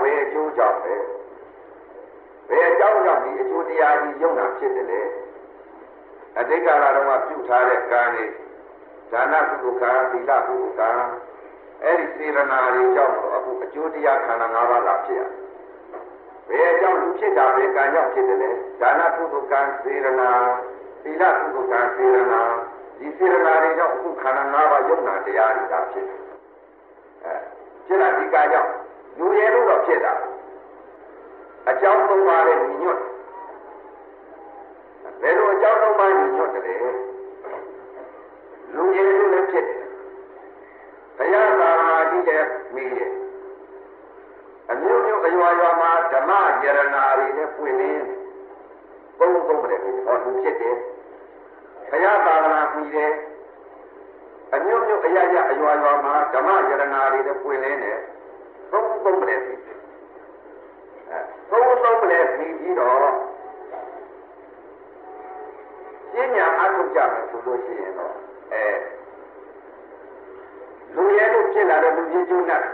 ဘယ်အကျိုးကြောင့်လဲဘယ်အကြောင်းကြောင့်ဒီအကျိုးတရားကြီးယုံနာဖြစ်တယ်လေအတိတ်ကာလတော့ပြုထားတဲ့ကံတွေဒါနကုသိုလ်ကံသီလကုသိုလ်ကံအဲ့ဒီစေရနာတွေကြောင့်အခုအကျိုးတရားခန္ဓာ၅ပါးလာဖြစ်ရဘယ်အကြောင်းလူဖြစ်တာဘယ်ကံကြောင့်ဖြစ်တယ်လဲဒါနကုသိုလ်ကံစေရနာသီလကုသိုလ်ကံစေရနာဒီစေရနာတွေကြောင့်အခုခန္ဓာ၅ပါးယုံနာတရားတွေလာဖြစ်တယ်ဖြစ်လာဒီကံကြောင့်လူရဲလို့တော့ဖြစ်တာအကြောင်း၃ပါးနဲ့ညီညွတ်ဘယ်လိုအကြောင်း၃ပါးညီညွတ်တယ်လူရဲလို့လည်းဖြစ်တယ်ဘုရားသာနာကြီးလည်းမိတယ်အမျိုးမျိုးအရွာရွာမှာဓမ္မယရနာတွေနဲ့ပွင့်နေသုံးတယ်ဟောလူဖြစ်တယ်ဘုရားသာနာမိတယ်အမျိုးမျိုးအရာရာအရွာရွာမှာဓမ္မယရနာတွေနဲ့ပွင့်နေတယ်သုံးတယ်ပြီးပြီးတော့ရှင်းညာအထုတ်ကြမယ်ဆိုလို့ရှိရင်တော့လူရဲလို့ဖြစ်လာတဲ့လူကြီးကျိုးနဲ့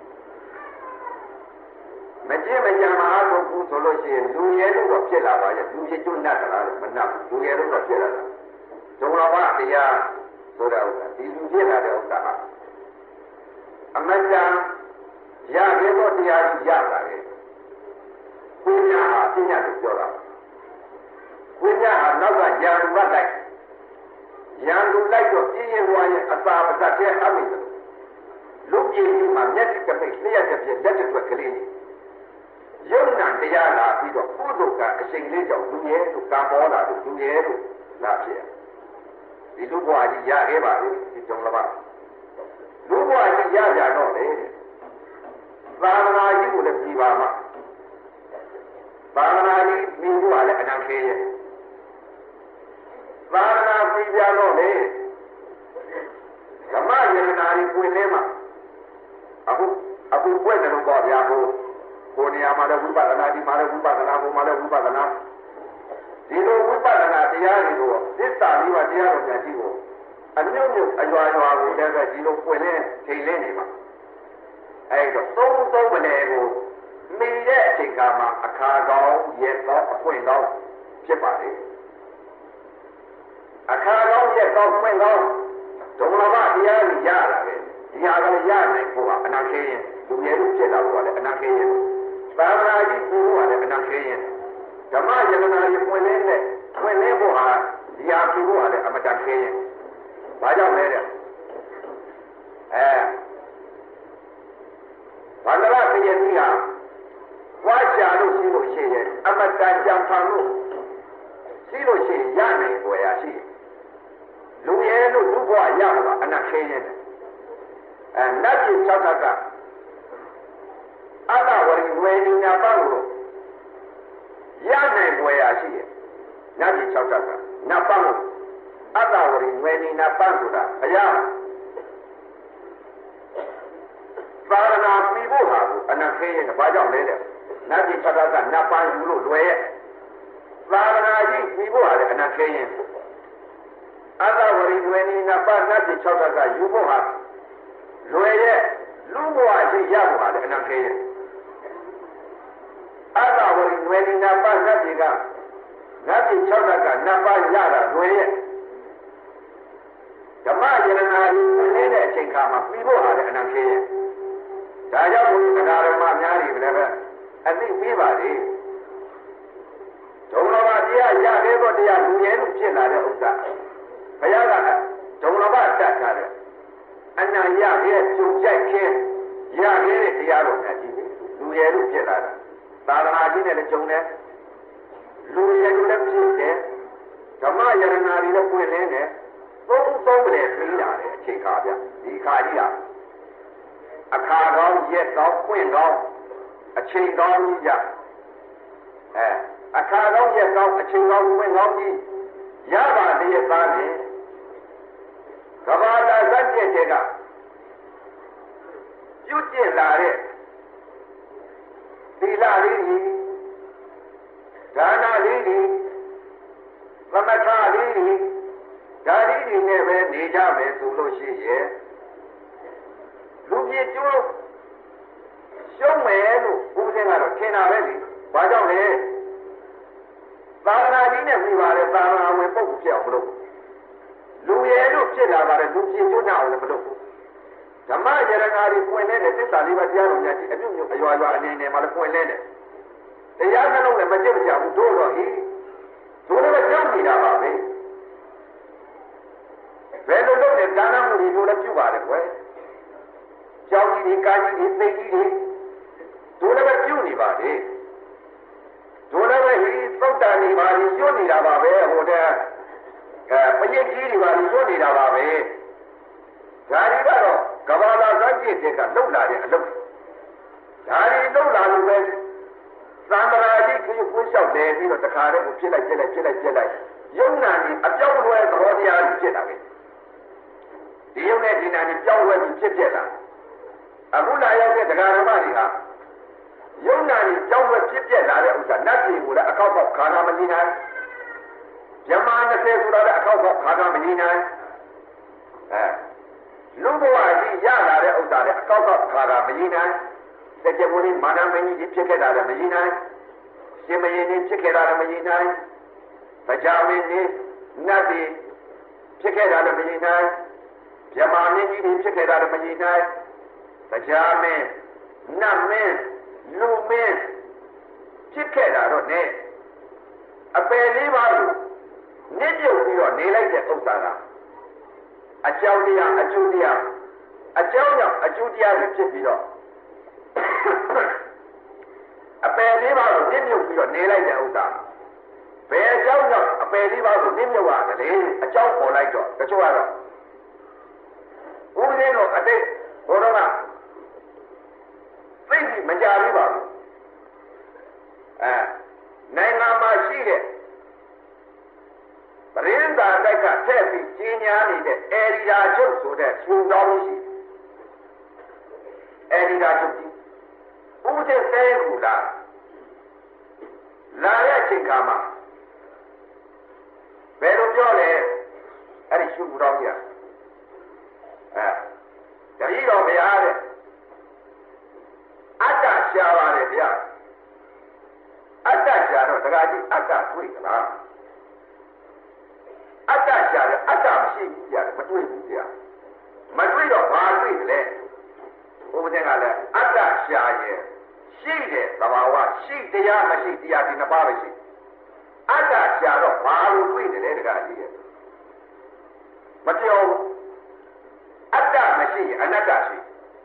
မကြည့်မကြမှာအထုတ်ဘူးဆိုလို့ရှိရင်လူရဲလို့တော့ဖြစ်လာပါရဲ့လူကြီးကျိုးနဲ့တလားလို့မနှက်ဘူးလူရဲလို့တော့ဖြစ်လာတာဒုံတော်ဘာတရားဆိုတဲ့ဥစ္စာဒီလူဖြစ်လာတဲ့ဥစ္စာအမတန်ရခဲ့သောတရားကြီးရလာတယ်ဝိညာဉ်ဟာပညာလို့ပြောတာဝိညာဉ်ဟာနောက်ကရံလူလိုက်ရံလူလိုက်တော့ပြင်းရင်ဝါရင်အသာပတတ်တဲ့အမိတယ်လူကြီးကြီးမှာမျက်စိကပိတ်လျှက်တစ်ပြက်လက်တစ်ွက်ကလေးယုံနာတရားလာပြီးတော့ပုဒ်ကအချိန်လေးကြောင့်လူရဲတို့ကံပေါ်လာလို့လူရဲတို့လာဖြစ်ဒီလူဘဝကြီးရခဲ့ပါလေဒီကြောင့်လည်းပါလူဘဝကြီးရကြတော့လေသာသနာကြီးကိုလည်းပြီးပါမှာသာသနာကြီးမိဖို့ကလည်းအနံ့ခဲရဲ့သာသနာပြီးပြတော့လေဓမ္မယရနာကြီးပွင့်နေမှာအခုပွင့်တယ်လို့ပေါ့ဗျာဟိုနေရာမှာလည်းဝိပဿနာဒီမှာလည်းဝိပဿနာဟိုမှာလည်းဝိပဿနာဒီလိုဝိပဿနာတရားတွေကိုသစ္စာလေးပါးတရားတော်များကြီးကိုအမြုပ်မြုပ်အရွာရွာကိုလည်းပဲဒီလိုပွင့်နေချိန်လင်းနေမှာအဲ့တော့သုံးမလဲကိုမိတဲ့အချိန်ကမှအခါကောင်းရက်ကောင်းအပွင့်ကောင်းဖြစ်ပါလေအခါကောင်းရက်ကောင်းပွင့်ကောင်းဒုံလဘတရားကြီးရလာတယ်ဒီဟာကလည်းရနိုင်ဖို့ကအနာခဲရင်လူရဲလူဖြစ်လာဖို့ကလည်းအနာခဲရင်သာသနာကြီးပူဖို့ကလည်းအနာခဲရင်ဓမ္မယတနာကြီးပွင့်နေတဲ့ပွင့်နေဖို့ဟာဒီဟာပူဖို့ကလည်းအမတန်ခဲရင်ဘာကြောင့်လဲတဲ့ဗန္ဒရာခရီးကြီးဟာဝါချာလို့ရှိလို့ရှိရင်အမတန်ကြံဖန်လို့ရှိလို့ရှိရင်ရနိုင်ွယ်ရရှိလူရဲလို့လူဘဝရမှာအနတ်ခဲရင်နတ်ပြည်၆ခါကအတဝရီဝေဒီနာပေါ့လို့ရနိုင်ွယ်ရရှိရဲ့နတ်ပြည်၆ခါကနတ်ပေါ့လို့အတဝရီဝေဒီနာပေါ့ဆိုတာဘုရားသာသနာပြီးဖို့ဟာကိုအနတ်ခဲရင်ဘာကြောင့်လဲတဲ့နတ်ပြည်၆ခါကနတ်ပန်းယူလို့လွယ်ရဲ့သာသနာကြီးပြီးဖို့ဟာလည်းအနတ်ခဲရင်အတဝရီဝေဒီနာပေါ့နတ်ပြည်၆ခါကယူဖို့ဟာလွယ်ရဲ့လူဘဝရှိရဖို့ဟာလည်းအနတ်ခဲရဲ့အတဝရီဝေဒီနာပေါ့နတ်ပြည်ကနတ်ပြည်၆ခါကနတ်ပန်းရတာလွယ်ရဲ့ဓမ္မယရနာကြီးနေတဲ့အချိန်ခါမှာပြီးဖို့ဟာလည်းအနတ်ခဲရဲ့ဒါကြောင့်ဘုရားဓမ္မများကြီးလည်းပဲအသိပေးပါလေဒုံလဘတရားရခဲ့သောတရားလူရဲလို့ဖြစ်လာတဲ့ဥစ္စာဘုရားကဒုံလဘတတ်ထားတဲ့အနံ့ရခဲ့ကြုံကြိုက်ခြင်းရခဲ့တဲ့တရားတော်များကြီးလူရဲလို့ဖြစ်လာတာသာသနာကြီးနဲ့လည်းကြုံတယ်လူရဲလို့လည်းဖြစ်တယ်ဓမ္မယရနာတွေလည်းပွင့်လင်းတယ်သုံးတယ်ပြီးလာတယ်အချိန်ခါပြဒီခါကြီးဟာအခါကောင်းရက်ကောင်းပွင့်ကောင်းအချိန်ကောင်းကြီးရအခါကောင်းရက်ကောင်းအချိန်ကောင်းပွင့်ကောင်းကြီးရပါလေသားဖြင့်ကဘာလာဇတ်ကျက်ကပြုကျင့်လာတဲ့သီလလေးကြီးဒါနလေးကြီးသမထလေးကြီးဒါလေးတွေနဲ့ပဲနေကြမယ်ဆိုလို့ရှိရဲ့လူပြည့်ကျိုးရှုံးမယ်လို့ဦးစင်းကတော့ထင်တာပဲလေဘာကြောင့်လဲသာသနာကြီးနဲ့ပြီးပါတယ်သာသနာဝင်ပုဂ္ဂိုလ်ဖြစ်အောင်မလုပ်ဘူးလူရဲလို့ဖြစ်လာပါတယ်လူပြင်းကျွန်းအောင်လည်းမလုပ်ဘူးဓမ္မယရဏာတွေပွင့်နေတဲ့သစ္စာလေးပါးတရားတော်များကြီးအပြုမျိုးအရွာရွာအနေနဲ့မှလည်းပွင့်လဲတယ်တရားနှလုံးလည်းမကျင့်ကြဘူးတို့တော့ဟိတို့လည်းကြောက်နေတာပါပဲဘယ်လိုလုပ်လဲဒါနမှုတွေတို့လည်းပြုပါတယ်ကွယ်ကြောက်ကြီးတွေကာကြီးတွေသိကြီးတွေတို့လည်းပြုနေပါလေတို့လည်းဟိသုတ်တန်နေပါလေညွတ်နေတာပါပဲဟိုတဲ့ပရိတ်ကြီးတွေပါလေညွတ်နေတာပါပဲဒါတွေကတော့ကဘာလာစကြည့်တဲ့ကလှုပ်လာတဲ့အလုပ်ဒါတွေလှုပ်လာလို့ပဲသံဃာကြီးကိုကိုလျှောက်တယ်ပြီးတော့တခါတည်းကိုဖြစ်လိုက်ယုံနာနေအပြောင်းလဲသဘောတရားကြီးဖြစ်လာပဲဒီယုံနဲ့ဒီနာနေပြောင်းလဲပြီးဖြစ်လာအခုလာရောက်တဲ့တရားဓမ္မတွေဟာယုံနာနေပြောင်းလဲဖြစ်လာတဲ့ဥစ္စာနတ်ပြည်ကိုလည်းအကောက်ပေါက်ခါနာမနေနိုင်ဇမား20ဆိုတာလည်းအကောက်ပေါက်ခါနာမနေနိုင်လူဘဝကြီးရလာတဲ့ဥစ္စာလည်းအကောက်ပေါက်ခါနာမနေနိုင်တကြမိုးလေးမာနမင်းကြီးဖြစ်ခဲ့တာလည်းမနေနိုင်ရှင်မင်းကြီးဖြစ်ခဲ့တာလည်းမနေနိုင်တရားမင်းကြီးနတ်ပြည်ဖြစ်ခဲ့တာလည်းမနေနိုင်ဇမားမင်းကြီးဖြစ်ခဲ့တာလည်းမနေနိုင်တရားမင်းနတ်မင်းလူမင်းဖြစ်ခဲ့တာတော့ ਨੇ အပယ်လေးပါးကိုနစ်မြုပ်ပြီးတော့နေလိုက်တဲ့ဥစ္စာကအကြောင်းတရားအကျိုးတရားအကြောင်းကြောင့်အကျိုးတရားတွေဖြစ်ပြီးတော့အပယ်လေးပါးကိုနစ်မြုပ်ပြီးတော့နေလိုက်တဲ့ဥစ္စာဘယ်အကြောင်းကြောင့်အပယ်လေးပါးကိုနစ်မြုပ်ရတယ်လေအကြောင်းပေါ်လိုက်တော့တချို့ကတော့ဦးလေးတို့အတိတ်ဘုရားကသိပြီမကြဘူးပါဘူးနိုင်ငံမှာရှိတဲ့ပရိသတ်တိုက်ကထည့်ပြီးကျင်းညာနေတဲ့အေရီယာချုပ်ဆိုတဲ့ခြုံတော်ရှိအေရီယာချုပ်ကြီးဦးတဲ့ဆဲကူလာတဲ့အချိန်ခါမှာဘယ်လိုပြောလဲအဲ့ဒီခြုံတော်ကြီးတတိတော်ဘုရားတဲ့အတ္တရှားပါတယ်ဗျာအတ္တရှားတော့တခါကြီးအတ္တတွေ့သလားအတ္တရှားတယ်အတ္တမရှိဘူးဗျာမတွေ့ဘူးဗျာမတွေ့တော့ဘာတွေ့လဲဘုရားကလည်းအတ္တရှားရဲ့ရှိတဲ့သဘာဝရှိတရားမရှိတရားဒီနှစ်ပါးပဲရှိအတ္တရှားတော့ဘာလို့တွေ့တယ်လဲတခါကြီးရဲ့မပြောဘူးအတ္တမရှိရင်အနတ္တရှိ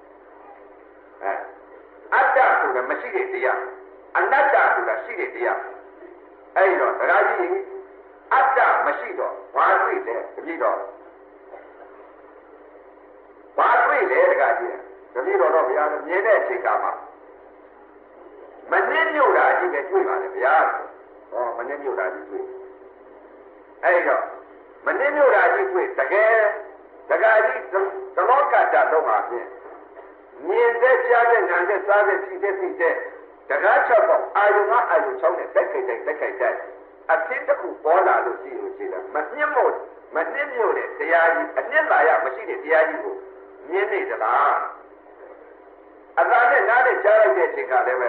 အတ္တဆိုတာမရှိတဲ့တရားအနတ္တဆိုတာရှိတဲ့တရားအဲ့တော့တရားကြီးအတ္တမရှိတော့ဘာတွေ့လဲတတိတော့ဘာတွေ့လဲတရားကြီးတတိတော့ဘုရားမြင်တဲ့အချိန်ကမှမနှင်းမြုပ်တာကြီးပဲတွေ့ပါလေဗျာဟောမနှင်းမြုပ်တာကြီးတွေ့အဲ့တော့မနှင်းမြုပ်တာကြီးတွေ့တကယ်တရားကြီးသလောကတ္တတော့ပါဖြင့်မြင်တဲ့ကြားတဲ့နာတဲ့စားတဲ့ဖြီးတဲ့တရားချက်ပေါ့အာယုံကအာယုံချောင်းနဲ့တက်ခိုက်အဖြစ်တစ်ခုပေါ်လာလို့ရှိလားမနှင်းမို့တဲ့တရားကြီးအနှင်းလာရမရှိတဲ့တရားကြီးကိုမြင်နေသလားအသာနဲ့နားနဲ့ကြားလိုက်တဲ့အချိန်ကလည်းပဲ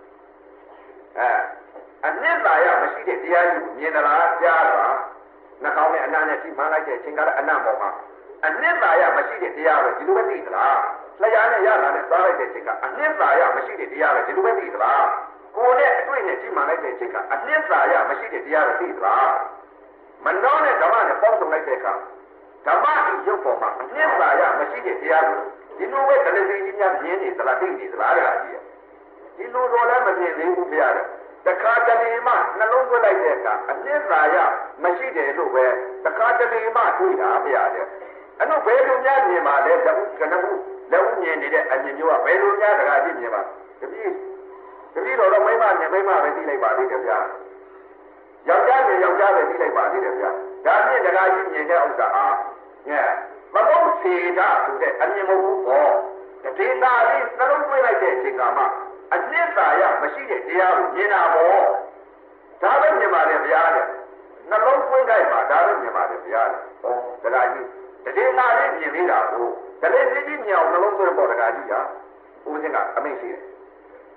အနှင်းလာရမရှိတဲ့တရားကြီးကိုမြင်သလားကြားလားနှာခေါင်းနဲ့အနားနဲ့ထိမှန်းလိုက်တဲ့အချိန်ကလည်းအနံ့ပေါ်မှာအနှင်းလာရမရှိတဲ့တရားပဲဒီလိုပဲသိသလားလျှာနဲ့ရလာနဲ့စားလိုက်တဲ့အချိန်ကအနှင်းသာရမရှိတဲ့တရားပဲဒီလိုပဲသိသလားကိုယ်နဲ့အတွေ့နဲ့ကြည့်မှလိုက်တဲ့အချိန်ကအနှင်းသာရမရှိတဲ့တရားပဲသိသလားမနှောနဲ့ဓမ္မနဲ့ပေါင်းစုံလိုက်တဲ့အခါဓမ္မဤရုပ်ပေါ်မှာအနှင်းသာရမရှိတဲ့တရားကိုဒီလိုပဲတလေးကြီးများမြင်နေသလားသိနေသလားတရားကြီးဒီလိုတော့လည်းမမြင်သေးဘူးပြရတယ်တခါတလေမှနှလုံးသွင်းလိုက်တဲ့အခါအနှင်းသာရမရှိတယ်လို့ပဲတခါတလေမှတွေ့တာပြရတယ်အဲ့တော့ဘယ်လိုများမြင်ပါလဲကနမှုလက်ဦးမြင်နေတဲ့အမြင်မျိုးကဘယ်လိုများတရားကြည့်မြင်ပါတပည့်တော်မိမမြင်မိမပဲသိလိုက်ပါသေးတယ်ဗျာယောက်ျားမြင်ယောက်ျားပဲသိလိုက်ပါသေးတယ်ဗျာဒါဖြင့်တရားကြည့်မြင်တဲ့ဥစ္စာအားမဟုတ်စေတာဆိုတဲ့အမြင်မဟုတ်ဘူးပေါ့ဒေတာလေးနှလုံးသွင်းလိုက်တဲ့အချိန်ကမှအနှစ်သာရမရှိတဲ့တရားကိုမြင်တာပေါ့ဒါပဲမြင်ပါလေဗျာတဲ့နှလုံးသွင်းလိုက်ပါဒါပဲမြင်ပါလေဗျာတဲ့ဟောတရားကြီးဒေတာလေးမြင်နေတာကိုတလေးကြီးမြောင်နှလုံးသွင်းပေါ်တရားကြီးကဦးစင်းကအမိန့်ရှိတယ်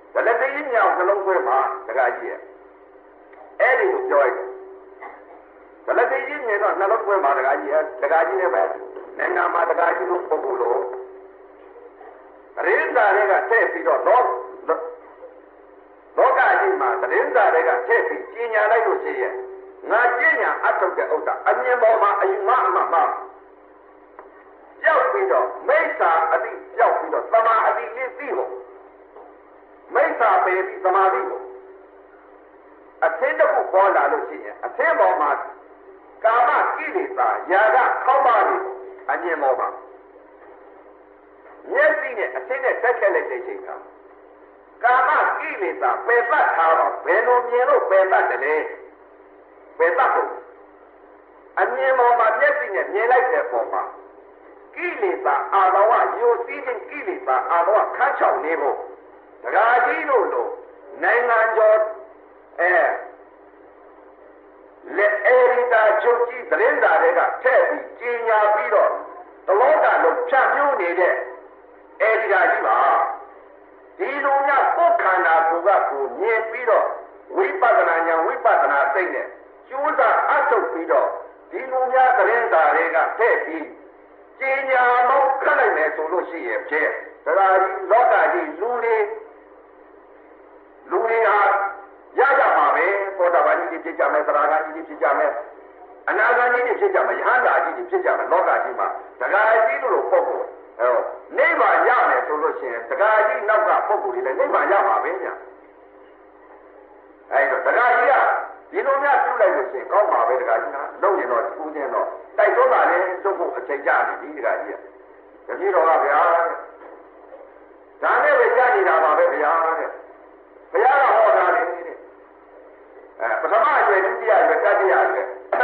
ဒါလည်းသိရင်မြောက်နှလုံးသွင်းမှာတကားကြီးရဲ့အဲ့ဒီကိုပြောလိုက်ဒါလည်းသိရင်မြေတော့နှလုံးသွင်းမှာတကားကြီးရဲ့တကားကြီးနဲ့ပဲနိုင်ငံမှာတကားကြီးလို့ပုဂ္ဂိုလ်လို့ရင်းသားတွေကထည့်ပြီးတော့လောကကြီးမှာရင်းသားတွေကထည့်ပြီးကျင်ညာလိုက်လို့ရှိရင်ငါကျင်ညာအထုတ်တဲ့ဥစ္စာအမြင်ပေါ်မှာအယူမအမှန်ကြောက်ပြီးတော့မိစ္ဆာအတိကြောက်ပြီးတော့သမာအတိလေးသိဖို့မိစ္ဆာပေပြီးသမာဓိကိုအသင်းတစ်ခုပေါ်လာလို့ရှိရင်အသင်းပေါ်မှာကာမကိလေသာယာကခေါင်းပါနေအမြင်ပေါ်မှာမျက်စိနဲ့အသင်းနဲ့တက်ခဲ့လိုက်တဲ့ချိန်ကကာမကိလေသာပယ်ပတ်ထားတော့ဘယ်လိုမြင်လို့ပယ်ပတ်တယ်လဲပယ်ပတ်ဖို့အမြင်ပေါ်မှာမျက်စိနဲ့မြင်လိုက်တဲ့ပုံမှာကိလေသာအာလောကယိုစီးခြင်းကိလေသာအာလောကခန်းချောင်နေဖို့ဒကာကြီးတို့လိုနိုင်ငံကျော်လက်အေရီတာချုပ်ကြီးသတင်းစာတွေကထည့်ပြီးကြီးညာပြီးတော့တလောကလုံးဖြန့်ပြိုးနေတဲ့အေရီတာကြီးပါဒီလိုများပုတ်ခန္ဓာကိုယ်ကကိုမြင်ပြီးတော့ဝိပဿနာဉာဏ်ဝိပဿနာစိတ်နဲ့ကျိုးစားအထုတ်ပြီးတော့ဒီလိုများသတင်းစာတွေကထည့်ပြီးကျင်ညာမောက်ခတ်လိုက်မယ်ဆိုလို့ရှိရင်ဖြင့်ဒါကြီးလောကကြီးလူတွေဟာရကြပါပဲသောတာပန်ကြီးဖြစ်ကြမယ်သရဂါကြီးဖြစ်ကြမယ်အနာဂါကြီးဖြစ်ကြမယ်ယဟန္တာကြီးဖြစ်ကြမယ်လောကကြီးမှာဒကာကြီးတို့လိုပုဂ္ဂိုလ်နိဗ္ဗာန်ရမယ်ဆိုလို့ရှိရင်ဒကာကြီးနောက်ကပုဂ္ဂိုလ်တွေလည်းနိဗ္ဗာန်ရပါပဲညာအဲ့တော့ဒကာကြီးကဒီလိုများပြုလိုက်လို့ရှိရင်ကောင်းပါပဲဒကာကြီးကလုံရင်တော့ဦးခြင်းတော့တိုက်တွန်းပါလေသူ့ကိုအချိန်ကြနေပြီဒကာကြီးကတတိတော်ကဗျာဒါနဲ့ပဲကြားနေတာပါပဲဗျာတဲ့ဘုရားကဟောတာလေတဲ့ပထမအရွယ်ဒုတိယအရွယ်တတိယအရွယ်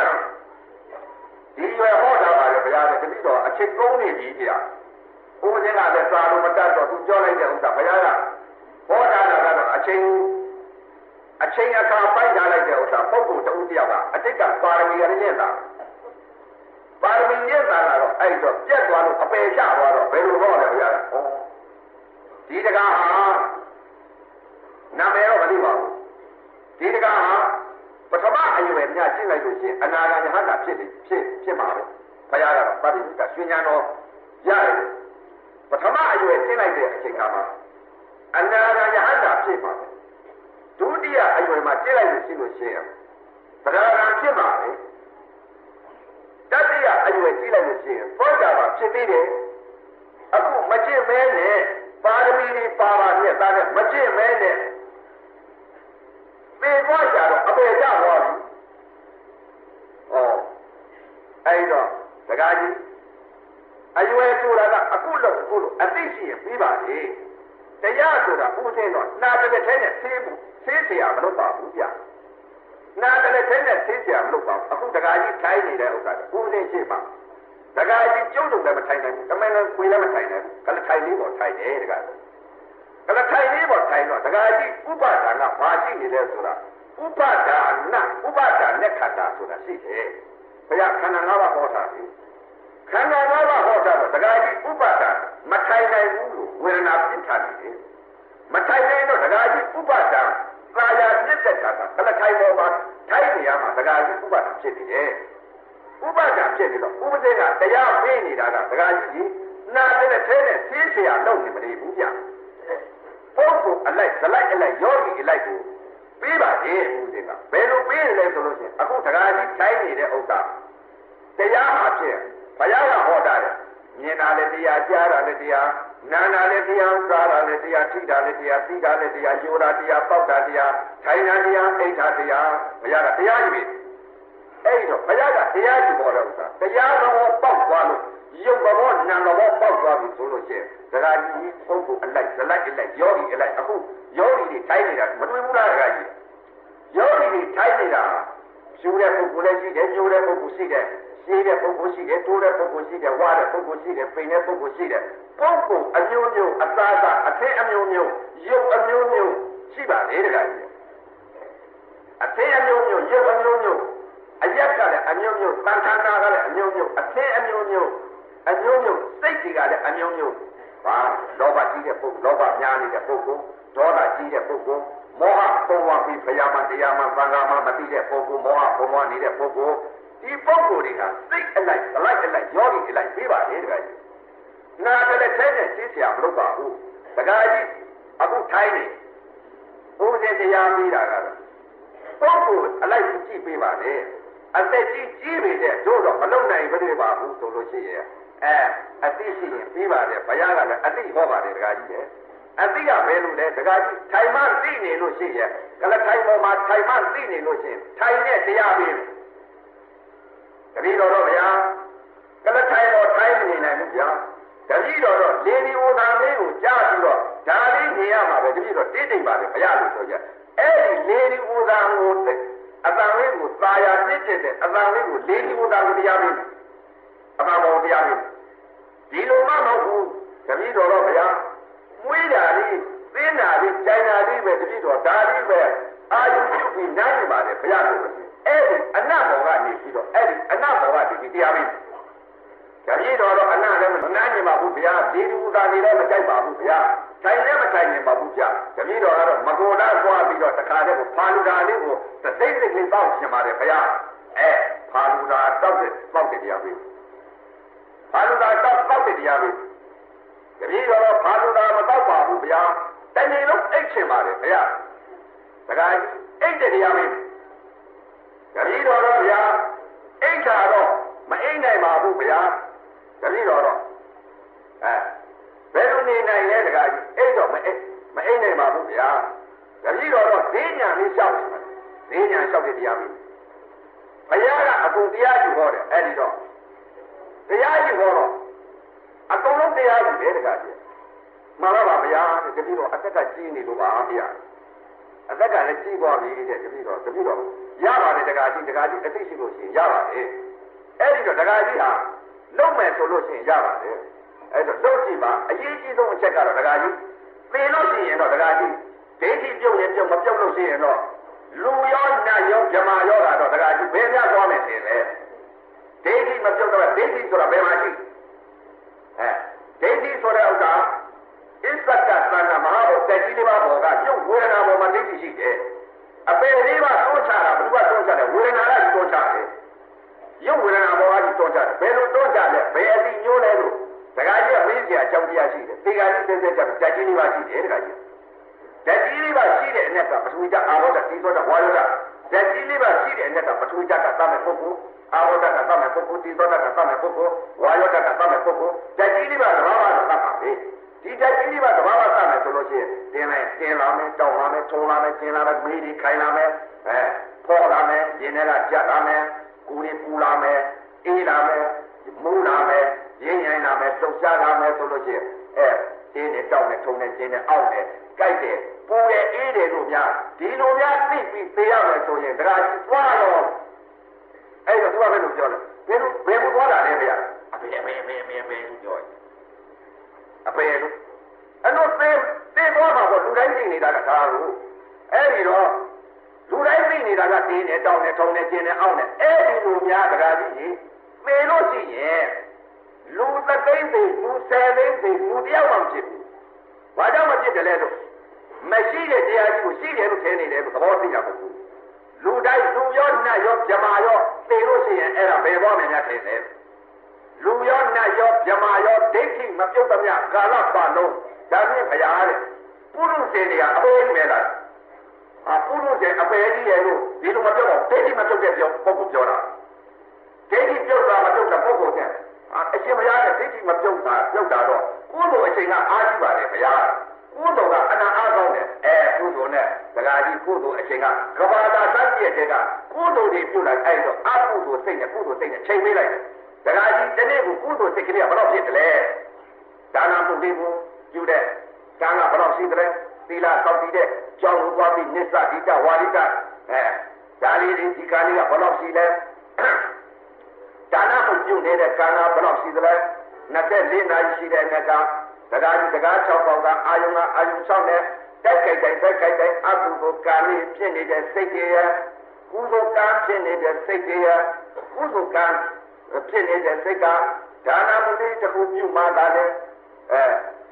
ဒီရွယ်ဟောတာပါလေဘုရားကတတိတော်အချိန်ကုန်နေပြီဗျာဦးခြင်းကလည်းစာလို့မတတ်တော့သူပြောလိုက်တဲ့ဥစ္စာဘုရားကဟောတာကတော့အချိန်အခါပိုက်ထားလိုက်တဲ့ဥစ္စာပုဂ္ဂိုလ်တဦးတယောက်ကအတိတ်ကပါရမီရင်းတာပါရမီရင်းတာကတော့အဲ့တော့ပြတ်သွားလို့အပယ်ချသွားတော့ဘယ်လိုဟောလဲဘုရားကဒီတကားဟာနာမည်တော့မသိပါဘူးဒီတကားဟာပထမအရွယ်များကျင့်လိုက်လို့ရှိရင်အနာဂတ်ယဟန္တာဖြစ်မှာပဲဘုရားကတော့ပါဠိကရွှေဉာဏ်တော်ရတယ်ပထမအရွယ်ကျင့်လိုက်တဲ့အချိန်ကမှအနာဂတ်ယဟန္တာဖြစ်မှာပဲဒုတိယအရွယ်မှာကျင့်လိုက်လို့ရှိလို့ရှိရင်ဗဒရာဖြစ်မှာပဲတတိယအရွယ်ကျင့်လိုက်လို့ရှိရင်သောတာပန်ဖြစ်သေးတယ်အခုမကျင့်မဲနဲ့ပါရမီတွေပါပါနဲ့ဒါနဲ့မကျင့်မဲနဲ့ပေသွားကြတော့အပေကြသွားပြီအဲ့တော့ဒကာကြီးအရွယ်ဆိုတာကအခုလို့အသိရှိရင်ပြီးပါလေတရားဆိုတာဥသိတော့နာတလက်ထဲနဲ့ဆေးเสียမလုပ်ပါဘူးဗျနာတလက်ထဲနဲ့ဆေးเสียမလုပ်ပါဘူးအခုဒကာကြီးထိုင်းနေတဲ့ဥစ္စာဥသိရှိပါဒကာကြီးကျုပ်တို့လည်းမထိုင်နိုင်ဘူးတမန်လည်းခွေလည်းမထိုင်နိုင်ဘူးကလထိုင်လေးပေါ်ထိုင်တယ်ဒကာကလထိုင်လေးပေါ်ထိုင်တော့ဒကာကြီးဥပါဒာကဘာရှိနေလဲဆိုတာဥပါဒာနဲ့ခန္ဓာဆိုတာရှိတယ်ဘုရားခန္ဓာ၅ပါးဟောတာပြီခန္ဓာ၅ပါးဟောတာတော့ဒကာကြီးဥပါဒာမထိုင်နိုင်ဘူးလို့ဝေဒနာပြစ်ထားတယ်မထိုင်နိုင်တော့ဒကာကြီးဥပါဒာသာယာပြစ်တဲ့ခါကကလထိုင်ပေါ်မှာထိုင်နေရမှာဒကာကြီးဥပါဒာဖြစ်နေတယ်ဥပါဒာဖြစ်နေတော့ဥပဒေကတရားပေးနေတာကဒကာကြီးနာတဲ့ထဲနဲ့သိเสียလုပ်နေမနေဘူးဗျပုဂ္ဂိုလ်အလိုက်ဇလိုက်အလိုက်ယောဂီအလိုက်ကိုပေးပါလေဥပဒေကဘယ်လိုပေးရလဲဆိုလို့ရှိရင်အခုဒကာကြီးထိုင်နေတဲ့ဥစ္စာတရားအဖြစ်ဘုရားကဟောတာတယ်မြင်တာလည်းတရားကြားတာလည်းတရားနာတာလည်းတရားစားတာလည်းတရားထိတာလည်းတရားသိတာလည်းတရားယူတာတရားပေါက်တာတရားထိုင်တာတရားအိတ်တာတရားဘုရားကတရားကြီးပဲအဲ့တော့ဘုရားကတရားကြီးပေါ်တဲ့ဥစ္စာတရားတော်ပေါက်သွားလို့ရုပ်ဘောနာတော်ပေါက်သွားပြီဆိုလို့ရှိရင်ဒကာကြီးပုဂ္ဂိုလ်အလိုက်ဇလိုက်အလိုက်ယောဂီအလိုက်အခုယောဂီတွေထိုင်နေတာမတွေ့ဘူးလားဒကာကြီးယောဂီတွေထိုင်နေတာဖြူတဲ့ပုဂ္ဂိုလ်လည်းရှိတယ်ညိုတဲ့ပုဂ္ဂိုလ်ရှိတယ်ရှင်းတဲ့ပုဂ္ဂိုလ်ရှိတယ်တိုးတဲ့ပုဂ္ဂိုလ်ရှိတယ်ဝါတဲ့ပုဂ္ဂိုလ်ရှိတယ်ပိန်တဲ့ပုဂ္ဂိုလ်ရှိတယ်ပုဂ္ဂိုလ်အမျိုးမျိုးအသားသားအထင်းအမျိုးမျိုးရုပ်အမျိုးမျိုးရှိပါလေတခါကြီးအထင်းအမျိုးမျိုးရုပ်အမျိုးမျိုးအရက်ကလည်းအမျိုးမျိုးတန်ခါနာကလည်းအမျိုးမျိုးအထင်းအမျိုးမျိုးစိတ်တွေကလည်းအမျိုးမျိုးဘာလောဘကြီးတဲ့ပုဂ္ဂိုလ်လောဘများနေတဲ့ပုဂ္ဂိုလ်ဒေါသကြီးတဲ့ပုဂ္ဂိုလ်မောဟပုံဝပြီးဖယားမှတရားမှသံဃာမှမသိတဲ့ပုဂ္ဂိုလ်မောဟပုံဝနေတဲ့ပုဂ္ဂိုလ်ဒီပုဂ္ဂိုလ်တွေကစိတ်အလိုက်အလိုက်အလိုက်ယောဂီအလိုက်ပြေးပါလေတခါကြီးနာကလေးထဲနဲ့ရှင်းเสียမလုပ်ပါဘူးတခါကြီးအခုထိုင်းနေဘုရားတရားပြီးတာကတော့ပုဂ္ဂိုလ်အလိုက်ကြည့်ပေးပါလေအသက်ကြီးပြီတဲ့တို့တော့မလုံနိုင်ဘူးပါဘူးဆိုလို့ရှိရင်အသိရှိရင်ပြီးပါတယ်ဘုရားကလည်းအသိဟောပါတယ်တခါကြီးလေအသိကဘယ်လိုလဲတခါကြီးထိုင်မှသိနေလို့ရှိရင်ကလထိုင်ပေါ်မှာထိုင်မှသိနေလို့ရှိရင်ထိုင်နဲ့တရားပြီးတပည့်တော်ဗျာကလထိုင်ပေါ်ထိုင်နေနိုင်ဘူးဗျာတပည့်တော်လေဒီဝသာလေးကိုကြားပြီးတော့ဒါလေးနေရမှာပဲတပည့်တော်တိတ်တိတ်ပါတယ်ဘုရားလို့ဆိုကြအဲ့ဒီလေဒီဝသာကိုအတန်လေးကိုသာယာတစ်တဲ့အတန်လေးကိုလေဒီဝသာကိုတရားပြီးအတန်ပေါ်တရားပြီးဒီလိုမှမဟုတ်ဘူးတပည့်တော်ဗျာမွေးတာလေးသင်းတာလေးကြိုင်တာလေးပဲတပည့်တော်ဒါလေးပဲအာယုပြုပြီးနိုင်နေပါတယ်ဘုရားလို့အဲ့ဒီအနတ်ဘောကနေပြီးတော့အဲ့ဒီအနတ်ဘောကဒီတရားပြီးတပည့်တော်အနတ်လည်းမနိုင်နေပါဘူးဘုရားဒီလူသားတွေလည်းမကြိုက်ပါဘူးဘုရားဆိုင်လည်းမဆိုင်နေပါဘူးဗျာတပည့်တော်ကတော့မကိုတာသွားပြီးတော့တခါတည်းကိုဖာလူတာလေးကိုသိသိလေးတောက်ရှင်ပါတယ်ဘုရားဖာလူတာတောက်တဲ့တရားပြီးဖာလူတာတောက်တဲ့တရားပြီးတပည့်တော်ဖာလူတာမတောက်ပါဘူးဗျာတနေ့လုံးအိတ်ချင်ပါတယ်ဘုရားတခါအိတ်တဲ့တရားပြီးတပည့်တော်ဗျာအိတ်တာတော့မအိတ်နိုင်ပါဘူးဗျာတပည့်တော်ဘယ်လိုနေနိုင်လဲတခါကြီးအိတ်တော့မအိတ်နိုင်ပါဘူးဗျာတပည့်တော်ဈေးညာလေးလျှောက်တယ်ဈေးညာလျှောက်တဲ့တရားပြီးဘုရားကအကုန်တရားယူဟောတယ်အဲ့ဒီတော့တရားယူဟောတော့အကုန်လုံးတရားယူတယ်တခါကြီးမှန်ပါပါဗျာတပည့်တော်အသက်ကကြီးနေလို့ပါဗျာအသက်ကလည်းကြီးသွားပြီတဲ့တပည့်တော်ရပါတယ်တခါကြီးအသိရှိလို့ရှိရင်ရပါတယ်အဲ့ဒီတော့တခါကြီးဟာလုံမယ်ဆိုလို့ရှိရင်ရပါတယ်အဲ့တော့လုပ်ကြည့်ပါအရေးကြီးဆုံးအချက်ကတော့တခါကြီးသေလို့ရှိရင်တော့တခါကြီးဒိဋ္ဌိပြုတ်ရင်ပြုတ်မပြုတ်လို့ရှိရင်တော့လူရောနတ်ရောဗြဟ္မာရောကတော့တခါကြီးဘယ်များသွားမယ်ထင်လဲဒိဋ္ဌိမပြုတ်တော့ဒိဋ္ဌိဆိုတာဘယ်မှာရှိဒိဋ္ဌိဆိုတဲ့ဥစ္စာအစ္စကသန္တာမဟာဘောတက်ကြီးလေးပါဘောကရုပ်ဝေဒနာပေါ်မှာဒိဋ္ဌိရှိတယ်အပေလေးပါသုံးချတာဘယ်သူကသုံးချတယ်ဝေဒနာကကြီးသုံးချတယ်ရုပ်ဝေဒနာပေါ်ကကြီးသုံးချတယ်ဘယ်လိုသုံးချလဲဘယ်အတိညိုးလဲလို့တခါကြီးကမေးစရာအကြောင်းတရားရှိတယ်သေခါကြီးသိချက်တက်ကြီးလေးပါရှိတယ်တခါကြီးတက်ကြီးလေးပါရှိတဲ့အ낵ကပထဝီဓာတ်အာဘောဓာတ်တိသောဓာတ်ဝါယောဓာတ်တက်ကြီးလေးပါရှိတဲ့အ낵ကပထဝီဓာတ်ကသတ်မဲ့ပုဂ္ဂိုလ်အာဘောဓာတ်ကသတ်မဲ့ပုဂ္ဂိုလ်တိသောဓာတ်ကသတ်မဲ့ပုဂ္ဂိုလ်ဝါယောဓာတ်ကသတ်မဲ့ပုဂ္ဂိုလ်တက်ကြီးလေးပါသဘာဝကသတ်ပါပဲဒီတက်ကြီးလေးပါသဘာဝသတ်မယ်ဆိုလို့ရှိရင်တင်လာမယ်တောင်းလာမယ်ထုံလာမယ်ကျင်လာမယ်မေးဒီခိုင်းလာမယ်ဖော်လာမယ်ရင်ထဲကကြက်လာမယ်ကိုယ်လေးပူလာမယ်အေးလာမယ်မူးလာမယ်ရင်းရင်လာမယ်လှုပ်ရှားလာမယ်ဆိုလို့ရှိရင်ကျင်းနဲ့တောက်နဲ့ထုံနဲ့ကျင်းနဲ့အောက်နဲ့ကြိုက်တယ်ပူတယ်အေးတယ်လို့များဒီလိုများသိပြီးသိရမယ်ဆိုရင်တရားကြီးသွားတော့အဲ့တော့သူကဘယ်လိုပြောလဲဘယ်လိုသွားတာလဲဗျာအဖေလို့ပြောတယ်အဖေလို့အဲ့တော့သိသွားမှာပေါ့လူတိုင်းသိနေတာကဒါလို့အဲ့ဒီတော့လူတိုင်းသိနေတာကတင်းနဲ့တောက်နဲ့ထုံနဲ့ကျင်းနဲ့အောက်နဲ့အဲ့ဒီလိုများတရားကြီးကြီးသိလို့ရှိရင်လူသသိန်းသိလူဆယ်သိန်းသိလူတယောက်မှမဖြစ်ဘူး။ဘာကြောင့်မဖြစ်တယ်လဲလို့မရှိတဲ့တရားကြီးကိုရှိတယ်လို့ထင်နေတယ်သဘောသိကြပါဘူး။လူတိုင်းလူရောနတ်ရောဗြဟ္မာရောသိလို့ရှိရင်အဲ့ဒါဘယ်သွားမယ်များထင်လဲ။လူရောနတ်ရောဗြဟ္မာရောဒိဋ္ဌိမပြုတ်သမျှကာလပတ်လုံးဒါဖြင့်ဘုရားတဲ့ပုရုဇဉ်တွေကအပေကြီးပဲလား။ပုရုဇဉ်အပေကြီးရဲ့လို့ဒီလိုမပြောတော့ဒိဋ္ဌိမပြုတ်တဲ့ပုဂ္ဂိုလ်ပြောတာ။ဒိဋ္ဌိပြုတ်တာမပြုတ်တဲ့ပုဂ္ဂိုလ်တဲ့အရှင်ဘုရားရဲ့ဒိဋ္ဌိမပြုတ်တာတော့ကုသိုလ်အချိန်ကအားရှိပါတယ်ဘုရားကုသိုလ်ကအနာအားကောင်းတယ်ကုသိုလ်နဲ့ဒကာကြီးကုသိုလ်အချိန်ကကဘာသာစတဲ့တဲ့ကကုသိုလ်တွေပြုလိုက်အဲ့တော့အကုသိုလ်စိတ်နဲ့ချိန်ပေးလိုက်တယ်ဒကာကြီးတနေ့ကကုသိုလ်စိတ်ကလေးကဘယ်တော့ဖြစ်တယ်လဲဒါနမှုလေးကိုပြုတဲ့ကံကဘယ်တော့ရှိတယ်သီလစောင့်တည်တဲ့ကြောင်းသွားပြီးနိစ္စဒိဋ္ဌဝါရိကဒါလေးဒီကံလေးကဘယ်တော့ရှိလဲဒါနမှုပြုနေတဲ့ကံကဘယ်တော့ရှိသလဲ24နာရီရှိတဲ့နေ့ကတကား6ပေါက်ကအာယုံ6နဲ့တက်ကြိုက်တိုင်းအကုသိုလ်ကံလေးဖြစ်နေတဲ့စိတ်တွေရကုသိုလ်ကံဖြစ်နေတဲ့စိတ်တွေရကုသိုလ်ကံဖြစ်နေတဲ့စိတ်ကဒါနမှုတွေတစ်ခုပြုမှသာလေ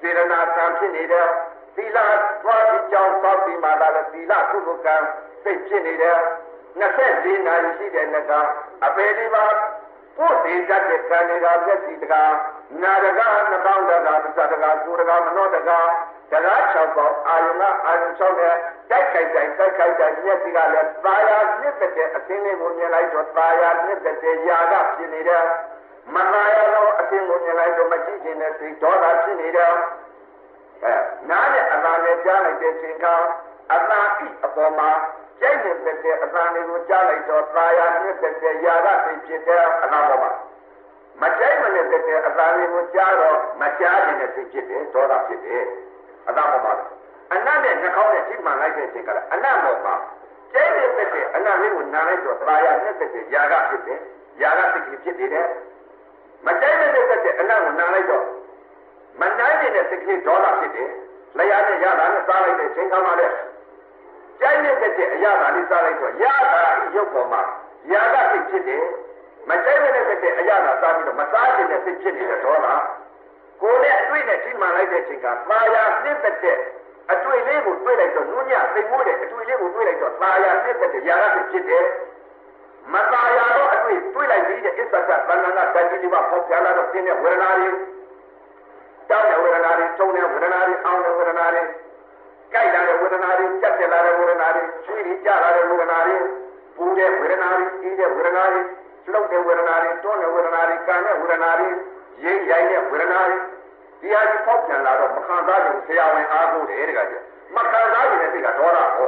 စေရနာကံဖြစ်နေတယ်သီလသွားပြီးကြောင်းသောက်ပြီးမှလာတဲ့သီလကုသိုလ်ကံစိတ်ဖြစ်နေတယ်24နာရီရှိတဲ့နှစ်ကအပေဒီပါပို့သေးတတ်တဲ့ကံတွေကမျက်စိတကားနာတကားနှောင်းတကားသစ္စာတကားကိုယ်တကားမနောတကားတရား6ပေါင်းအာယုဏအာယု6နဲ့တိုက်ခိုက်တိုင်းမျက်စိကလည်းသာယာနှစ်တဲ့အသင်းလေးကိုမြင်လိုက်တော့သာယာနှစ်တဲ့ຢာကဖြစ်နေတယ်မသာယာတော့အသင်းကိုမြင်လိုက်တော့မကြည့်ခြင်းနဲ့စိတ်ဒေါသဖြစ်နေတယ်နားနဲ့အသာနဲ့ကြားလိုက်တဲ့ချိန်ကအသာဤအပေါ်မှာကျိတ်နေတဲ့အသာလေးကိုကြားလိုက်တော့သာယာနှစ်တဲ့ຢာကစိတ်ဖြစ်တဲ့အနာပေါ်မှာမကြိုက်မနဲ့တဲ့အသာလေးကိုကြားတော့မကြားခြင်းနဲ့စိတ်ဖြစ်တယ်ဒေါသဖြစ်တယ်အနာပေါ်မှာအနတ်နဲ့နှာခေါင်းနဲ့ကြည့်မှန်လိုက်တဲ့အချိန်ကလည်းအနတ်ပေါ်မှာကျိတ်နေတဲ့အနတ်လေးကိုနားလိုက်တော့သာယာနှစ်တဲ့ຢာကဖြစ်တယ်ຢာကစိတ်ဖြစ်နေတယ်မကြိုက်မနဲ့တဲ့အနတ်ကိုနားလိုက်တော့မနိုင်တဲ့စိတ်ကလေးဒေါသဖြစ်တယ်လျှာနဲ့ရတာနဲ့စားလိုက်တဲ့ချိန်ခါမှလည်းကြိုက်နေတဲ့အရာသာလေးစားလိုက်တော့ရတာဤရုပ်ပေါ်မှာຢာကစိတ်ဖြစ်တယ်မကြိုက်မနဲ့တဲ့အရာသာစားပြီးတော့မစားခြင်းနဲ့စိတ်ဖြစ်နေတဲ့ဒေါသကိုယ်နဲ့အတွေ့နဲ့ထိမှန်လိုက်တဲ့ချိန်ကသာယာနှစ်တဲ့အတွေ့လေးကိုတွေ့လိုက်တော့နူးညံ့သိမ်မိုးတဲ့အတွေ့လေးကိုတွေ့လိုက်တော့သာယာနှစ်တဲ့ຢာကစိတ်ဖြစ်တယ်မသာယာတော့အတွေ့တွေ့လိုက်ပြီးတဲ့အစ္ဆကသဏ္ဍာန်ကဓာတ်ကြီးပါပေါက်ပြလာတော့ပြင်းတဲ့ဝေဒနာတွေတောင်းတဲ့ဝေဒနာတွေထုံတဲ့ဝေဒနာတွေအောင်းတဲ့ဝေဒနာတွေကြိုက်လာတဲ့ဝေဒနာတွေကြက်တက်လာတဲ့ဝေဒနာတွေချွေးပြီးကြလာတဲ့ဝေဒနာတွေပူတဲ့ဝေဒနာတွေအေးတဲ့ဝေဒနာတွေလှုပ်တဲ့ဝေဒနာတွေတွန်းတဲ့ဝေဒနာတွေကံတဲ့ဝေဒနာတွေရိမ့်ရိုင်းတဲ့ဝေဒနာတွေဒီဟာကြီးပေါက်ပြန်လာတော့မခံစားကြဘူးဆရာဝန်အားကိုးတယ်တကယ်မခံစားရင်လည်းသိတာဒေါသဟော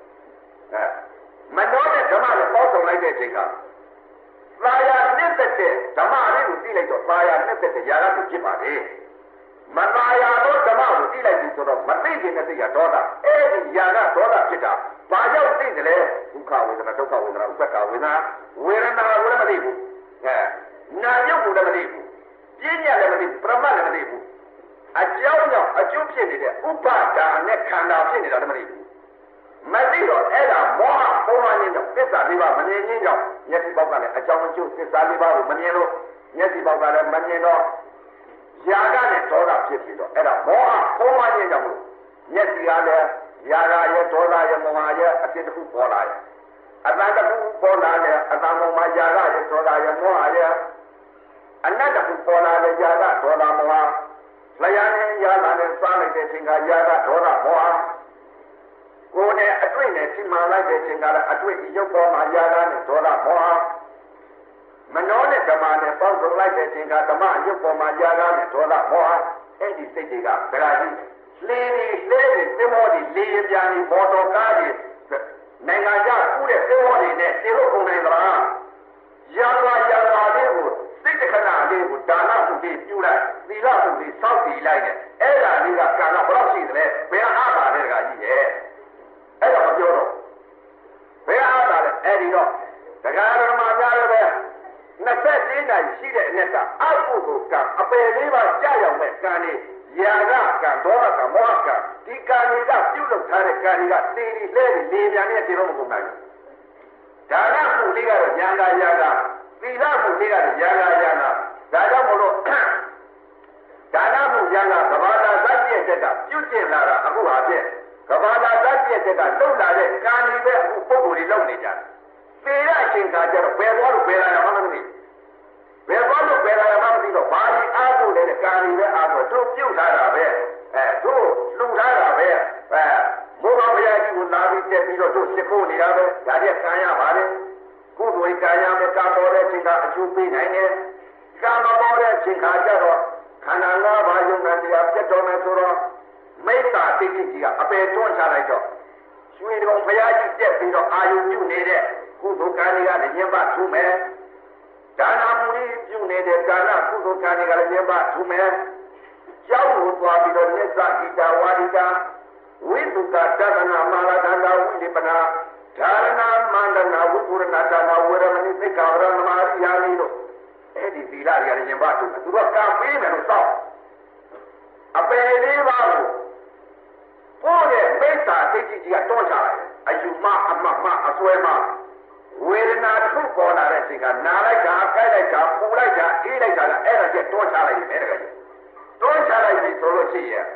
မနှောတဲ့ဓမ္မကိုပေါက်ဆောင်လိုက်တဲ့အချိန်ကသာယာနှစ်သက်တဲ့ဓမ္မလေးကိုသိလိုက်တော့သာယာနှစ်သက်တဲ့ຢာကသူဖြစ်ပါလေမသာယာတော့ဓမ္မကိုသိလိုက်ပြီဆိုတော့မသိခြင်းနဲ့သိရဒေါသအဲ့ဒီຢာကဒေါသဖြစ်တာဘာကြောင့်သိတယ်လဲဒုက္ခဝေဒနာဒုက္ခဝေဒနာဥပ္ပခဝေဒနာဝေဒနာကိုလည်းမသိဘူးနာယုတ်ကိုလည်းမသိဘူးပြင်းညလည်းမသိဘူးပရမတ်လည်းမသိဘူးအကြောင်းကြောင့်အကျိုးဖြစ်နေတဲ့ဥပါဒါနဲ့ခန္ဓာဖြစ်နေတာလည်းမသိဘူးမသိတော့အဲ့ဒါမောဟပုံမှန်နေတော့သစ္စာလေးပါမမြင်ခြင်းကြောင့်မျက်စိပေါက်ကလည်းအကြောင်းအကျိုးသစ္စာလေးပါကိုမမြင်လို့မျက်စိပေါက်ကလည်းမမြင်တော့ຢာကနဲ့ဒေါသဖြစ်ပြီးတော့အဲ့ဒါမောဟပုံမှန်နေကြောင့်မျက်စိကလည်းຢာကရဲ့ဒေါသရဲ့မောဟရဲ့အဖြစ်တစ်ခုပေါ်လာရဲ့အတန်တစ်ခုပေါ်လာတယ်အတန်ပေါ်မှာຢာကရဲ့ဒေါသရဲ့မောဟရဲ့အနတ်တစ်ခုပေါ်လာတယ်ຢာကဒေါသမောဟလျှာနဲ့ຢာကနဲ့စားလိုက်တဲ့အချိန်ကຢာကဒေါသမောဟကိုယ်နဲ့အတွေ့နဲ့ထိမှန်လိုက်တဲ့အချိန်ကလည်းအတွေ့ဒီရုပ်ပေါ်မှာຢာကနဲ့ဒေါသမောဟမနောနဲ့ဓမ္မနဲ့ပေါင်းစုံလိုက်တဲ့အချိန်ကဓမ္မရုပ်ပေါ်မှာຢာကနဲ့ဒေါသမောဟအဲ့ဒီစိတ်တွေကဗလာကြီးလေသင်္ဘောတွေလေရပြန်ပြီးမော်တော်ကားတွေနိုင်ငံခြားကူးတဲ့သင်္ဘောတွေနဲ့တေလို့ကုန်နိုင်သလားຢာကလေးကိုစိတ်တခဏလေးကိုဒါနမှုတွေပြုလိုက်သီလမှုတွေစောင့်တည်လိုက်နဲ့အဲ့ဒါလေးကကံကဘယ်တော့ရှိသလဲဘယ်အားပါလဲတကကြီးရဲ့အဲ့တော့မပြောတော့ဘယ်အားပါလဲအဲ့ဒီတော့တရားဓမ္မများလည်းပဲ24နိုင်ရှိတဲ့အနက်ကအကုသိုလ်ကံအပယ်လေးပါကြာရောက်မဲ့ကံလေးຢာကကံဒေါသကံမောဟကံဒီကံတွေကပြုလုပ်ထားတဲ့ကံတွေကတည်ပြီးလဲလေပြန်နဲ့တည်လို့မကုန်နိုင်ဘူးဒါနမှုလေးကတော့ဉာဏ်ကຢာကသီလမှုလေးကတော့ຢာကຢာကဒါကြောင့်မလို့ဒါနမှုဉာဏ်ကကဘာသာသတ်ပြည့်တဲ့ကပြုကျင့်လာတာအခုဟာဖြင့်ကဘာသာသတ်ပြည့်တဲ့ကလုံလာတဲ့ကံတွေပဲအခုပုဂ္ဂိုလ်တွေလုံနေကြတယ်သေရအချိန်ခါကျတော့ဘယ်သွားလို့ဘယ်လာရမှမသိဘယ်သွားလို့ဘယ်လာရမှမသိတော့ဘာဒီအားထုတ်တဲ့ကံတွေပဲအားထုတ်တို့ပြုတ်ထားတာပဲတို့လှူထားတာပဲမိုးတော်ဘုရားကြီးကိုလာပြီးတက်ပြီးတော့တို့စစ်ဖို့နေတာပဲဒါတည်းကံရပါလေကုသိုလ်ကံရမယ်ကံပေါ်တဲ့အချိန်ကအကျိုးပေးနိုင်တယ်ကံမပေါ်တဲ့အချိန်ခါကျတော့ခန္ဓာ၅ပါးယုံနာတရားပြတ်တော်မယ်ဆိုတော့မိစ္ဆာတိတိကြီးကအပေတွန်းချလိုက်တော့ရွှေတော်ဘုရားကြီးတက်ပြီးတော့အာယုပြုနေတဲ့ကုသိုလ်ကံတွေကလည်းညင်ပါထူမယ်ဒါနမှုတွေပြုနေတဲ့ဒါနကုသိုလ်ကံတွေကလည်းညင်ပါထူမယ်ကျောင်းကိုသွားပြီးတော့နိစ္စဂိတဝါဒိတာဝိသုကတက္ကနာမာလဒန္တာဝိလိပနာဓာရဏမန္တနာဝိပုရဏတာနာဝေရမဏိသိက္ခာဝရဏမာရိယာနိတို့အဲ့ဒီသီလတွေကလည်းညင်ပါထူမယ်သူတို့ကံပေးမယ်လို့စောင့်အပယ်လေးပါးကိုပို့တဲ့မိစ္ဆာစိတ်ကြီးကတွန်းချလိုက်အယူမအမမအစွဲမဝေဒနာတစ်ခုပေါ်လာတဲ့ချိန်ကနာလိုက်တာကြိုက်လိုက်တာပူလိုက်တာအေးလိုက်တာအဲ့ဒါကျတွန်းချလိုက်တယ်တကယ်တွန်းချလိုက်ပြီဆိုလို့ရှိရင်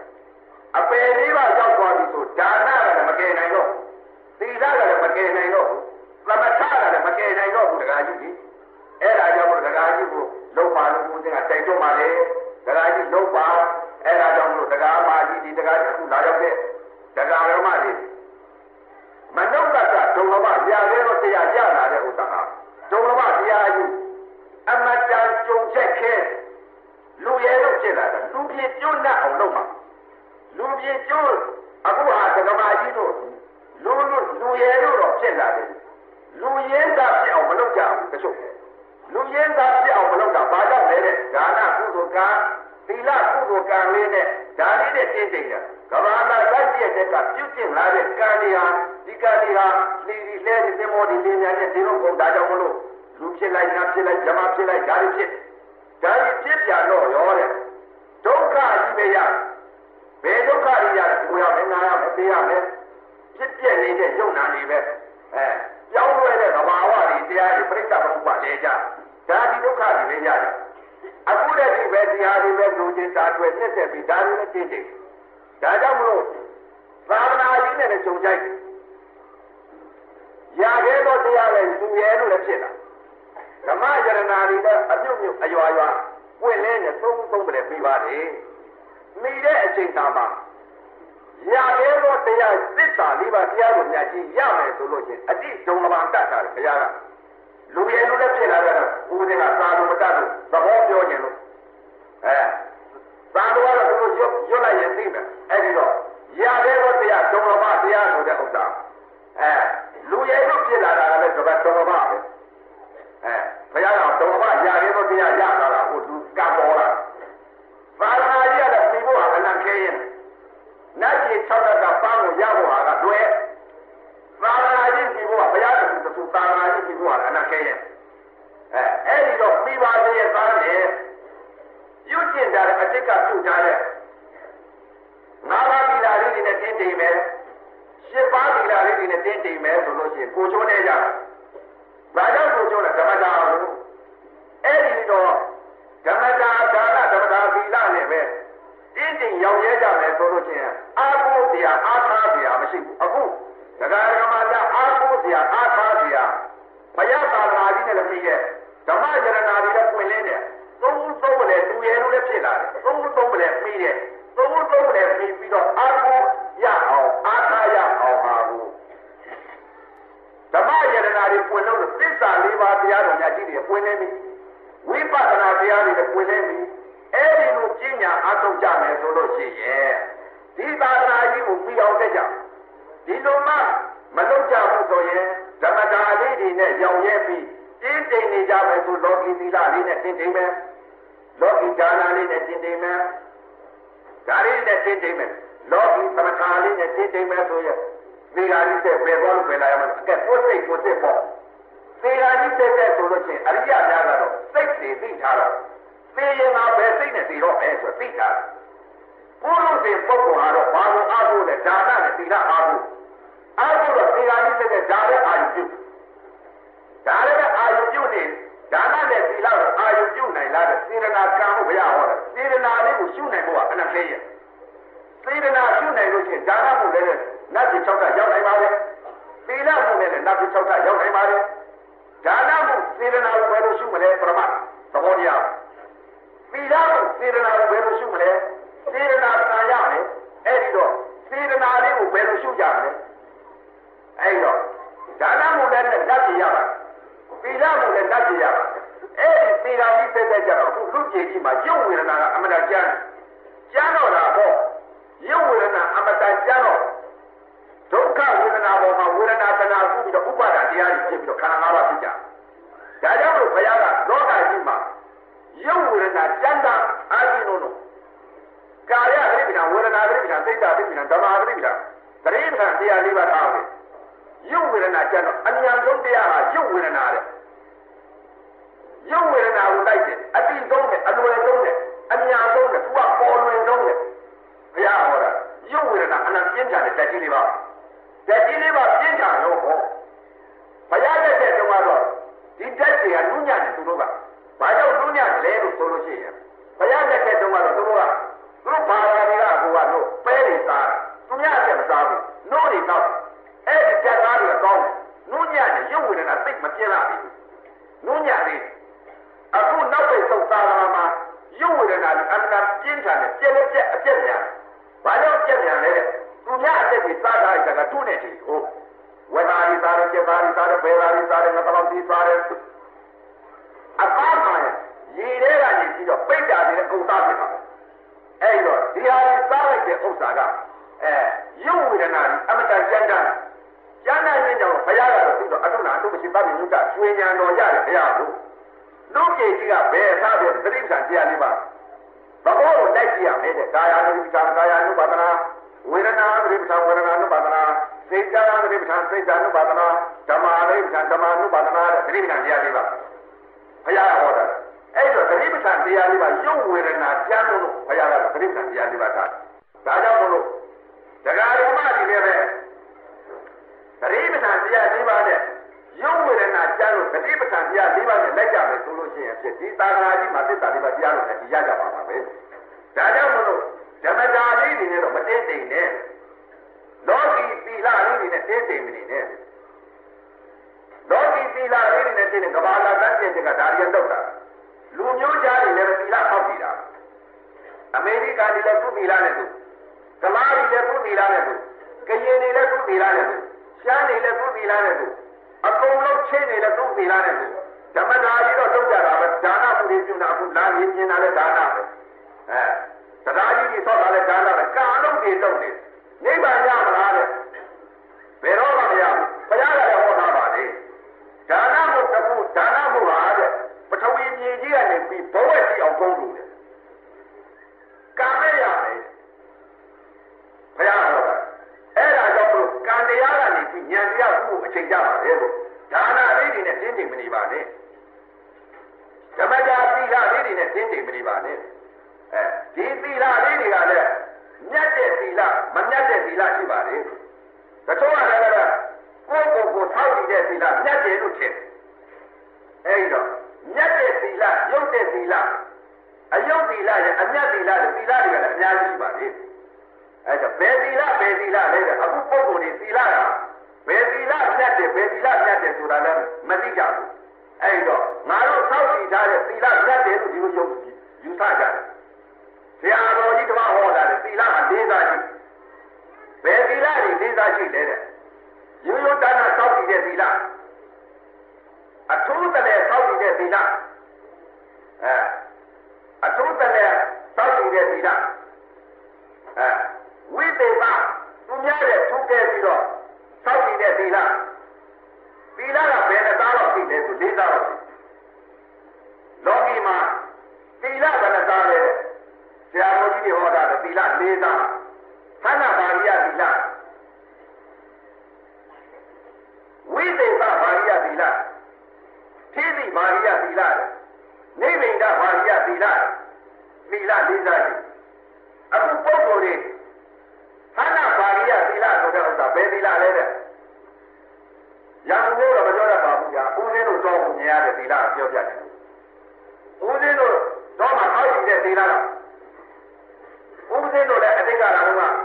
လုပ်ပါအဲ့ဒါကြောင့်မလို့တရားမာကြီးဒီတရားတစ်ခုလာရောက်တဲ့တရားဓမ္မတွေမနုဿကဒုံလဘရာခဲတော့တရားရလာတဲ့ဥစ္စာဟာဒုံလဘတရားယူအမတန်ကြုံချက်ခဲလူရဲလို့ဖြစ်လာတယ်လူပြေကျွတ်နဲ့အောင်လုပ်မှာလူပြေကျွတ်အခုဟာဓမ္မကြီးတို့လူရဲလို့တော့ဖြစ်လာတယ်လူရင်းသားဖြစ်အောင်မလုပ်ကြဘူးတချို့လူရင်းသားဖြစ်အောင်မလုပ်တာဘာကြောင့်လဲတဲ့ဒါနကုသိုလ်ကံသီလကုသိုလ်ကံလေးနဲ့ဒါလေးနဲ့တင်းတင်းတယ်ကဘာသာတိုက်ပြတဲ့ကပြုကျင့်လာတဲ့ကံတွေဟာဒီကံတွေဟာလီလဲတဲ့သင်္ဘောတွေလင်းများတဲ့ဒီလိုပုံဒါကြောင့်မလို့လူဖြစ်လိုက်နာဖြစ်လိုက်ဇမဖြစ်လိုက်ဒါတွေဖြစ်ပြန်တော့ရောတဲ့ဒုက္ခကြီးပဲရဘယ်ဒုက္ခကြီးရလဲကိုရမယ်နာရမယ်သိရမယ်ဖြစ်ပြနေတဲ့ယုံနာနေပဲပြောင်းလဲတဲ့သဘာဝတွေတရားတွေပြိဿဘုရားလဲကြဒါဒီဒုက္ခတွေပဲရတယ်အခုတည်းကပဲတရားတွေပဲလူချင်းစာတွေ့ဖြစ်တဲ့ပြီးဒါတွေနဲ့တည်တည်ဒါကြောင့်မလို့သာသနာကြီးနဲ့လည်းကြုံကြိုက်ရခဲ့သောတရားလည်းသူရဲလို့လည်းဖြစ်လာဓမ္မယရနာတွေလည်းအမြုပ်မြုပ်အရွာရွာပွင့်လင်းနဲ့သုံးပဲပြီးပါတယ်မိတဲ့အချိန်သာမှာရခဲ့သောတရားသစ္စာလေးပါးတရားကိုမြတ်ကြီးရမယ်ဆိုလို့ချင်းအတိဒုံလဘတတ်တာဘုရားကလူရဲလို့လည်းဖြစ်လာတယ်ဦးစင်းကသာလို့မတတ်လို့သဘောပြောခြင်းလို့သာလို့ကတော့သူတို့ရွတ်လိုက်ရင်သိမယ်အဲ့ဒီတော့ရခဲ့သောတရားဒုံလဘတရားဆိုတဲ့ဥစ္စာလူရဲလို့ဖြစ်လာတာလည်းဒီဘက်ဒုံလဘပဲဘုရားကဒုံလဘရခဲ့သောတရားရတာလားဟိုလူကပေါ်လာသာသနာကြီးကလည်းပြီးဖို့ဟာအနံခဲရင်နတ်ကြီး6တက်ကပန်းကိုရဖို့ဟာကလွယ်သာသနာကြီးပြီးဖို့ကဘုရားတူတူသာသနာကြီးပြီးဖို့ဟာအနံခဲရင်အဲ့ဒီတော့ပြီးပါသေးရဲ့သားနဲ့ပြုကျင့်တာအတိတ်ကပြုထားတဲ့ငါးပါးသီလလေးတွေနဲ့တင်းတိမ်မယ်10ပါးသီလလေးတွေနဲ့တင်းတိမ်မယ်ဆိုလို့ရှိရင်ကိုချိုးနေကြဘာကြောင့်ကိုချိုးလဲဓမ္မတာလို့အဲ့ဒီတော့ဓမ္မတာဒါနဓမ္မတာသီလနဲ့ပဲတင်းတိမ်ရောက်ရဲကြမယ်ဆိုလို့ရှိရင်အာဟုတရားအားထားတရားမရှိဘူးအခုတရားဓမ္မတာအာဟုတရားအားထားတရားဘုရားသာသနာကြီးနဲ့လည်းပြီးရဲ့ဓမ္မယရနာတွေလည်းပွင့်လင်းတယ်သုံးပဲလေသူရဲလို့လည်းဖြစ်လာတယ်သုံးပဲလေပြီးတယ်သုံးပဲလေပြီးတော့အာဟုရအောင်အားထားရအောင်ပါဘူးဓမ္မယရနာတွေပွင့်လို့သစ္စာလေးပါးတရားတော်များကြီးတွေပွင့်နေပြီဝိပဿနာတရားတွေပွင့်နေပြီအဲ့ဒီလိုပညာအားထုတ်ကြမယ်ဆိုလို့ရှိရင်ဒီသာသနာကြီးကိုပြီးအောင်တက်ကြဒီလိုမှမလုပ်ကြဘူးဆိုရင်ဓမ္မတာလေးတွေနဲ့ရောင်ရဲပြီးတင်းတိမ်နေကြမယ်ဆိုလောကီသီလလေးနဲ့တင်းတိမ်မယ်လောကီဒါနလေးနဲ့တင်းတိမ်မယ်ဒါလေးနဲ့တင်းတိမ်မယ်လောကီသမထလေးနဲ့တင်းတိမ်မယ်ဆိုရင်ဒီဟာလေးတဲ့ပဲဘောလို့ပဲလာရမှာအကဲကိုယ်စိတ်ပေါ့ဒီဟာကြီးတဲ့ဆိုလို့ချင်းအရိယများကတော့စိတ်တွေသိထားတော့သိရင်ငါပဲစိတ်နဲ့သိတော့ပဲဆိုသိတာပုရုษေပုဂ္ဂိုလ်ဟာတော့ဘာလို့အားဖို့လဲဒါနနဲ့သီလအားဖို့တော့သီလကြီးတဲ့ဒါလည်းအာရုံပြုဒါလည်းအာရုံပြုနေဒါနနဲ့သီလကိုအာရုံပြုနိုင်လားတဲ့စေရနာကံကိုဘုရားဟောတယ်စေရနာလေးကိုရှုနိုင်ဖို့ကအနည်းရဲ့စေရနာရှုနိုင်လို့ရှိရင်ဒါနမှုလည်းနတ်ကြီး6ကရောက်နိုင်ပါလေသီလမှုလည်းနတ်ကြီး6ကရောက်နိုင်ပါလေဒါနမှုစေရနာကိုဘယ်လိုရှုမလဲပရမတ်သဘောတရားသီလမှုစေရနာကိုဘယ်လိုရှုမလဲစေရနာကံရမယ်အဲ့ဒီတော့စေရနာလေးကိုဘယ်လိုရှုကြမလဲအဲ့တော့ဒါနမှုလည်းနတ်ကြီးရပါသီလမှုလည်းနတ်ကြီးရပါအဲ့ဒီသီလကြီးတဲ့ကြတော့အခုလူကြီးကြီးမှာရုပ်ဝေဒနာကအမတန်ကျမ်းတော့တာပေါ့ရုပ်ဝေဒနာအမတန်ကျမ်းတော့ဒုက္ခဝေဒနာပေါ်မှာဝေဒနာတဏှာကူပြီးတော့ဥပါဒတရားကြီးဖြစ်ပြီးတော့ခန္ဓာ၅ပါးဖြစ်ကြဒါကြောင့်လို့ဘုရားကလောကကြီးမှာရုပ်ဝေဒနာကျမ်းတာအာဇိနုနုကာယပရိပ္ပံဝေဒနာပရိပ္ပံစိတ်တပရိပ္ပံဓမ္မပရိပ္ပံသတိပ္ပံတရားလေးပါထားတယ်ရုပ်ဝေဒနာကျမ်းတော့အញ្ញံဆုံးတရားဟာရုပ်ဝေဒနာတဲ့ရုပ်ဝေဒနာကိုတိုက်တယ်အတိဆုံးနဲ့အလွယ်ဆုံးနဲ့အញ្ញံဆုံးနဲ့သူကပေါ်လွင်ဆုံးနဲ့ဘုရားဟောတာရုပ်ဝေဒနာအနံပြင်းထန်တဲ့တက်ကြီးလေးပါတက်ကြီးလေးပါပြင်းထန်တော့ဟောဘုရားရဲ့တဲ့တုန်းကတော့ဒီတက်ကြီးကနုညံ့တယ်သူတို့ကဘာကြောင့်နုညံ့လဲလို့ဆိုလို့ရှိရင်ဘုရားရဲ့တဲ့တုန်းကတော့သူတို့ဘာသာတွေကကိုကတော့ပဲတွေစားသူများအချက်မစားဘူးနို့တွေတော့အဲ့ဒီတက်သားတွေကောင်းတယ်နုညံ့တယ်ရုပ်ဝေဒနာသိမပြင်းလာဘူးနုညံ့တယ်အခုနောက်ပိတ်ဆုံးသာသနာမှာရုပ်ဝေဒနာအမှန်ပြင်းထန်တဲ့ပြက်လက်ပြက်အပြက်များဘာကြောင့်ပြက်များလဲတဲ့သူများအသက်ကြီးစားထားတဲ့ကထုနဲ့တည်းဟိုဝေသာရီစားတယ်ပြက်သားရီစားတယ်ဘယ်သာရီစားတယ်ငါတော်ကြီးစားတယ်အဖားမှရေထဲကနေပြီးတော့ပိတ်တာနေတဲ့ဥစ္စာဖြစ်တာအဲ့တော့ဒီဟာကြီးစားလိုက်တဲ့ဥစ္စာကရုပ်ဝေဒနာကြီးအမတန်ကြမ်းတမ်းကျမ်းစာရင်းကြောင့်ဘုရားကတော့ပြီးတော့အထုနာအထုမရှိသဗ္ဗညုတကျွေးညာတော်ရတယ်ဘုရားကိုလူကြီးကြီးကဘယ်အစားပဲသတိပ္ပံတရားလေးပါသဘောကိုတိုက်ကြည့်ရမယ်တဲ့ကာယ ानु ပ္ပံကာယ ानु ပါဒနာဝေဒနာ ानु ပ္ပံဝေဒနာ ानु ပါဒနာစိတ် ानु ပ္ပံစိတ် ानु ပါဒနာဓမ္မ ानु ပ္ပံဓမ္မ ानु ပါဒနာတဲ့သတိပ္ပံတရားလေးပါဘုရားဟောတာအဲ့တော့သတိပ္ပံတရားလေးပါရုပ်ဝေဒနာကျမ်းလို့ဘုရားကသတိပ္ပံတရားလေးပါထားဒါကြောင့်မို့လို့တရားဓမ္မကြီးလည်းပဲသတိပဋ္ဌာန်တရား၄ပါးနဲ့ရုပ်ဝေဒနာကြားလို့သတိပဋ္ဌာန်တရား၄ပါးနဲ့လိုက်ကြမယ်ဆိုလို့ရှိရင်ဖြစ်ဒီသာသနာကြီးမှာသစ္စာ၄ပါးတရားလို့လည်းရကြပါပါပဲဒါကြောင့်မလို့ဓမ္မတာလေးတွေနဲ့တော့မတင်းတိမ်နဲ့လောကီသီလလေးတွေနဲ့တင်းတိမ်မနေနဲ့လောကီသီလလေးတွေနဲ့တင်းတဲ့ကဘာလာတန်းကျက်ကဒါရီရောက်တာလူမျိုးကြားတွေလည်းသီလဖောက်တည်တာအမေရိကန်တွေလည်းသူ့သီလနဲ့သူကမားတွေလည်းသူ့သီလနဲ့သူကရင်တွေလည်းသူ့သီလနဲ့သူရှားနေလည်းသူ့သီလနဲ့သူအကုန်လုံးချင်းနေလည်းသူ့သီလနဲ့သူဓမ္မတာကြီးတော့လုပ်ကြတာပဲဒါနမှုတွေပြုတာအခုလာရင်ကျင်တာလည်းဒါနပဲတရားကြီးကြီးဆောက်တာလည်းဒါနပဲကာလုံးတွေလုပ်နေနိဗ္ဗာန်ရမလားတဲ့ဘယ်တော့မှမရဘူးဘုရားကလည်းဟောထားပါလေဒါနမှုတစ်ခုဒါနမှုပါတဲ့ပထဝီမြေကြီးကနေပြီးဘဝရှိအောင်ကုန်းလို့တယ်ကာမဲ့ရမယ်ဘုရားဟောတာအဲ့ဒါကြောင့်မို့ကံတရားကနေပြီးဉာဏ်တရားကိုအချိန်ကြပါလေလို့ဒါနလေးတွေနဲ့တင်းတိမ်မနေပါနဲ့ဓမ္မတာသီလလေးတွေနဲ့တင်းတိမ်မနေပါနဲ့ဒီသီလလေးတွေကလည်းမြတ်တဲ့သီလမမြတ်တဲ့သီလရှိပါလေတချို့ကလည်းကိုယ်ကိုထောက်တည်တဲ့သီလမြတ်တယ်လို့ထင်အဲ့တော့မြတ်တဲ့သီလရုပ်တဲ့သီလအယုတ်သီလရဲ့အမြတ်သီလရဲ့သီလတွေကလည်းအများကြီးရှိပါလေအဲ့တော့ဘယ်သီလလဲတဲ့အခုပုဂ္ဂိုလ်တွေသီလကဘယ်သီလမြတ်တယ်ဘယ်သီလမြတ်တယ်ဆိုတာလည်းမသိကြဘူးအဲ့တော့ငါတို့စောင့်ကြည့်ထားတဲ့သီလမြတ်တယ်လို့ဒီလိုယူဆကြတယ်ဆရာတော်ကြီးကဟောတာလေသီလက၄စားရှိဘယ်သီလတွေ၄စားရှိလဲတဲ့ရိုးရိုးတန်းတန်းစောင့်ကြည့်တဲ့သီလအထူးတလည်းစောင့်ကြည့်တဲ့သီလအထူးတလည်းစောင့်ကြည့်တဲ့သီလဝိသေသသူများတဲ့ထူးကဲပြီးတော့စောင့်ကြည့်တဲ့သီလကဘယ်နှသားတော့ရှိလဲဆို၄သားတော့လောကီမှာသီလဘယ်နှသားလဲဆရာတော်ကြီးတွေဟောတာသီလ၄သားသန္တာပါရိယသီလဝိသေသပါရိယသီလထိတိပါရိယသီလနိဗ္ဗိန္ဒပါရိယသီလသီလ၄သားရှိအခုပုဂ္ဂိုလ်တွေသန္တာပါရိယသီလဆိုတဲ့ဥစ္စာဘယ်သီလလဲတဲ့ရံလို့တော့မပြောရပါဘူးညာဦးဇင်းတို့တော့မြင်ရတဲ့သီလပြောပြတယ်ဦးဇင်းတို့တော့မှထောက်ကြည့်တဲ့သီလကဦးဇင်းတို့လည်းအတိတ်ကလာတော့ကဥပုသ်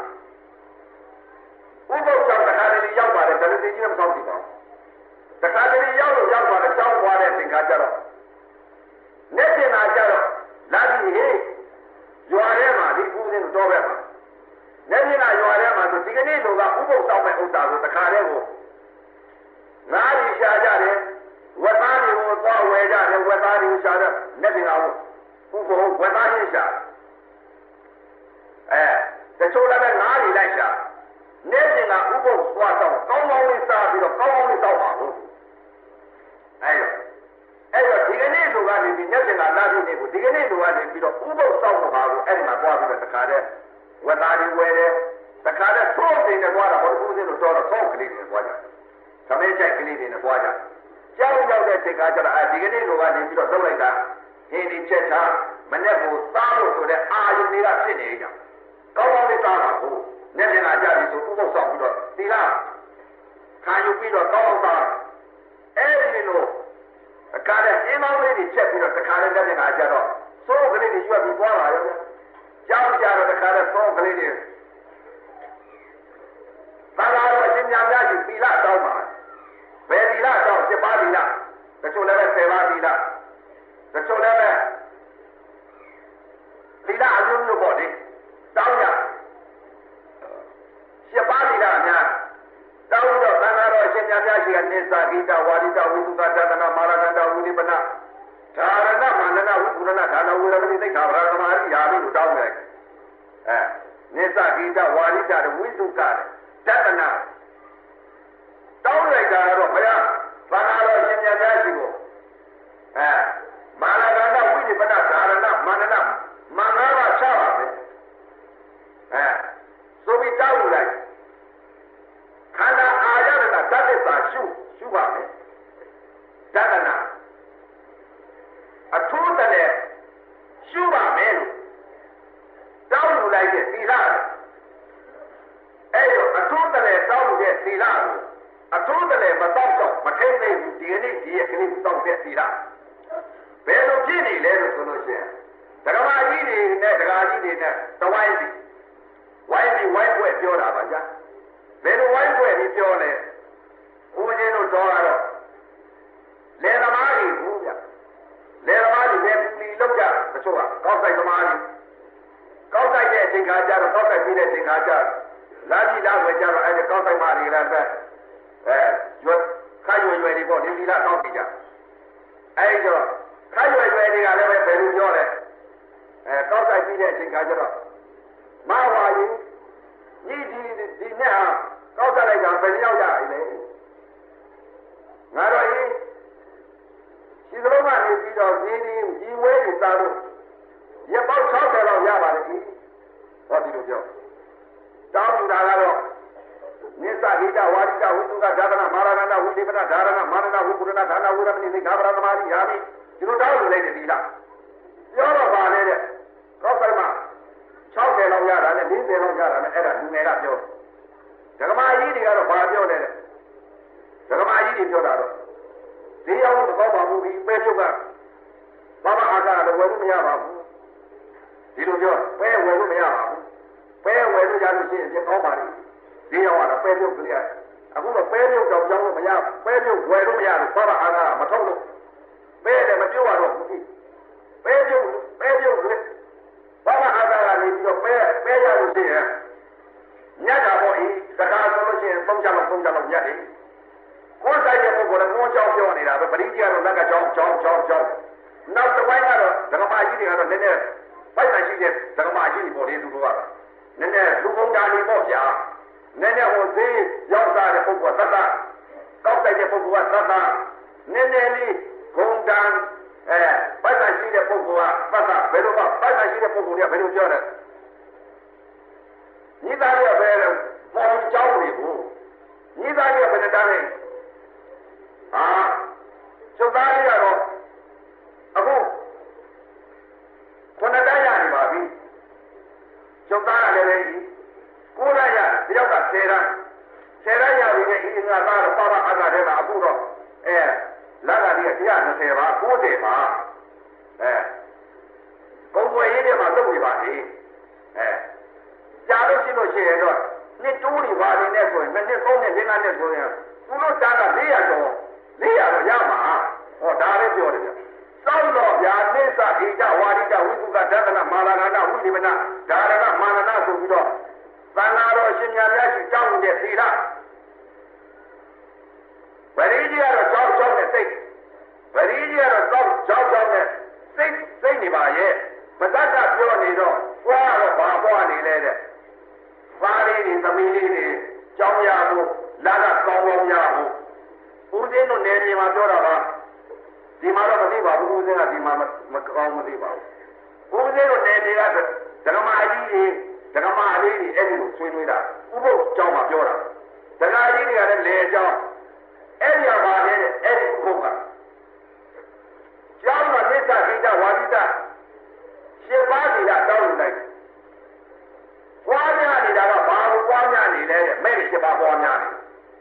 ကြောင့်တခါတလေရောက်ပါတယ်ဒါလည်းသိချင်းမဆောက်ကြည့်ပါဘူးတခါတလေရောက်လို့ရောက်သွားတဲ့ကြောင်းသွားတဲ့သင်္ခါကြတော့မျက်ပြင်သာကြတော့လာပြီးဟေးရွာထဲမှာဒီဦးဇင်းတို့တော့ပဲမှာမျက်ပြင်သာရွာထဲမှာဆိုဒီကနေ့လိုကဥပုသ်တောက်မဲ့ဥစ္စာကိုတခါတည်းကိုငါးရီရှာကြတယ်ဝက်သားတွေကိုသွားဝယ်ကြတယ်ဝက်သားတွေကိုရှာတယ်မျက်ပြင်သာကိုဥပုသ်ဝက်သားချင်းရှာတချို့လည်းပဲငါးရီလိုက်ရှာမျက်ပြင်သာဥပုသ်သွားတော့ကောင်းကောင်းလေးစားပြီးတော့ကောင်းကောင်းလေးတောက်ပါဘူးအဲ့တော့ဒီကနေ့လိုကနေပြီးမျက်ပြင်သာလာပြီးနေကိုဒီကနေ့လိုကနေပြီးတော့ဥပုသ်တောက်မှာကိုအဲ့ဒီမှာသွားပြီးတော့တခါတည်းဝက်သားတွေဝယ်တယ်တခါတည်းသိုးတင်နေသွားတာဟောဒီဦးဇင်းတို့တော့သောက်ကလေးတွေသွားကြသမင်းချိုက်ကလေးတွေနဲ့သွားကြကြောက်ရောက်တဲ့ချိန်ကကျတော့ဒီကနေ့လိုကနေပြီးတော့သုံးလိုက်တာဟင်းဒီချက်ထားမနဲ့ကိုစားလို့ဆိုတဲ့အာယုန်တွေကဖြစ်နေကြကောင်းကောင်းလေးစားတာကိုမျက်ပြင်သာကြပြီဆိုဥပုသ်ဆောင်ပြီးတော့သီလခံယူပြီးတော့ကောင်းအောင်စားအဲ့ဒီလိုအခါတဲ့အင်းမောင်းလေးတွေချက်ပြီးတော့တခါလေးမျက်ပြင်သာကြတော့သိုးကလေးတွေရွက်ပြီးသွားလာရောကြောက်ကြတော့တခါတဲ့သိုးကလေးတွေဘာသာတော်အရှင်များများရှိသီလတောင်းပါဘယ်သီလတောင်း7ပါးသီလတချို့လည်း10ပါးသီလတချို့လည်းသီလို့ပေါ့လေတောင်းရရှင်းပါလိလားများတောင်းတော့သံဃာတော်အရှင်မြတ်များရှိကနေသာဂိတဝါရိတဝိသုဒသဒနာမာရကန္တဝိနိပနဓာရဏမန္တနာဝိပုရဏဌာနဝေရမဏိသိက္ခာပရကမာရိယာလို့တောင်းတယ်နေသာဂိတဝါရိတဝိသုဒသဒနာတောင်းလိုက်တာတော့ဘုရားသံဃာတော်အရှင်မြတ်များရှိကိုမာရကန္တဝိနိပနဓာရဏမန္တနာမင်္ဂလာချပါမယ်ဆိုပြီးတောင်းလိုက်ခန္ဓာအာရဏဓာတ်သစ္စာရှုပါမယ်တဒနာအထူးတည်းရှုပါမယ်လို့တောင်းယူလိုက်တဲ့သီလအဲ့တော့အထူးတည်းတောင်းယူတဲ့သီလကိုအထူးတည်းမတောက်တော့မထိမ့်နိုင်ဘူးဒီနေ့ဒီရကလေးတောင်းတဲ့သီလဘယ်လိုဖြစ်နေလဲလို့ဆိုလို့ရှိရင်ဒကမာကြီးတွေနဲ့ဒကာကြီးတွေနဲ့တဝိုင်းပြီးဝိုင်းပွဲပြောတာပါဗျာဘယ်လိုဝိုင်းပွဲပြီးပြောလဲဦးဇင်းတို့တော်ကတော့လေသမားကြီးဘူးဗျလေသမားကြီးပဲပူလီလောက်ကြတချို့ကကောက်ဆိုင်သမားကြီးကောက်ဆိုင်တဲ့အချိန်ခါကျတော့ကောက်ဆိုင်ပြီးတဲ့အချိန်ခါကျလာကြည့်လာဝယ်ကြတော့အဲ့ဒီကောက်ဆိုင်မာတွေလည်းပဲရွက်ခါရွယ်တွေပေါ့ဒီလာကောက်ကြည့်ကြအဲ့တော့ခါရွယ်တွေကလည်းပဲဘယ်လိုပြောလဲကောက်ဆိုင်ပြီးတဲ့အချိန်ခါကျတော့မဟာကြီးညီဒီနဲ့ဟာကောက်ကြလိုက်တာဘယ်နှယောက်ကြလဲငါတော့ဒီလိုမှနေပြီးတော့ဒီဝဲတွေစားလို့ရပေါက်60လောက်ရပါတယ်ဒီဟောဒီလိုပြောတောင်းတာကတော့နိစ္စဟိတဝါရိတဝိသုကဓာတနာမာရဏဝိလိပနဓာရဏမာနနာဝိပုရဏဌာနဝိရမဏိသိက္ခာပရသမာရိယာမိဒီလိုတောင်းလို့လိုက်တယ်ဒီလားပြောတော့ပါလေတဲ့ကောက်ဆိုင်မှာ60လောက်ရတာနဲ့40လောက်ရတာနဲ့အဲ့ဒါလူငယ်ကပြောဒကမာကြီးတွေကတော့ဘာပြောလဲတဲ့ဒကမာကြီးတွေပြောတာတော့ဒီအောင်မကောက်ပါဘူးဒီပဲပြုတ်ကဘာမှအာသာလည်းဝယ်လို့မရပါဘူးဒီလိုပြောပဲဝယ်လို့မရပါဘူးပဲဝယ်လို့ရလို့ရှိရင်ပြကောင်းပါလိမ့်ဒီအောင်ကတော့ပဲပြုတ်ကလေးအခုတော့ပဲပြုတ်တော့ကြောင်းလို့မရပဲပြုတ်ဝယ်လို့မရလို့ဘာမှအာသာမထုတ်လို့ပဲလည်းမပြုတ်ရတော့ဘူးပဲပြုတ်လေဘာမှအာသာကနေပြီးတော့ပဲရလို့ရှိရင်ညတ်တာပေါ့စကားဆိုလို့ရှိရင်3ချက်လောက်ညတ်တယ်ကိုယ်ဆိုင်တဲ့ပုဂ္ဂိုလ်ကကိုယ်ကြောင်းပြောနေတာပဲပရိသတ်ကတော့လက်ကကြောင်းနောက်တစ်ပိုင်းကတော့ဓမ္မကြီးတွေကတော့နည်းနည်းပိုက်ဆံရှိတဲ့ဓမ္မကြီးတွေပေါ့လေသူတို့ကနည်းနည်းလူကုန်တာတွေပေါ့ဗျာနည်းနည်းဟိုသေးရောက်စားတဲ့ပုဂ္ဂိုလ်ကသတ်တာကောက်ဆိုင်တဲ့ပုဂ္ဂိုလ်ကသတ်တာနည်းနည်းလေးဂုံတန်ပိုက်ဆံရှိတဲ့ပုဂ္ဂိုလ်ကသတ်တာဘယ်လိုပါပိုက်ဆံရှိတဲ့ပုဂ္ဂိုလ်ကဘယ်လိုပြောလဲညီသားတွေပဲပေါ်ကြောင်းတွေဘူးညီသားတွေဘယ်နဲ့တားလဲကျောင်းသားတွေကတော့အခုခုနတန်းရနေပါပြီကျောင်းသားကလည်းကိုးရရတယောက်က10ရမ်းရပြီနဲ့အင်္ဂါသားတော့ပါအားကားတဲ့ကအခုတော့လက်ကကြီးက120ပါ90ပါဘုံဘွယ်ရေးတွေမှာလုပ်နေပါလေကြာလို့ရှိလို့ရှိရင်တော့နှစ်တိုးတွေပါနေနဲ့ဆိုရင်နှစ်3နဲ့5နဲ့ဆိုရင်သူတို့တန်းက400ကျော်400တော့ရမှာဟောဒါလည်းပြောတယ်ဗျစောင့်တော့ဗျာနိစ္စဣဒဝါရိတဝိပုကဓတနာမာလာနာဝိလိမနာဒါရဏမာနနာဆိုပြီးတော့သံဃာတော်ရှင်များများရှိတောင်းနေတဲ့သီလဗရိကြီးကတော့ကြောက်နဲ့စိတ်ဗရိကြီးကတော့ကြောက်နဲ့စိတ်နေပါရဲ့မတတ်တာပြောနေတော့ပွားတော့ဘာပွားနေလဲတဲ့သားလေးတွေသမီးလေးတွေကြောင်းရဖို့လာကကောင်းရဖို့ဦးဇင်းတို့နယ်မြေမှာပြောတာပါဒီမှာတော့မသိပါဘူးဦးဇင်းကဒီမှာမကောင်းမသိပါဘူးဦးဇင်းတို့နယ်မြေကဓမ္မအကြီးတွေဓမ္မအလေးတွေအဲ့ဒီကိုဆွေးနွေးတာဥပုပ်ကျောင်းမှာပြောတာဓမ္မအကြီးတွေကလည်းလေကျောင်းအဲ့ဒီပါလေအဲ့ဒီဥပုပ်ကကျောင်းမှာနိစ္စဟိတဝါဒိတ7ပါးစီတာတောင်းယူလိုက်ပွားများနေတာကဘာလို့ပွားများနေလဲတဲ့မဲ့7ပါးပွားများနေ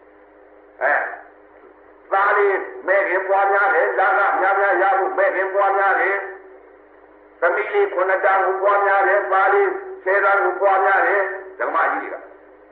သားလေးမဲ့ခင်ပွားများတယ်လာကများရဖို့မဲ့ခင်ပွားများတယ်သမီးလေး9တန်းကိုပွားများတယ်သားလေး10တန်းကိုပွားများတယ်ဓမ္မကြီးတွေက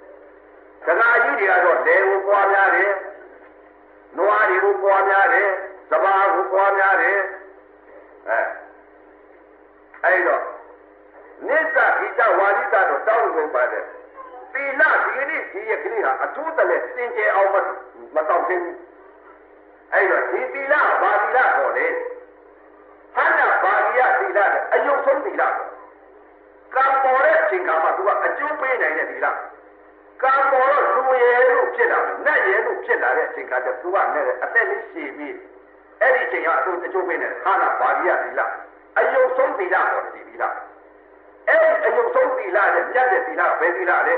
ကတော့လေကိုပွားများတယ်နွားတွေကိုပွားများတယ်စပါးကိုပွားများတယ်အဲ့တော့နိစ္စဣတဝါလိတတော့တောင်းဝင်ပါတယ်သီလဒီနေ့ဒီရကလေးဟာအထူးတလဲစင်ကြယ်အောင်မတောင်းသေးဘူးအဲ့တော့ဒီသီလဘာသီလခေါ်လဲဟန္တာဘာဂိယသီလတဲ့အယုံဆုံးသီလကံပေါ်တဲ့အချိန်ကမှသူကအကျိုးပေးနိုင်တဲ့သီလကံပေါ်တော့လူရဲလို့ဖြစ်လာတယ်နတ်ရဲလို့ဖြစ်လာတဲ့အချိန်ကတည်းကသူကနဲ့အသက်လေးရှည်ပြီးအဲ့ဒီအချိန်ကအကျိုးပေးနေဟန္တာဘာဂိယသီလအယုံဆုံးသီလပေါ်ဒီသီလအဲ့ဒီအယုံဆုံးသီလနဲ့မြတ်တဲ့သီလဘယ်သီလလဲ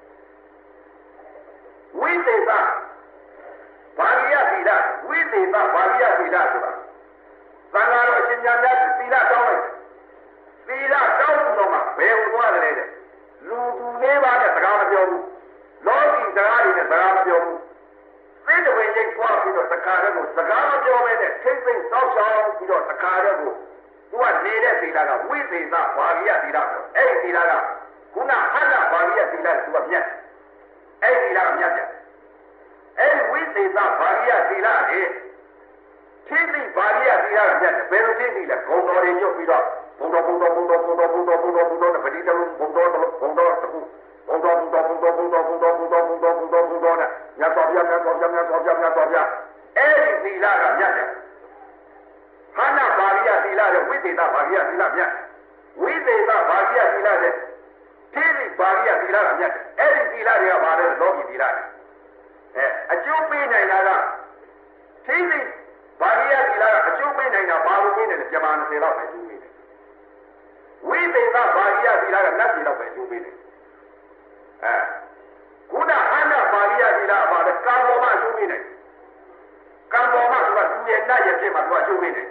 ဝိသေသဘာဂိယသီလဝိသေသဘာဂိယသီလဆိုတာသံဃာတော်အရှင်မြတ်သီလတောင်းလိုက်သီလတောင်းတော့မှဘယ်ဟိုသွားတယ်တဲ့လူသူလေးပါးနဲ့စကားမပြောဘူးလောကီစကားတွေနဲ့စကားမပြောဘူးသိတဲ့ဝင်ကြီးပွားပြီးတော့စကားတွေကိုစကားမပြောဘဲနဲ့ထိမ့်သိမ့်စောက်ရှောင်ပြီးတော့စကားတွေကိုသူကနေတဲ့သီလကဝိသေသဘာဂိယသီလအဲ့ဒီသီလကခုနဟန္တာဘာဂိယသီလကသူကမြတ်အဲ့ဒီသီလကမြတ်တယ်အဲ့ဒီဝိသေသဘာဂိယသီလလေထိသိဘာဂိယသီလကမြတ်တယ်ဘယ်လိုထိသိလဲဂုံတော်တွေညွတ်ပြီးတော့ဘုံတော်နဲ့ပတိတလုံးဘုံတော်တခုဘုံတော်နဲ့ညသောပြအဲ့ဒီသီလကမြတ်တယ်ဟန္တာဘာဂိယသီလနဲ့ဝိသေသဘာဂိယသီလမြတ်ဝိသေသဘာဂိယသီလနဲ့ထိသိဘာဂိယသီလကမြတ်တယ်အဲ့ဒီသီလတွေကဘာလဲလောကီသီလတွေအကျိုးပေးနိုင်တာကထိသိဘာဂိယသီလကအကျိုးပေးနိုင်တာဘာလို့ပေးနေလဲပြမာ20လောက်ပဲအကျိုးပေးတယ်ဝိသေသဘာဂိယသီလကလက်စီလောက်ပဲအကျိုးပေးတယ်ခုနဟန္တာဘာဂိယသီလကဘာလဲကံပေါ်မှာအကျိုးပေးတယ်ကံပေါ်မှာသူကသူရဲ့နတ်ရဲ့ဖြစ်မှာသူကအကျိုးပေးတယ်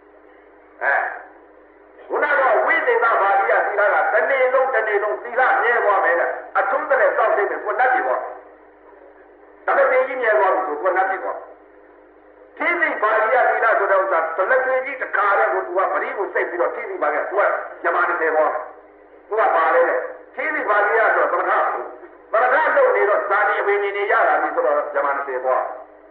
ခုနကဝိသေသဘာဂိယသီလကတနေ့လုံးသီလမြဲသွားမယ်အထုံးတဲ့စောင့်သိမယ်ကိုနတ်ပြီပေါ့ဒါပေမဲ့ကြီးမြဲသွားပြီဆိုကိုနတ်ပြီပေါ့ထိသိဘာဂိယသီလဆိုတော့သလကျွေးကြီးတခါတည်းကိုသူကပရိကိုစိတ်ပြီးတော့ထိသိပါခဲ့သူကညမာနေတယ်ပေါ့သူကပါလေထိသိဘာဂိယဆိုတော့သမထလုပ်နေတော့ဇာတိအပင်နေရတာပြီဆိုတော့ညမာနေတယ်ပေါ့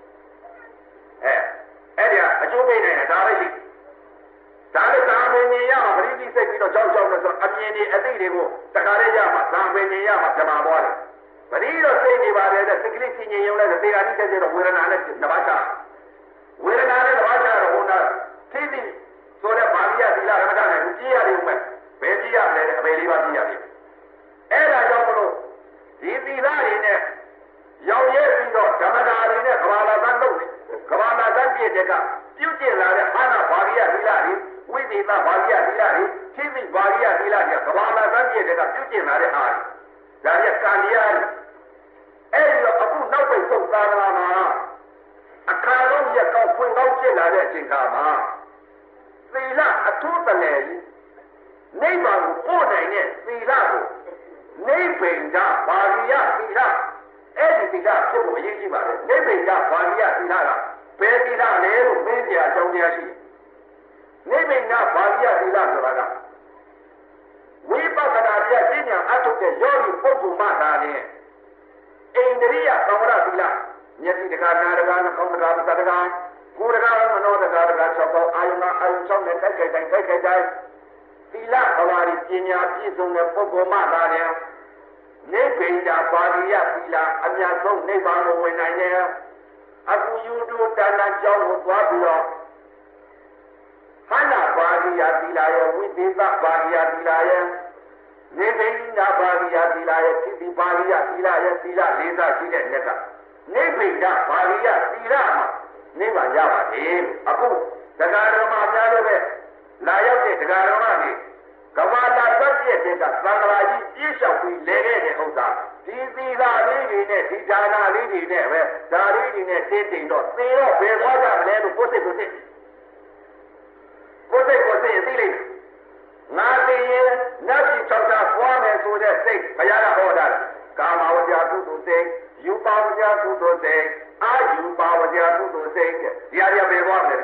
အဲ့ဒီအကျိုးပေးနေတာဒါပဲရှိဒါလည်းဇာပင်နေရမှာပရိတိစိတ်ပြီးတော့ကြောက်နေဆိုအမြင်တွေအသိတွေကိုတခါတည်းရမှာဇာပင်နေရမှာညမာသွားတယ်ပရိတော့စိတ်နေပါတယ်တဲ့စိတ်ကလေးချင်းရင်ရုံနဲ့သေဂာတိတက်ကျတော့ဝေဒနာနဲ့နဘာချဝေဒနာနဲ့နဘာချတော့ဟိုနာသိသိဆိုတဲ့ဘာဂိယသီလရမကနဲ့ကြည့်ရတယ်ဦးမယ်ဘယ်ကြည့်ရလဲအပေလေးပါကြည့်ရတယ်အဲ့ဒါကြောင့်မလို့ဒီသီလတွေနဲ့ရောက်ရဲပြီးတော့ဓမ္မတာတွေနဲ့ကဘာလာသန်းလုပ်တယ်ကဘာလာသန်းပြည့်တဲ့ကပြုတ်ကျင်လာတဲ့ဟန္တာဘာဂိယသီလတွေဝိသေသဘာဂိယသီလတွေသိသိဘာဂိယသီလတွေကဘာလာသန်းပြည့်တဲ့ကပြုတ်ကျင်လာတဲ့အားဒါရကံတရားအဲ့ဒီတော့အခုနောက်ပိတ်ဆုံးသာသနာမှာအခါဆုံးရက်ကောက်ဖွင့်ကောက်ဖြစ်လာတဲ့အချိန်ခါမှာသီလအထူးတလဲနိဗ္ဗာန်ကိုပို့နိုင်တဲ့သီလကိုနိဗ္ဗိန္ဒဘာဂိယသီလအဲ့ဒီသီလဖြစ်ဖို့အရေးကြီးပါတယ်နိဗ္ဗိန္ဒဘာဂိယသီလကဘယ်သီလလဲလို့မေးကြအကြောင်းတရားရှိနိဗ္ဗိန္ဒဘာဂိယသီလဆိုတာကဝိပဿနာတရားသိဉာဏ်အထုတ်တဲ့ယောဂီပုဂ္ဂိုလ်မှသာလေအိန္ဒြိယသံဝရသီလမျက်စိတကားနားတကားနှာခေါင်းတကားပါးစပ်တကားကိုယ်တကားမနောတကား6ပေါင်းအာယုံ6နဲ့တိုက်ခိုက်တိုင်းသီလဘဝရီပညာပြည့်စုံတဲ့ပုဂ္ဂိုလ်မှသာလေနိဗ္ဗိန္ဒပါဠိယသီလအမြတ်ဆုံးနိဗ္ဗာန်ကိုဝင်နိုင်တယ်အခုယူတူတဏ္ဍကြောင့်ကိုသွားပြီးတော့ဟန္တာပါဠိယသီလရဲ့ဝိသေသပါဠိယသီလရဲ့နိဗ္ဗိန္ဒပါဠိယသီလရဲ့သိတိပါဠိယသီလရဲ့သီလ၄ပါးရှိတဲ့မြတ်ကနိဗ္ဗိန္ဒပါဠိယသီလမှာနိဗ္ဗာန်ရပါတယ်အခုတရားတော်မှာများလို့ပဲလာရောက်တဲ့တရားတော်မှာနေကမ္ဘာတာသက်ပြည့်တဲ့ကသံဃာကြီးပြည့်လျှောက်ပြီးလဲခဲ့တဲ့ဥစ္စာဒီသီလလေးတွေနဲ့ဒီဒါနလေးတွေနဲ့ပဲဒါလေးတွေနဲ့သိသိတော့သေတော့ဘယ်သွားကြမလဲလို့ကိုယ်စိတ်အသိလိုက်ငါသိရင်နတ်ပြည်၆ပါးပွားမယ်ဆိုတဲ့စိတ်ဘုရားကဟောတာကာမဝဇ္ဇကုသိုလ်စိတ်ယူပါဝဇ္ဇကုသိုလ်စိတ်အာယူပါဝဇ္ဇကုသိုလ်စိတ်ဒီအရာပဲသွားမယ်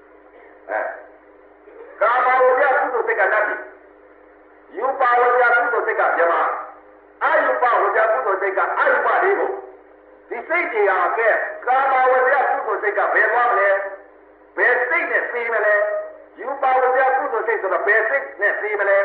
ကာမဝဇ္ဇကုသိုလ်စိတ်ကနတ်ပြည်ယူပါဝဇ္ဇကုသိုလ်စိတ်ကမြမအာယူပါဝဇ္ဇကုသိုလ်စိတ်ကအာယူပါလေးကိုဒီစိတ်ကြီးအားကဲကာမဝဇ္ဇကုသိုလ်စိတ်ကဘယ်သွားမလဲဘယ်စိတ်နဲ့သိမလဲယူပါဝဇ္ဇကုသိုလ်စိတ်ဆိုတော့ဘယ်စိတ်နဲ့သိမလဲ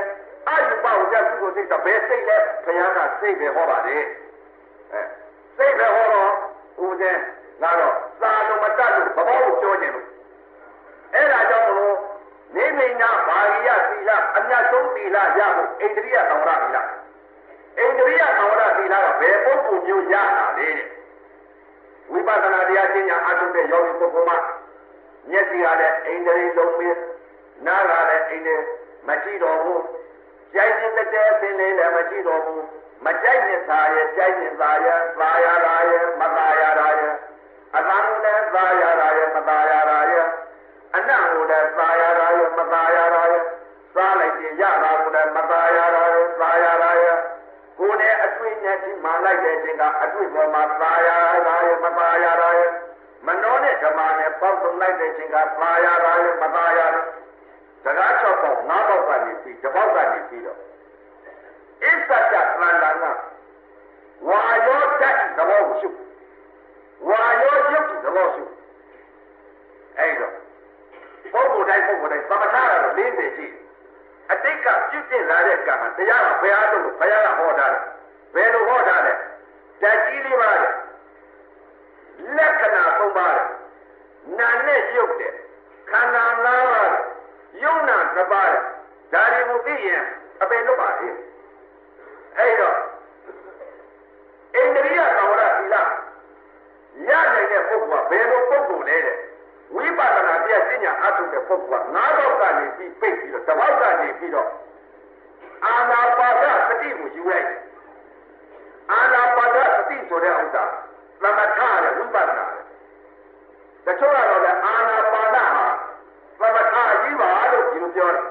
အာယုပဝဇ္ဇကုသိုလ်စိတ်တော့ဘယ်စိတ်လဲဘုရားကစိတ်ပဲဟောပါလေစိတ်ပဲဟောတော့ဦးဇင်းငါတော့သာလုံးမတတ်လို့သဘောကိုပြောခြင်းလို့အဲ့ဒါကြောင့်လို့နေမိန်နာဘာရိယသီလအမြတ်ဆုံးသီလရဖို့ဣန္ဒြိယသံဝရသီလဣန္ဒြိယသံဝရသီလကဘယ်ပုဂ္ဂိုလ်မျိုးရတာလဲတဲ့ဝိပဿနာတရားကျင့်ကြအထုတဲ့ယောဂီပုဂ္ဂိုလ်မှာမျက်စိကလည်းဣန္ဒြေလုံးပြီးနားကလည်းဣန္ဒြေမကြည့်တော့ဘူးကြိုက်တဲ့တဲ့အစင်းလေးလည်းမကြည့်တော့ဘူးမကြိုက်ရင်သာရဲ့ကြိုက်ရင်သာရဲ့သာရတာရဲ့မသာရတာရဲ့အသံကိုလည်းသာရတာရဲ့မသာရတာရဲ့အနံ့ကိုလည်းသာရတာရဲ့မသာရတာရဲ့စားလိုက်ရင်ရတာကိုလည်းမသာရတာရဲ့သာရတာရဲ့ကိုယ်နဲ့အတွေ့နဲ့ဒီမှလိုက်တဲ့အချိန်ကအတွေ့ပေါ်မှာသာရတာရဲ့မသာရတာရဲ့မနှောနဲ့ဓမ္မနဲ့ပေါက်ဆုံးလိုက်တဲ့အချိန်ကသာရတာရဲ့မသာရတာစကား၆ပေါက်၅ပေါက်ကနေပြီးတစ်ပေါက်ကနေပြီးတော့အစ္ဆတသန္တာကဝါယောတတ်သဘောကိုရှုဝါယောယုတ်သဘောရှုအဲ့တော့ပုဂ္ဂိုလ်တိုင်းသမထကတော့40ရှိအတိတ်ကပြုကျင့်လာတဲ့ကံမှာတရားကဘယ်အားလို့ဘုရားကဟောတာလဲဘယ်လိုဟောတာလဲဓာတ်ကြီးလေးပါလေလက္ခဏာ3ပါးလေနာနဲ့ရုပ်တဲ့ခန္ဓာ5ပါးလေယုံနာ2ပါးလေဒါတွေကိုသိရင်အပင်လွတ်ပါလေအဲ့တော့ဣန္ဒြိယသံဝရသီလရနိုင်တဲ့ပုဂ္ဂိုလ်ကဘယ်လိုပုဂ္ဂိုလ်လဲတဲ့ဝိပဿနာတရားကျင့်ကြအထုတဲ့ပုဂ္ဂိုလ်က၅ပေါက်ကနေပြီးပိတ်ပြီးတော့တစ်ပေါက်ကနေပြီးတော့အာနာပါဒသတိကိုယူလိုက်အာနာပါဒသတိဆိုတဲ့ဥစ္စာသမထရဲ့ဝိပဿနာတချို့ကတော့လည်းအာနာပါဒဟာသမထကြီးပါလို့ဒီလိုပြောတယ်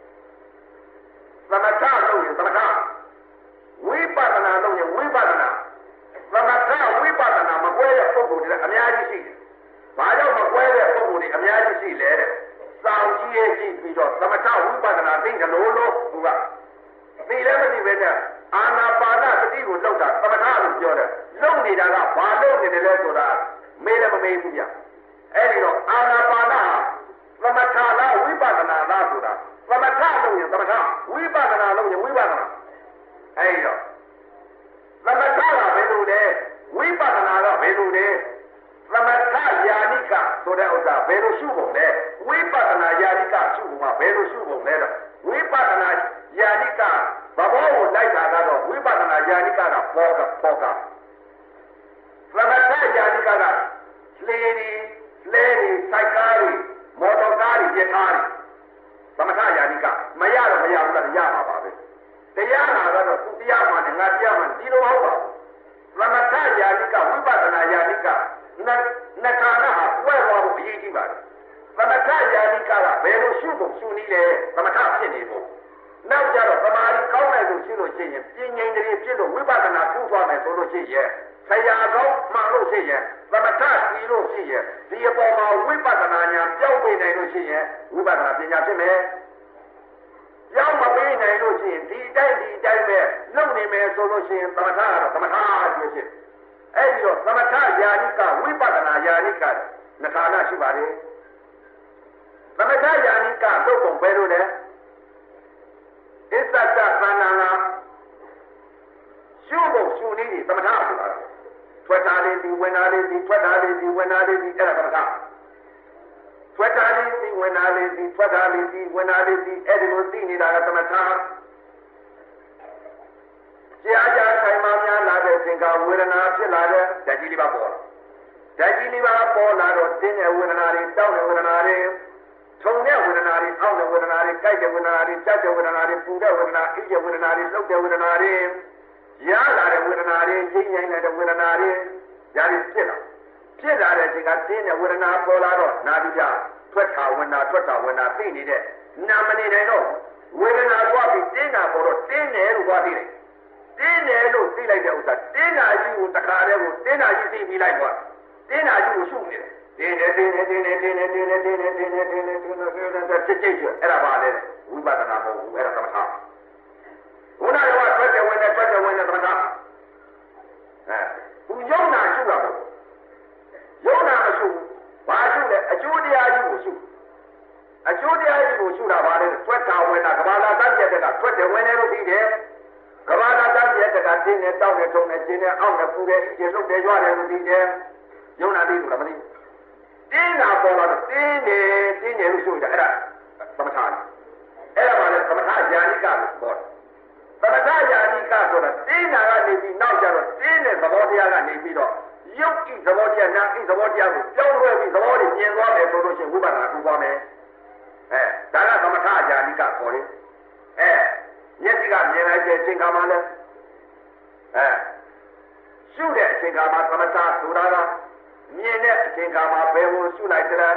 သမထလို့ရင်သမထဝိပဿနာလို့ရင်ဝိပဿနာသမထဝိပဿနာမကွဲတဲ့ပုဂ္ဂိုလ်တွေအများကြီးရှိတယ်။ဘာကြောင့်မကွဲတဲ့ပုဂ္ဂိုလ်တွေအများကြီးရှိလဲတဲ့။စောင့်ကြည့်ရကြည့်ပြီးတော့သမထဝိပဿနာသိကြလို့သူကသိလည်းမသိပဲနဲ့အာနာပါနသတိကိုလောက်တာသမထလို့ပြောတယ်။လုံနေတာကဘာလုံနေတယ်လဲဆိုတာမေးလည်းမမေးဘူးဗျ။အဲဒီတော့အာနာပါနဟာသမထလားဝိပဿနာလားဆိုတာသမထလို့ရင်သမထဝိပဿနာလို့ရင်ဝိပဿနာအဲဒီတော့သမထကဘယ်လိုလဲဝိပဿနာကဘယ်လိုလဲသမထယာနိကဆိုတဲ့ဥစ္စာဘယ်လိုရှုပုံလဲဝိပဿနာယာနိကရှုပုံကဘယ်လိုရှုပုံလဲတော့ဝိပဿနာယာနိကဘဘောကိုလိုက်တာကတော့ဝိပဿနာယာနိကကပေါ်ကသမထယာနိကကလေဒီစိုက်ကားတွေမော်တော်ကားတွေရထားတွေသမထယာနိကမရတော့မရဘူးလားရမှာပါပဲတရားနာကတော့သူတရားမှနဲ့ငါတရားမှဒီလိုဟုတ်ပါဘူးသမထယာနိကဝိပဿနာယာနိကနထာနာဟာဝဲသွားဖို့အရေးကြီးပါတယ်သမထယာနိကကဘယ်လိုရှုဖို့ရှုနည်းလဲသမထဖြစ်နေဖို့နောက်ကြတော့သမာဓိကောင်းလိုက်လို့ရှုလို့ရှိရင်ပြင်းငိမ့်တည်းဖြစ်လို့ဝိပဿနာထူသွားမယ်ဆိုလို့ရှိရင်ဆရာကောင်းမှလို့ရှိရင်သမထပြီးလို့ရှိရင်ဒီအပေါ်မှာဝိပဿနာဉာဏ်ပြောင်းပေးနိုင်လို့ရှိရင်ဝိပဿနာပညာဖြစ်မယ်ပြောင်းမပေးနိုင်လို့ရှိရင်ဒီတိုင်းပဲလုံနေမယ်ဆိုလို့ရှိရင်သမထကတော့သမထကျွေးဖြစ်အဲ့ဒီတော့သမထယာနိကဝိပဿနာယာနိကနှစ်ဌာနရှိပါတယ်သမထယာနိကသုတ်ပုံပဲလို့လေအစ္ဆတသန္တာကရှုဖို့ရှုနည်းသမထဆိုတာထွက်တာလေးဒီဝင်တာလေးဒီထွက်တာလေးဒီဝင်တာလေးဒီအဲ့ဒါသမထထွက်တာလေးဒီဝင်တာလေးဒီထွက်တာလေးဒီဝင်တာလေးဒီအဲ့ဒီလိုသိနေတာကသမထကြာကြာဆိုင်မှများလာတဲ့အချိန်ကဝေဒနာဖြစ်လာတဲ့ဓာတ်ကြီးလေးပါပေါ်လာဓာတ်ကြီးလေးပါပေါ်လာတော့တင်းတဲ့ဝေဒနာတွေတောက်တဲ့ဝေဒနာတွေထုံတဲ့ဝေဒနာတွေအောက်တဲ့ဝေဒနာတွေကြိုက်တဲ့ဝေဒနာတွေကြက်တဲ့ဝေဒနာတွေပူတဲ့ဝေဒနာအိပ်တဲ့ဝေဒနာတွေလှုပ်တဲ့ဝေဒနာတွေရလာတဲ့ဝေဒနာတွေရိမ့်ညိုင်းတဲ့ဝေဒနာတွေညာတွေဖြစ်လာတဲ့အချိန်ကတင်းတဲ့ဝေဒနာပေါ်လာတော့နာပြီးကြထွက်တာဝင်တာသိနေတဲ့နာမနေတယ်တော့ဝေဒနာသွားပြီးတင်းတာပေါ်တော့တင်းတယ်လို့သွားသိတယ်တင်းတယ်လို့သိလိုက်တဲ့ဥစ္စာတင်းတာကြီးကိုတခါတည်းကိုတင်းတာကြီးသိပြီးလိုက်သွားတင်းတာကြီးကိုရှုနေတယ်တင်းနေဖြစ်အဲ့ဒါပါလေဝိပဿနာမဟုတ်ဘူးအဲ့ဒါသမထဘုရားရောထွက်တယ်ဝင်တယ်သမထသူယုံနာရှုတာမဟုတ်ယုံနာမရှုဘာရှုလဲအကျိုးတရားကြီးကိုရှုတာပါလေထွက်တာဝင်တာကဘာလာတတ်တဲ့ကထွက်တယ်ဝင်တယ်တင်းနဲ့တောက်နဲ့ထုံနဲ့ကျင်းနဲ့အောက်နဲ့ပူတယ်ဒီလုတ်တယ်ရွာတယ်လို့ဒီတယ်ယုံနာသိလို့လားမသိတင်းတာပေါ်လာတော့တင်းနေလို့ဆိုကြအဲ့ဒါသမထအဲ့ဒါမှလည်းသမထယာနိကလို့ခေါ်တယ်သမထယာနိကဆိုတာတင်းနာကနေပြီးနောက်ကျတော့တင်းတဲ့သဘောတရားကနေပြီးတော့ယုတ်ဤသဘောတရားနာဤသဘောတရားကိုပြောင်းလဲပြီးသဘောတွေမြင်သွားတယ်ဆိုလို့ရှိရင်ဝိပဿနာထူသွားမယ်ဒါကသမထယာနိကခေါ်တယ်မျက်စိကမြင်လိုက်တဲ့အချိန်ခါမှာလဲရှုတဲ့အချိန်ခါမှာသမထဆိုတာကမြင်တဲ့အချိန်ခါမှာဘယ်ကိုရှုလိုက်ကြလဲ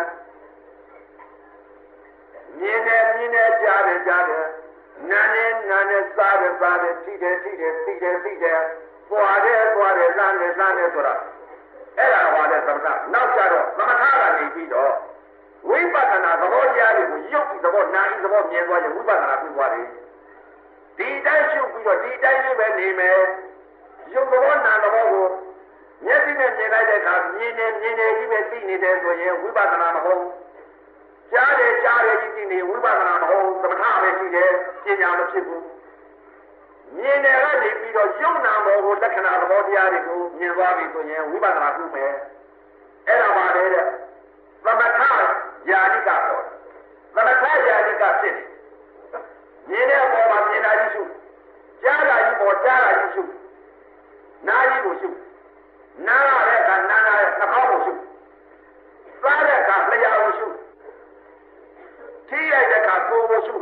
မြင်တယ်ကြားတယ်နားနဲ့စားတယ်ထိတယ်သိတယ်ပွားတယ်လမ်းတယ်ဆိုတာအဲ့ဒါပါလေသမထနောက်ကြတော့သမထကနေပြီးတော့ဝိပဿနာသဘောတရားတွေကိုရုပ်ပြီးသဘောနာပြီးသဘောမြင်သွားရင်ဝိပဿနာပြီးသွားတယ်ဒီတိုင်းရှုပြီးတော့ဒီတိုင်းလေးပဲနေမယ်ရုပ်သဘောနာသဘောကိုမျက်စိနဲ့မြင်လိုက်တဲ့အခါမြင်တယ်ကြီးပဲသိနေတယ်ဆိုရင်ဝိပဿနာမဟုတ်ကြားတယ်ကြီးသိနေဝိပဿနာမဟုတ်သမထပဲရှိတယ်ပညာမဖြစ်ဘူးမြင်တယ်ကနေပြီးတော့ယုံနာမောကိုလက္ခဏာသဘောတရားတွေကိုမြင်သွားပြီဆိုရင်ဝိပဿနာပြုမယ်အဲ့ဒါပါလေတဲ့သမထယာနိကခေါ်တယ်သမထယာနိကဖြစ်တယ်မြင်တဲ့အပေါ်မှာမြင်တာကြီးရှုကြားတာကြီးပေါ်ကြားတာကြီးရှုနားကြီးကိုရှုနားရတဲ့အခါနားရတဲ့နှာခေါင်းကိုရှုစားတဲ့အခါလျှာကိုရှုထိရိုက်တဲ့အခါကိုယ်ကိုရှု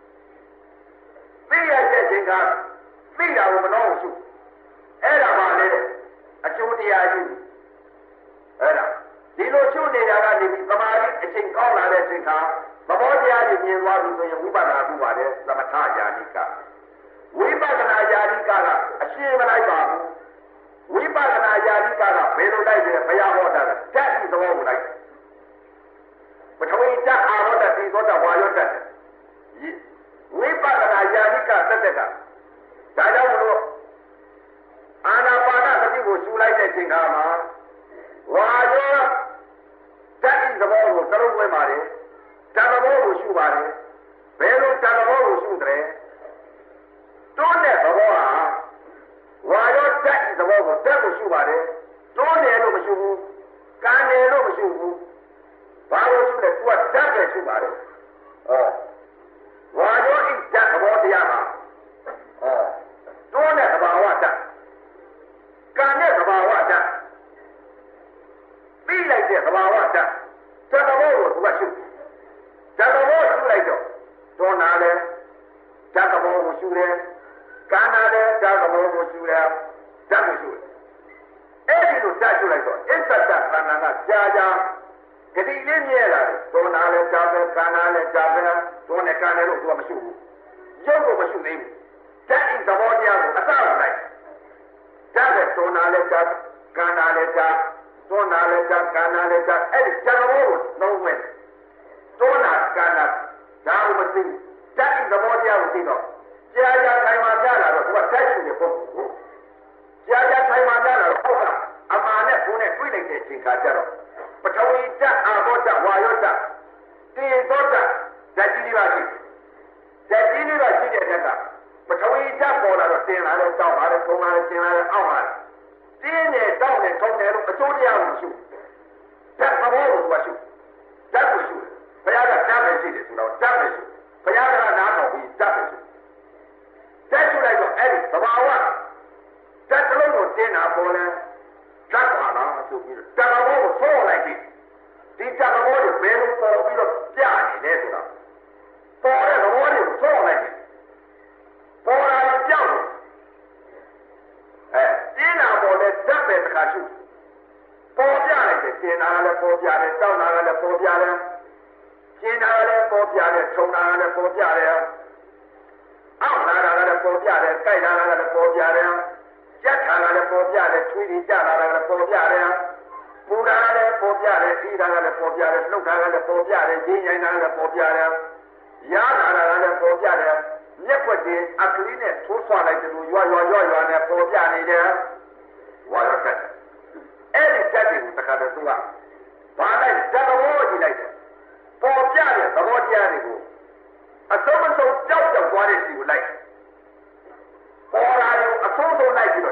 သိရတဲ့ချိန်ကသိတာကိုမနှောကိုရှုအဲ့ဒါပါလေအကျိုးတရားကြီးအဲ့ဒါဒီလိုရှုနေတာကနေပြီးသမာဓိအချိန်ကောင်းလာတဲ့ချိန်ခါသဘောတရားကြီးမြင်သွားပြီဆိုရင်ဝိပဿနာပြုပါတယ်သမထယာနိကဝိပဿနာယာနိကကအရှင်းမလိုက်ပါဘူးဝိပဿနာယာနိကကဘယ်လိုလိုက်လဲဘုရားဟောတာကဓာတ်ဤသဘောကိုလိုက်ပထဝီဓာတ်အာရောဓာတ်ဒီသောတာဝါယောဓာတ်ဝိပဿနာယာနိကသက်သက်ကဒါကြောင့်မလို့အာနာပါနသတိကိုရှုလိုက်တဲ့ချိန်ခါမှာဝါယောဓာတ်ဤသဘောကိုသလုံးဝဲပါတယ်ဓာတ်သဘောကိုရှုပါတယ်ဘယ်လိုဓာတ်သဘောကိုရှုတယ်တွန်းတဲ့သဘောဟာဝါရောဓာတ်ဤသဘောကိုဓာတ်ကိုရှုပါတယ်တွန်းတယ်လို့မရှုဘူးကန်တယ်လို့မရှုဘူးဘာလို့ရှုလဲသူကဓာတ်ပဲရှုပါတယ်ဝါရောဤဓာတ်သဘောတရားဟာတွန်းတဲ့သဘာဝဓာတ်ကန်တဲ့သဘာဝဓာတ်ပြီးလိုက်တဲ့သဘာဝဓာတ်ဓာတ်သဘောကိုသူကရှုဓာတ်သဘောရှုလိုက်တော့တွန်းတာလဲဓာတ်သဘောကိုရှုတယ်ကာနာတဲ့ဓာတ်သဘောကိုရှုတယ်ဓာတ်ကိုရှုတယ်အဲ့ဒီလိုဓာတ်ရှုလိုက်တော့အစ္ဆဒခန္ဓာကကြာဂတိလေးမြဲလာတယ်တွန်းတာလဲကြာပဲကာနာလဲကြာပဲတွန်းနဲ့ကာနဲ့လို့သူကမရှုဘူးရုပ်ကိုမရှုသေးဘူးဓာတ်ဤသဘောတရားကိုအစလိုက်ဓာတ်ပဲတွန်းတာလဲကြာကာနာလဲကြာတွန်းတာလဲကြာကာနာလဲကြာအဲ့ဒီဓာတ်သဘောကိုလုံးဝဲတွန်းတာကာနာဒါကိုမသိဓာတ်ဤသဘောတရားကိုသိတော့ကြာထိုင်မှပြလာတော့သူကဓာတ်ရှုတဲ့ပုဂ္ဂိုလ်ကိုကြာထိုင်မှပြလာတော့ဟုတ်လားအမှန်နဲ့ဘုန်းနဲ့တွေ့လိုက်တဲ့အချိန်ခါကျတော့ပထဝီဓာတ်အာဘောဓာတ်ဝါယောဓာတ်တေသောဓာတ်ဓာတ်ကြီးတွေပါရှိဓာတ်ကြီးတွေပါရှိတဲ့ဓာတ်ကပထဝီဓာတ်ပေါ်လာတော့တင်လာတယ်တောက်လာတယ်ထုံလာတယ်ကျင်လာတယ်အောက်လာတယ်တင်းတယ်တောက်တယ်ထုံတယ်လို့အကျိုးတရားကိုရှုဓာတ်သဘောကိုသူကရှုဓာတ်ကိုရှုဘုရားကဓာတ်ပဲရှိတယ်ဆိုတော့ဓာတ်ပဲရှုဘုရားကနားထောင်ပြီးဓာတ်ပဲရှုဓာတ်ရှုလိုက်တော့အဲ့ဒီသဘာဝဓာတ်တစ်လုံးကိုတင်းတာပေါ်လဲဓာတ်ပါလားဆိုပြီးတော့ဓာတ်သဘောကိုဆောလိုက်ပြီဒီဓာတ်သဘောတွေဘယ်လိုပေါ်ပြီးတော့ပြနေလဲဆိုတာပေါ်တဲ့သဘောတွေကိုဆောလိုက်ပြီပေါ်လာရင်ကြောက်တယ်တင်းတာပေါ်လဲဓာတ်ပဲတစ်ခါရှုပေါ်ပြလိုက်တယ်တင်းတာလည်းပေါ်ပြတယ်တောက်တာလည်းပေါ်ပြတယ်ကျင်းတာလည်းပေါ်ပြတယ်ထုံတာလည်းပေါ်ပြတယ်အောက်လာတာလည်းပေါ်ပြတယ်ကြိုက်တာလည်းပေါ်ပြတယ်ကြက်ထာတာလည်းပေါ်ပြတယ်ထွေးပြီးကြတာလည်းပေါ်ပြတယ်ပူတာလည်းပေါ်ပြတယ်ထိတာလည်းပေါ်ပြတယ်လှုပ်တာလည်းပေါ်ပြတယ်ရင်းရိုင်းတာလည်းပေါ်ပြတယ်ရားတာလည်းပေါ်ပြတယ်မျက်ွက်တင်အကလေးနဲ့ထိုးဆွလိုက်တယ်လို့ရွာနဲ့ပေါ်ပြနေတယ်ဝါရကတ်အဲ့ဒီဓာတ်တွေကိုတခါတည်းသူကဘာလိုက်ဓာတ်သဘောကြည့်လိုက်တယ်ပေါ်ပြတဲ့သဘောတရားတွေကိုအဆုံးမဆုံးကြောက်သွားတဲ့စီကိုလိုက်ပေါ်လာရင်အဆုံးဆုံးလိုက်ပြီး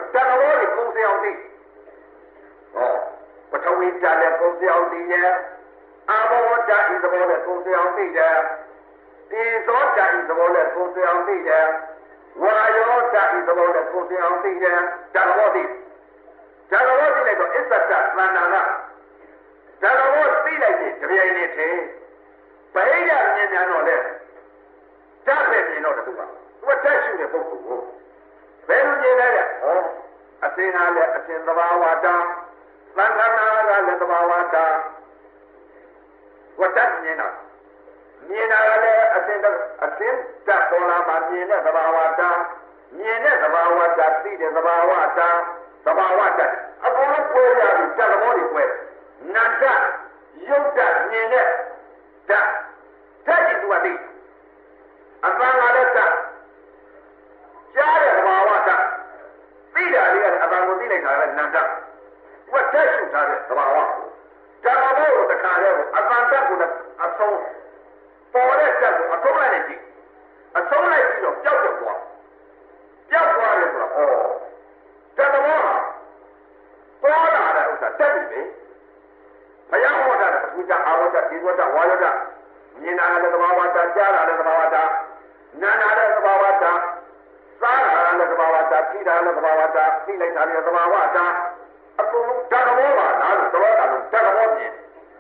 အောင်သိဟောပထဝီဓာတ်နဲ့ကိုယ်စီအောင်သိတယ်အာဘောဓာတ်ဤသဘောနဲ့ကိုယ်စီအောင်သိတယ်ဒီသောဓာတ်ဤသဘောနဲ့ကိုယ်စီအောင်သိတယ်ဝါယောဓာတ်ဤသဘောနဲ့ကိုယ်စီအောင်သိတယ်ဓာတ်ဘောသိဓာတ်ဘောသိလိုက်တော့အစ္ဆတသန္တာကဓာတ်ဘောသိလိုက်တဲ့ကြပြိုင်နေတယ်ဗဟိယမြင်ကြတော့လေဓာတ်ပဲမြင်တော့တူပါသူကတက်ရှိတဲ့ပုဂ္ဂိုလ်ကိုဘယ်လိုမြင်လဲတဲ့ဟောအစင်ကလည်းအစင်သဘာဝတာသံဃာနာကလည်းသဘာဝတာဝတ္တမြင်တာကလည်းအစင်တက်ပေါ်လာမှမြင်တဲ့သဘာဝတာမြင်တဲ့သဘာဝတာသိတဲ့သဘာဝတာသဘာဝတာအကုန်လုံးပွဲရပြီးတက်သဘောတွေပွဲနာတရုပ်တမြင်တဲ့ဓာတ်ကြည့်သူကသိအသံကလည်းတက်ကြားတဲ့သဘာဝတာသိတာလေးကအတန်ကိုသိလိုက်တာလည်းနန္တဝတ်သက်ရှုထားတဲ့သဘာဝဓာတ်ဘောကိုတခါလဲအတန်တက်ကိုအဆုံးပေါ်တဲ့တက်ကိုအဆုံးလိုက်နေကြည့်အဆုံးလိုက်ပြီးတော့ပျောက်တယ်ကွာပျောက်သွားတယ်ဆိုတော့ဩဓာတ်ဘောဟာပေါ်လာတဲ့ဥစ္စာတက်ပြီလေဘုရားဟောတာကသူကအာဝတ္တဒီဝတ္တဝါယောတ္တမြင်တာလည်းသဘာဝတာကြားတာလည်းသဘာဝတာနာနာလည်းသဘာဝတာစားတာလည်းသဘာဝတာကြည့်တာလည်းသဘာဝတာသိလိုက်တာလည်းသဘာဝတာအကုန်လုံးဓာတ်ဘောပါလားလို့သဘောတာလို့ဓာတ်ဘောမြင်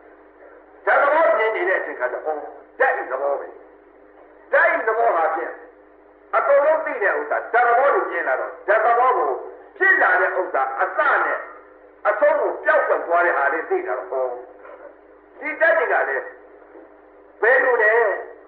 နေတဲ့အချိန်ခါကျတော့ဓာတ်ဤသဘောပဲဓာတ်ဤသဘောဟာဖြင့်အကုန်လုံးသိတဲ့ဥစ္စာဓာတ်သဘောကိုမြင်လာတော့ဓာတ်သဘောကိုဖြစ်လာတဲ့ဥစ္စာအစနဲ့အဆုံးကိုပျောက်ကွယ်သွားတဲ့ဟာလေးသိတာတော့ဒီဓာတ်တွေကလည်းဘယ်လိုလဲ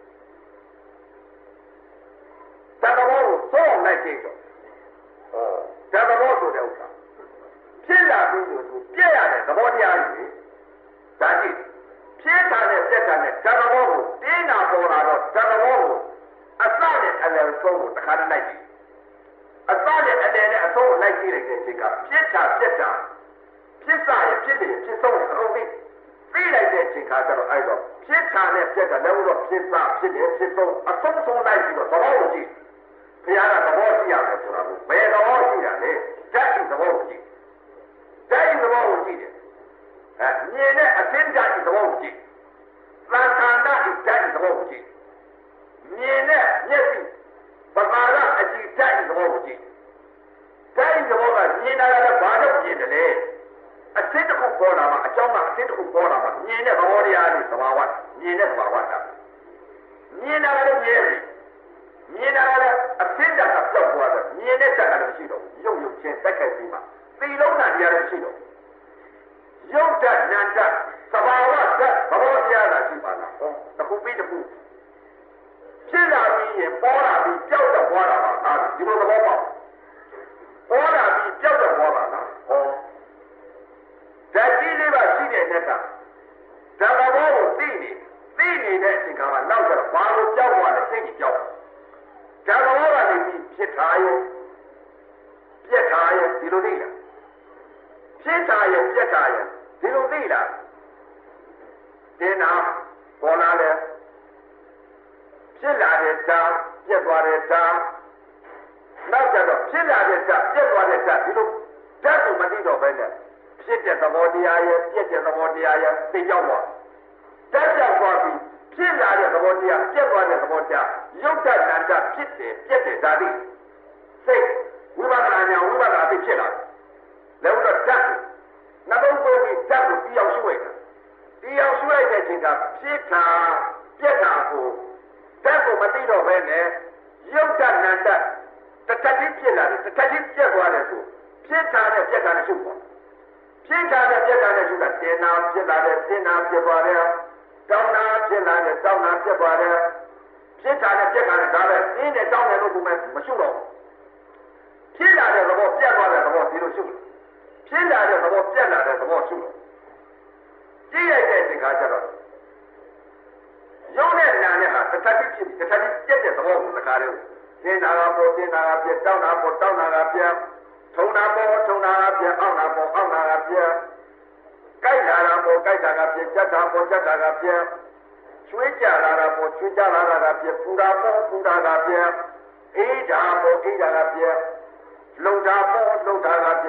ဓာတ်သဘောကိုသုံးလိုက်ကြည့်တော့ဓာတ်သဘောဆိုတဲ့ဥစ္စာဖြစ်လာပြီးလို့သူပြည့်ရတဲ့သဘောတရားကြီးဒါကြည့်ဖြစ်တာနဲ့ပြက်တာနဲ့ဓာတ်သဘောကိုတင်းတာပေါ်လာတော့ဓာတ်သဘောကိုအစနဲ့အလယ်ဆုံးကိုတစ်ခါတည်းလိုက်ကြည့်အစနဲ့အလယ်နဲ့အဆုံးကိုလိုက်ကြည့်လိုက်တဲ့အချိန်ကဖြစ်တာပြက်တာဖြစ်စားရဖြစ်နေဖြစ်ဆုံးအကုန်သိလိုက်တဲ့အချိန်ခါကျတော့အဲ့တော့ဖြစ်တာနဲ့ပြက်တာလည်းတော့ဖြစ်စားဖြစ်နေဖြစ်ဆုံးအဆုံးလိုက်ပြီးတော့သဘောကိုကြည့်ဘုရားကသဘောရှိရတယ်ဆိုတာကိုဘယ်သဘောရှိရလဲဓာတ်ဤသဘောကိုကြည့်ဓာတ်ဤသဘောကိုကြည့်တယ်မြင်တဲ့အသင်းဓာတ်ဤသဘောကိုကြည့်သံဃာနာဤဓာတ်ဤသဘောကိုကြည့်မြင်တဲ့မျက်စိပမာရအကြည့်ဓာတ်ဤသဘောကိုကြည့်ဓာတ်ဤသဘောကမြင်တာလည်းဘာလို့မြင်တယ်လဲအသင်းတစ်ခုပေါ်လာမှအကြောင်းကအသင်းတစ်ခုပေါ်လာမှမြင်တဲ့သဘောတရားလေးသဘာဝမြင်တဲ့သဘာဝတာမြင်တာလည်းမြင်တယ်မြင်တာလည်းအသင်းဓာတ်ကပြောက်သွားတယ်မြင်တဲ့ဓာတ်ကလည်းရှိတော့ရုပ်ချင်းတက်ခိုက်ပြီးမှသီလုံးဓာတ်တရားလည်းရှိတော့ရုပ်ဓာတ်နာဓာတ်သဘာဝဓာတ်သဘောတရားသာရှိပါလားတစ်ခုပြီးတစ်ခုဖြစ်လာပြီးရင်ပေါ်လာပြီးပြောက်တော့သွားတာပါဒီလိုသဘောပေါက်ပေါ်လာပြီးပြောက်တော့သွားပါလားဓာတ်ကြီးလေးပါရှိတဲ့နဲ့ကဓာတ်သဘောကိုသိနေတဲ့အချိန်ကမှနောက်ကျတော့ဘာလို့ပြောက်သွားလဲသိပြီးပြောက်ဓာတ်သဘောကနေပြီးဖြစ်ထားရဲ့ပြက်ထားရဲ့ဒီလိုသိလားဖြစ်ထားရဲ့ပြက်ထားရဲ့ဒီလိုသိလားတင်းနာပေါ်လာတယ်ဖြစ်လာတဲ့ဓာတ်ပြက်သွားတဲ့ဓာတ်နောက်ကျတော့ဖြစ်လာတဲ့ဓာတ်ပြက်သွားတဲ့ဓာတ်ဒီလိုဓာတ်ကိုမသိတော့ဘဲနဲ့ဖြစ်တဲ့သဘောတရားရဲ့ပြက်တဲ့သဘောတရားရဲ့သိကြောက်သွားဓာတ်ကြောက်သွားပြီးဖြစ်လာတဲ့သဘောတရားပြက်သွားတဲ့သဘောတရားရုပ်ဓာတ်နာဓာတ်ဖြစ်တယ်ပြက်တယ်ဒါသိစိတ်ဝိပဿနာဉာဏ်ဝိပဿနာသိဖြစ်လာတယ်လည်းတော့ဓာတ်နှလုံးသွင်းပြီးဓာတ်ကိုတီးအောင်ရှုလိုက်တာတီးအောင်ရှုလိုက်တဲ့အချိန်ကဖြစ်တာပြက်တာကိုဓာတ်ကိုမသိတော့ဘဲနဲ့ရုပ်ဓာတ်နာဓာတ်တစ်ထပ်ချင်းဖြစ်လာတယ်တစ်ထပ်ချင်းပြက်သွားတယ်ဆိုဖြစ်တာနဲ့ပြက်တာနဲ့ရှုပေါ့ဖြစ်တာနဲ့ပြက်တာနဲ့ရှုတာတင်နာဖြစ်လာတယ်တင်နာပြက်သွားတယ်တောင်းနာဖြစ်လာတယ်တောင်းနာပြက်သွားတယ်ဖြစ်တာနဲ့ပြက်တာနဲ့ဒါပဲတင်းနဲ့တောင်းတယ်လို့ကိုမရှုတော့ဖြစ်လာတဲ့သဘောပြက်သွားတဲ့သဘောဒီလိုရှုဖြစ်လာတဲ့သဘောပြက်လာတဲ့သဘောရှုလို့ကြည့်ရတဲ့အချိန်ခါကျတော့ရုပ်နဲ့နာနဲ့ဟာတစ်ထပ်ဖြစ်ပြီးတစ်ထပ်ပြက်တဲ့သဘောကိုတခါတည်းတင်နာကပေါ်တင်နာကပြက်တောင်းနာပေါ်တောင်းနာကပြက်ထုံနာပေါ်ထုံနာကပြက်အောက်နာပေါ်အောက်နာကပြက်ကြိုက်လာတာပေါ်ကြိုက်တာကပြက်ကြက်တာပေါ်ကြက်တာကပြက်ချွေးကြလာတာပေါ်ချွေးကြလာတာကပြက်ပူတာပေါ်ပူတာကပြက်အေးဓာပေါ်အေးဓာကပြက်လုံတာပေါ်လုံတာကပြက်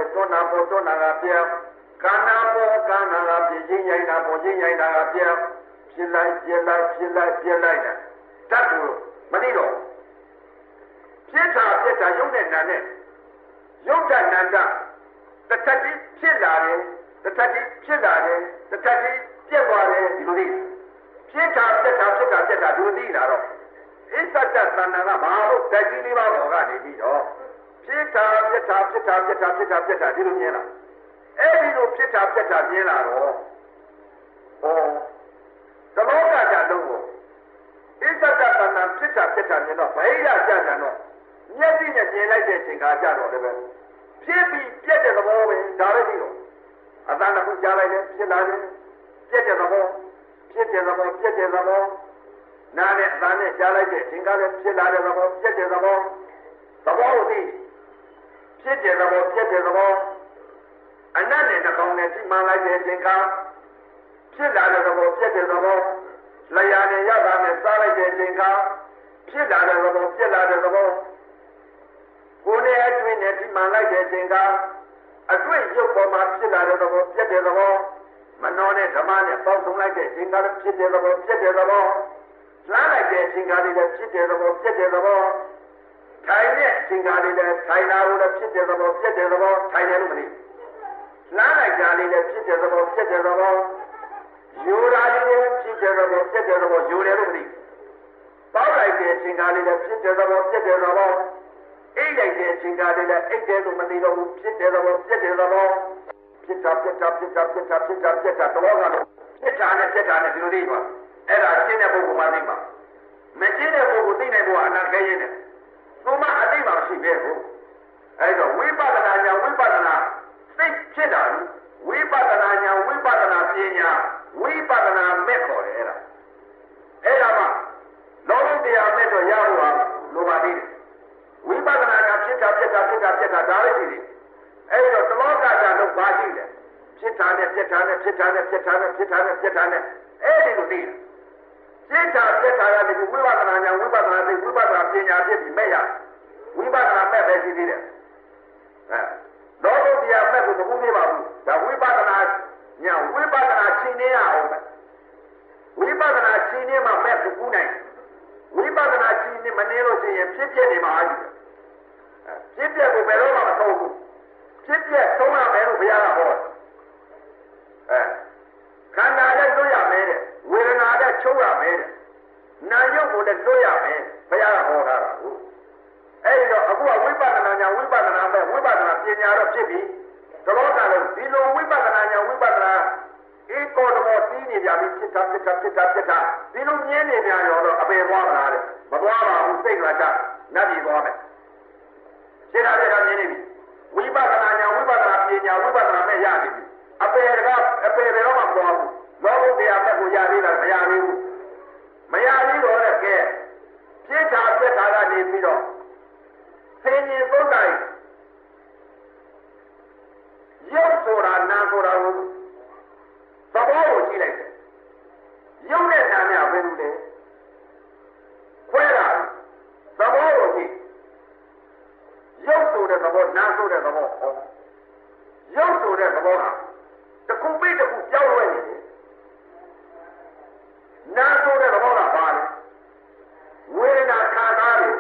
တွန်းနာပေါ်တွန်းနာကပြောင်းကာနာပေါ်ကာနာကပြင်းချင်းရိုက်တာပေါ်ချင်းရိုက်တာကပြောင်းဖြစ်လိုက်ပြင်းလိုက်ဖြစ်လိုက်ပြင်းလိုက်တာတတ်ကိုမသိတော့ဖြစ်တာရုပ်နဲ့နာနဲ့ရုပ်တဏ္ဍတထက်ကြီးဖြစ်လာတယ်တစ်ထက်ကြီးဖြစ်လာတယ်တစ်ထက်ကြီးပြက်သွားတယ်ဒီလိုလေးဖြစ်တာဒီလိုသိလာတော့အစ္ဆတသဏ္ဍာန်ကဘာလို့တက်ကြီးလေးပါတော့ကနေပြီးတော့ဖြစ်တာဒီလိုမြင်လာအဲ့ဒီလိုဖြစ်တာမြင်လာတော့သဘောကကြလုံးကိုအစ္ဆတသဏ္ဍာန်ဖြစ်တာမြင်တော့ဗိဓာကြတယ်တော့မျက်စိနဲ့မြင်လိုက်တဲ့အချိန်ကကြတော့လည်းပဲဖြစ်ပြီးပြက်တဲ့သဘောပဲဒါပဲပြီးတော့အတန်တစ်ခုကြားလိုက်တယ်ဖြစ်လာတယ်ပြက်တဲ့သဘောနားနဲ့အတန်နဲ့ကြားလိုက်တဲ့အချိန်ကလည်းဖြစ်လာတဲ့သဘောပြက်တဲ့သဘောကိုသိဖြစ်တဲ့သဘောအနတ်နဲ့နှာခေါင်းနဲ့ကြည့်မှလိုက်တဲ့အချိန်ကဖြစ်လာတဲ့သဘောပြက်တဲ့သဘောလျာနဲ့ရတာနဲ့စားလိုက်တဲ့အချိန်ကဖြစ်လာတဲ့သဘောကိုယ်နဲ့အတွင်းနဲ့ကြည့်မှလိုက်တဲ့အချိန်ကအတွေ့ရုပ်ပေါ်မှာဖြစ်လာတဲ့သဘောပြက်တဲ့သဘောမနှောနဲ့ဓမ္မနဲ့ပေါင်းစုံလိုက်တဲ့အချိန်ကလည်းဖြစ်တဲ့သဘောလှမ်းလိုက်တဲ့အချိန်ကလည်းဖြစ်တဲ့သဘောထိုင်တဲ့အချိန်ကလည်းထိုင်လာလို့လည်းဖြစ်တဲ့သဘောထိုင်တယ်လို့မသိလှမ်းလိုက်ကြလေးလည်းဖြစ်တဲ့သဘောယူတာလေးလည်းဖြစ်တဲ့သဘောယူတယ်လို့မသိပေါက်လိုက်တဲ့အချိန်ကလည်းဖြစ်တဲ့သဘောအိတ်လိုက်တဲ့အချိန်ကလည်းအိတ်တယ်လို့မသိတော့ဘူးဖြစ်တဲ့သဘောဖြစ်တာသဘောကတော့ဖြစ်တာနဲ့ဒီလိုသိပါအဲ့ဒါရှင်းတဲ့ပုဂ္ဂိုလ်မှသိပါမရှင်းတဲ့ပုဂ္ဂိုလ်သိနိုင်ဖို့အနာခဲရင်းနဲ့သူမှအသိမှရှိခဲ့ဘူးအဲ့တော့ဝိပဿနာညာဝိပဿနာသိဖြစ်တာဝိပဿနာညာဝိပဿနာပညာဝိပဿနာမဲ့ခေါ်တယ်အဲ့ဒါမှလောဘတရားမဲ့တော့ရဖို့ဟာလိုပါသေးတယ်ဝိပဿနာကဖြစ်တာဒါလည်းရှိတယ်အဲ့တော့သလောကကြတော့ဘာရှိလဲဖြစ်တာနဲ့အဲ့ဒီလိုသိတယ်ဖြစ်တာကနေဝိပဿနာညာဝိပဿနာသိဝိပဿနာပညာဖြစ်ပြီးမဲ့ရဝိပဿနာမဲ့ပဲရှိသေးတယ်လောဘတရားမဲ့ကိုမကူသေးပါဘူးဒါဝိပဿနာညာဝိပဿနာချင်းနေရအောင်ပဲဝိပဿနာချင်းနေမှမဲ့ကိုကူနိုင်ဝိပဿနာချင်းနေမနေလို့ရှိရင်ဖြစ်ပြနေမှာဖြစ်ပြကိုဘယ်တော့မှမဆုံးဘူးဖြစ်ပြဆုံးရမယ်လို့ဘုရားကဟောခန္ဓာနဲ့လွတ်ရမယ်တဲ့ဝေဒနာနဲ့ချုပ်ရမယ်တဲ့နာယုတ်ကိုလည်းလွတ်ရမယ်ဘုရားကဟောထားတာဟုတ်အဲ့တော့အခုကဝိပဿနာညာဝိပဿနာပဲဝိပဿနာပညာတော့ဖြစ်ပြီသဘောကလည်းဒီလိုဝိပဿနာညာဝိပဿနာဧကောဓမောတီးနေကြပြီဖြစ်တာဒီလိုမြင်နေကြရောတော့အပေသွားမလားတဲ့မသွားပါဘူးစိတ်ကချနတ်ပြည်သွားမယ်ရှင်းတာမြင်နေပြီဝိပဿနာညာဝိပဿနာပညာဝိပဿနာမဲ့ရနေပြီအပေတော့မှမသွားဘူးလောဘတရားမဲ့ကိုရသေးတာမရသေးဘူးမရသေးတော့တဲ့ကဲဖြစ်တာကနေပြီးတော့ဆင်းရဲသုံးတိုင်းရုပ်ဆိုတာနာဆိုတာကိုသဘောကိုကြည့်လိုက်တယ်ရုပ်နဲ့နာနဲ့ဘယ်လိုလဲခွဲတာသဘောကိုကြည့်ရုပ်ဆိုတဲ့သဘောနာဆိုတဲ့သဘောရုပ်ဆိုတဲ့သဘောဟာတစ်ခုပြီးတစ်ခုပြောင်းလဲနေတယ်နာဆိုတဲ့သဘောကဘာလဲဝေဒနာခံစားတယ်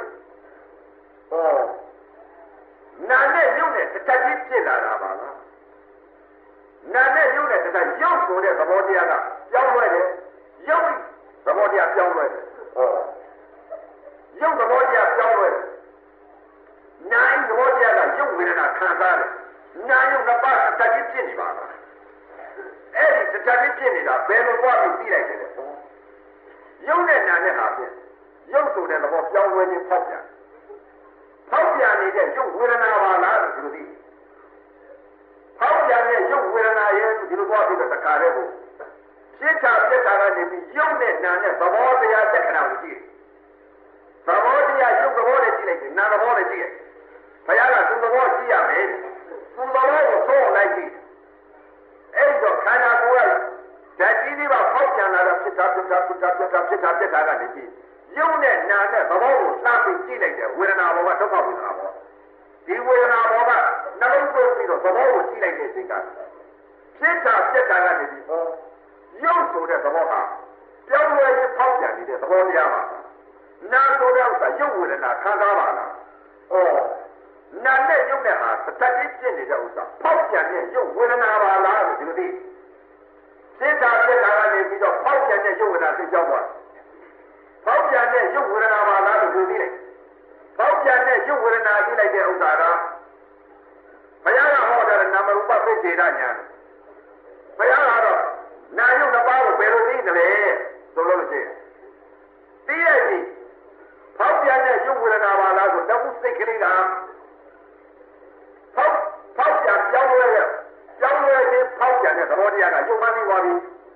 နာနဲ့ရုပ်နဲ့တစ်ထပ်ကြီးဖြစ်လာတာပါလားနာနဲ့ရုပ်နဲ့တစ်ထပ်ရုပ်ဆိုတဲ့သဘောတရားကပြောင်းလဲတယ်ရုပ်သဘောတရားပြောင်းလဲတယ်ရုပ်သဘောတရားပြောင်းလဲတယ်နာယုသဘောတရားကရုပ်ဝေဒနာခံစားတယ်နာယုနှစ်ပါးတစ်ထပ်ကြီးဖြစ်နေပါလားအဲ့ဒီတစ်ထပ်ကြီးဖြစ်နေတာဘယ်လိုသွားပြီးပြီးလိုက်တယ်လဲရုပ်နဲ့နာနဲ့ဟာဖြင့်ရုပ်ဆိုတဲ့သဘောပြောင်းလဲခြင်းဖောက်ပြန်နေတဲ့ရုပ်ဝေဒနာပါလားလို့ဒီလိုသိဖောက်ပြန်တဲ့ရုပ်ဝေဒနာရဲ့ဒီလိုသွားပြီးတော့တခါတည်းကိုဖြစ်တာကနေပြီးရုပ်နဲ့နာနဲ့သဘောတရားတက္ကနာကိုကြည့်သဘောတရားရုပ်သဘောနဲ့ကြည့်လိုက်တယ်နာသဘောနဲ့ကြည့်ဘုရားကသူသဘောကြည့်ရမယ်သူသဘောကိုသုံးလိုက်ကြည့်အဲ့တော့ခန္ဓာကိုယ်ကဓာတ်ကြီးလေးပါဖောက်ပြန်လာတော့ဖြစ်တာကနေပြီးရုပ်နဲ့နာနဲ့သဘောကိုလှမ်းပြီးကြည့်လိုက်တယ်ဝေဒနာဘောကဒုက္ခဝေဒနာဘောဒီဝေဒနာဘောကနှလုံးသွင်းပြီးတော့သဘောကိုကြည့်လိုက်တဲ့အချိန်ကဖြစ်တာပြက်တာကနေပြီးဟောရုပ်ဆိုတဲ့သဘောဟာပြောင်းလဲခြင်းဖောက်ပြန်နေတဲ့သဘောတရားပါနာဆိုတဲ့ဥစ္စာရုပ်ဝေဒနာခံစားပါလားနာနဲ့ရုပ်နဲ့ဟာတစ်သက်ကြီးဖြစ်နေတဲ့ဥစ္စာဖောက်ပြန်တဲ့ရုပ်ဝေဒနာပါလားလို့ဒီလိုသိဖြစ်တာပြက်တာကနေပြီးတော့ဖောက်ပြန်တဲ့ရုပ်ဝေဒနာသိကြောက်သွားဖောက်ပြန်တဲ့ရုပ်ဝေဒနာပါလားလို့သိလိုက်ဖောက်ပြန်တဲ့ရုပ်ဝေဒနာသိလိုက်တဲ့ဥစ္စာကဘုရားကဟောတဲ့နာမရူပသိစေတညာဘုရားကတော့နာယုတ်နှစ်ပါးကိုဘယ်လိုသိတယ်လဲဆိုလို့ရှိရင်သိရပြီဖောက်ပြန်တဲ့ရုပ်ဝေဒနာပါလားဆိုတခုစိတ်ကလေးကဖောက်ပြန်ပြောင်းလဲခြင်းဖောက်ပြန်တဲ့သဘောတရားကရုပ်မှန်ပြီးသွားပြီ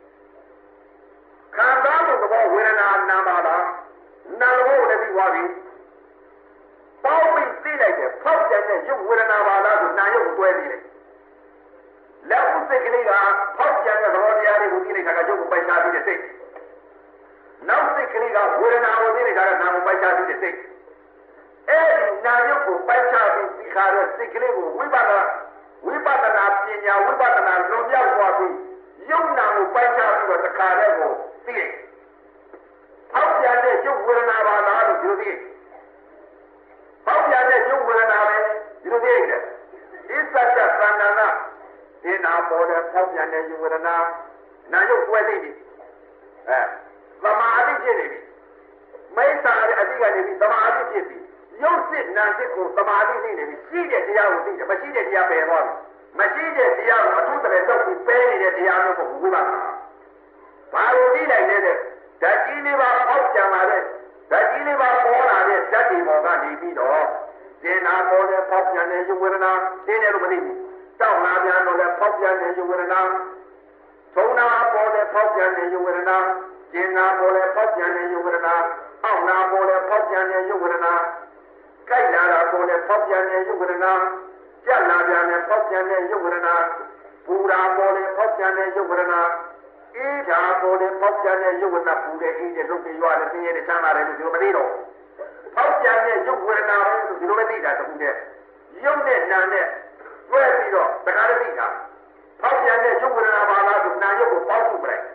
ခံစားမှုသဘောဝေဒနာနာပါလားနာသဘောကိုလည်းပြီးသွားပြီပေါင်းပြီးသိလိုက်တယ်ဖောက်ပြန်တဲ့ရုပ်ဝေဒနာပါလားဆိုနာယုတ်ကိုတွဲပြီးတယ်လက်ဥစိတ်ကလေးကဖောက်ပြန်တဲ့သဘောတရားလေးကိုသိလိုက်တာကရုပ်ကိုပိုက်ချပြီးတဲ့စိတ်နောက်စိတ်ကလေးကဝေဒနာကိုသိလိုက်တာကနာကိုပိုက်ချပြီးတဲ့စိတ်အဲဒီနာယုတ်ကိုပိုက်ချပြီးသိခါတဲ့စိတ်ကလေးကိုဝိပဿနာပညာဝိပဿနာလွန်မြောက်သွားပြီးယုံနာကိုပိုက်ချပြီးတော့တခါတည်းကိုသိလိုက်ဖောက်ပြန်တဲ့ရုပ်ဝေဒနာပါလားလို့ဒီလိုသိဖောက်ပြန်တဲ့ရုပ်ဝေဒနာပဲဒီလိုသိတယ်ဣစ္ဆတသန္တနာဒီနာပေါ်တဲ့ဖောက်ပြန်တဲ့ရုပ်ဝေဒနာနာယုတ်ကွဲသိပြီသမာဓိဖြစ်နေပြီမိစ္ဆာရဲ့အတိကနေပြီးသမာဓိဖြစ်ပြီရုပ်စစ်နာစစ်ကိုသမာဓိသိနေပြီရှိတဲ့တရားကိုသိတယ်မရှိတဲ့တရားပယ်သွားပြီမရှိတဲ့တရားကိုအထုတည်းတော့ပြီးပယ်နေတဲ့တရားမျိုးကိုဘုရားဘာလို့သိလိုက်လဲတဲ့ဓာတ်ကြီးလေးပါဖောက်ပြန်လာတဲ့ဓာတ်ကြီးလေးပါပေါ်လာတဲ့ဓာတ်ဒီပေါ်ကနေပြီးတော့ဒီနာပေါ်တဲ့ဖောက်ပြန်တဲ့ရုပ်ဝေဒနာသိတယ်လို့မသိဘူးတောက်လာပြန်တော့လည်းဖောက်ပြန်တဲ့ရုပ်ဝေဒနာထုံနာပေါ်တဲ့ဖောက်ပြန်တဲ့ရုပ်ဝေဒနာကျင်နာပေါ်တဲ့ဖောက်ပြန်တဲ့ရုပ်ဝေဒနာအောက်နာပေါ်တဲ့ဖောက်ပြန်တဲ့ရုပ်ဝေဒနာကြိုက်လာတာပေါ်တဲ့ဖောက်ပြန်တဲ့ရုပ်ဝေဒနာကြက်လာပြန်တဲ့ဖောက်ပြန်တဲ့ရုပ်ဝေဒနာပူရာပေါ်တဲ့ဖောက်ပြန်တဲ့ရုပ်ဝေဒနာအေးဓာပေါ်တဲ့ဖောက်ပြန်တဲ့ရုပ်ဝေဒနာပူတဲ့အေးတဲ့ရုပ်တွေရွာတဲ့ဆင်းရဲတဲ့ချမ်းသာတဲ့လူတွေမသိတော့ဖောက်ပြန်တဲ့ရုပ်ဝေဒနာပဲဆိုဒီလိုပဲသိတာတခုတည်းရုပ်နဲ့နာနဲ့တွဲပြီးတော့တခါတည်းသိတာဖောက်ပြန်တဲ့ရုပ်ဝေဒနာပါလားဆိုနာရုပ်ကိုပေါင်းစုပလိုက်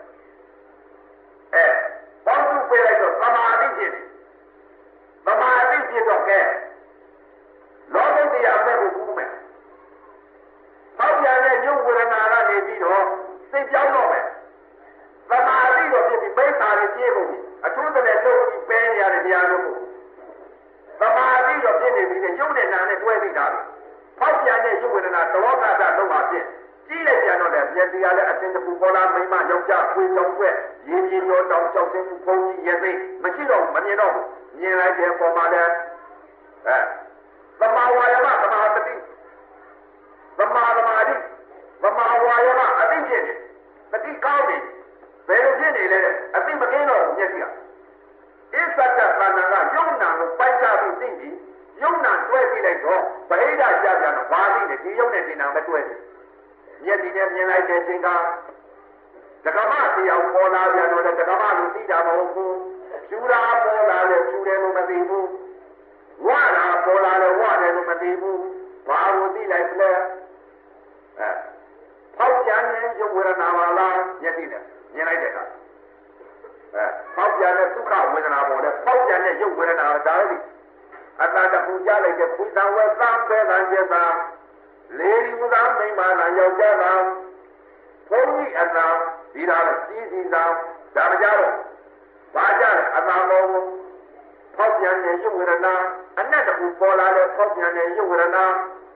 ပေါင်းစုပလိုက်တော့သမာဓိဖြစ်တယ်သမာဓိဖြစ်တော့ကဲလောကုတ္တရာမဲ့ကိုကူးမယ်ဖောက်ပြန်တဲ့ရုပ်ဝေဒနာကနေပြီးတော့စိတ်ပြောင်းတော့မယ်သမာဓိတော့ဖြစ်ပြီးမိစ္ဆာတွေပြေးကုန်ပြီအထူးတည်းလုပ်ပြီးပဲရတဲ့တရားမျိုးကိုသမာဓိတော့ဖြစ်နေပြီလေရုပ်နဲ့နာနဲ့တွဲပြီးတာပဲဖောက်ပြန်တဲ့ရုပ်ဝေဒနာသဘောကတာလုံးပါဖြစ်ကြီးလိုက်ပြန်တော့လည်းပြည့်တရားလည်းအစဉ်တပူပေါ်လာမိမယောက်ျားခွေးကြောင်ွက်ရင်းကြီးရောတောင်ကြောက်စင်းဘုံကြီးရဲ့သိမရှိတော့မမြင်တော့ဘူးမြင်လိုက်တဲ့ပုံမှာလည်းသမာဝါယမသမာတတိသမာဓိသမာဝါယမအသိဖြစ်နေတတိကောင်းနေဘယ်လိုဖြစ်နေလဲအသိမကင်းတော့မျက်စိကဣစ္ဆတသန္တနာကယုံနာကိုပိုက်ချပြီးသိပြီးယုံနာတွဲပြီးလိုက်တော့ဗဟိတကြပြန်တော့ဘာသိလဲဒီယုံနဲ့ဒီနာပဲတွဲတယ်မျက်စိနဲ့မြင်လိုက်တဲ့အချိန်ကဒကမတရားပေါ်လာပြန်တော့ဒကမလူသိတာမဟုတ်ဘူးဖြူရာပေါ်လာတယ်ဖြူတယ်လို့မသိဘူးဝါလာပေါ်လာတယ်ဝါတယ်လို့မသိဘူးဘာလို့သိလိုက်လဲဖောက်ပြန်တဲ့ရုပ်ဝေဒနာပါလားမျက်စိနဲ့မြင်လိုက်တဲ့အခါဖောက်ပြန်တဲ့ဒုက္ခဝေဒနာပေါ်တယ်ဖောက်ပြန်တဲ့ရုပ်ဝေဒနာဒါလည်းအတ္တတပူကြလိုက်တဲ့ခွေးတံဝဲသံပဲတန်ကျက်တာလေဒီဥသာမိမလာယောက်ျားကဘုန်းကြီးအသာဒီလာစီစီသာဒါမကြတော့ဘာကြလဲအသာတော်ဖောက်ပြန်တဲ့ရုပ်ဝေဒနာအနတ်တပူပေါ်လာတဲ့ဖောက်ပြန်တဲ့ရုပ်ဝေဒနာ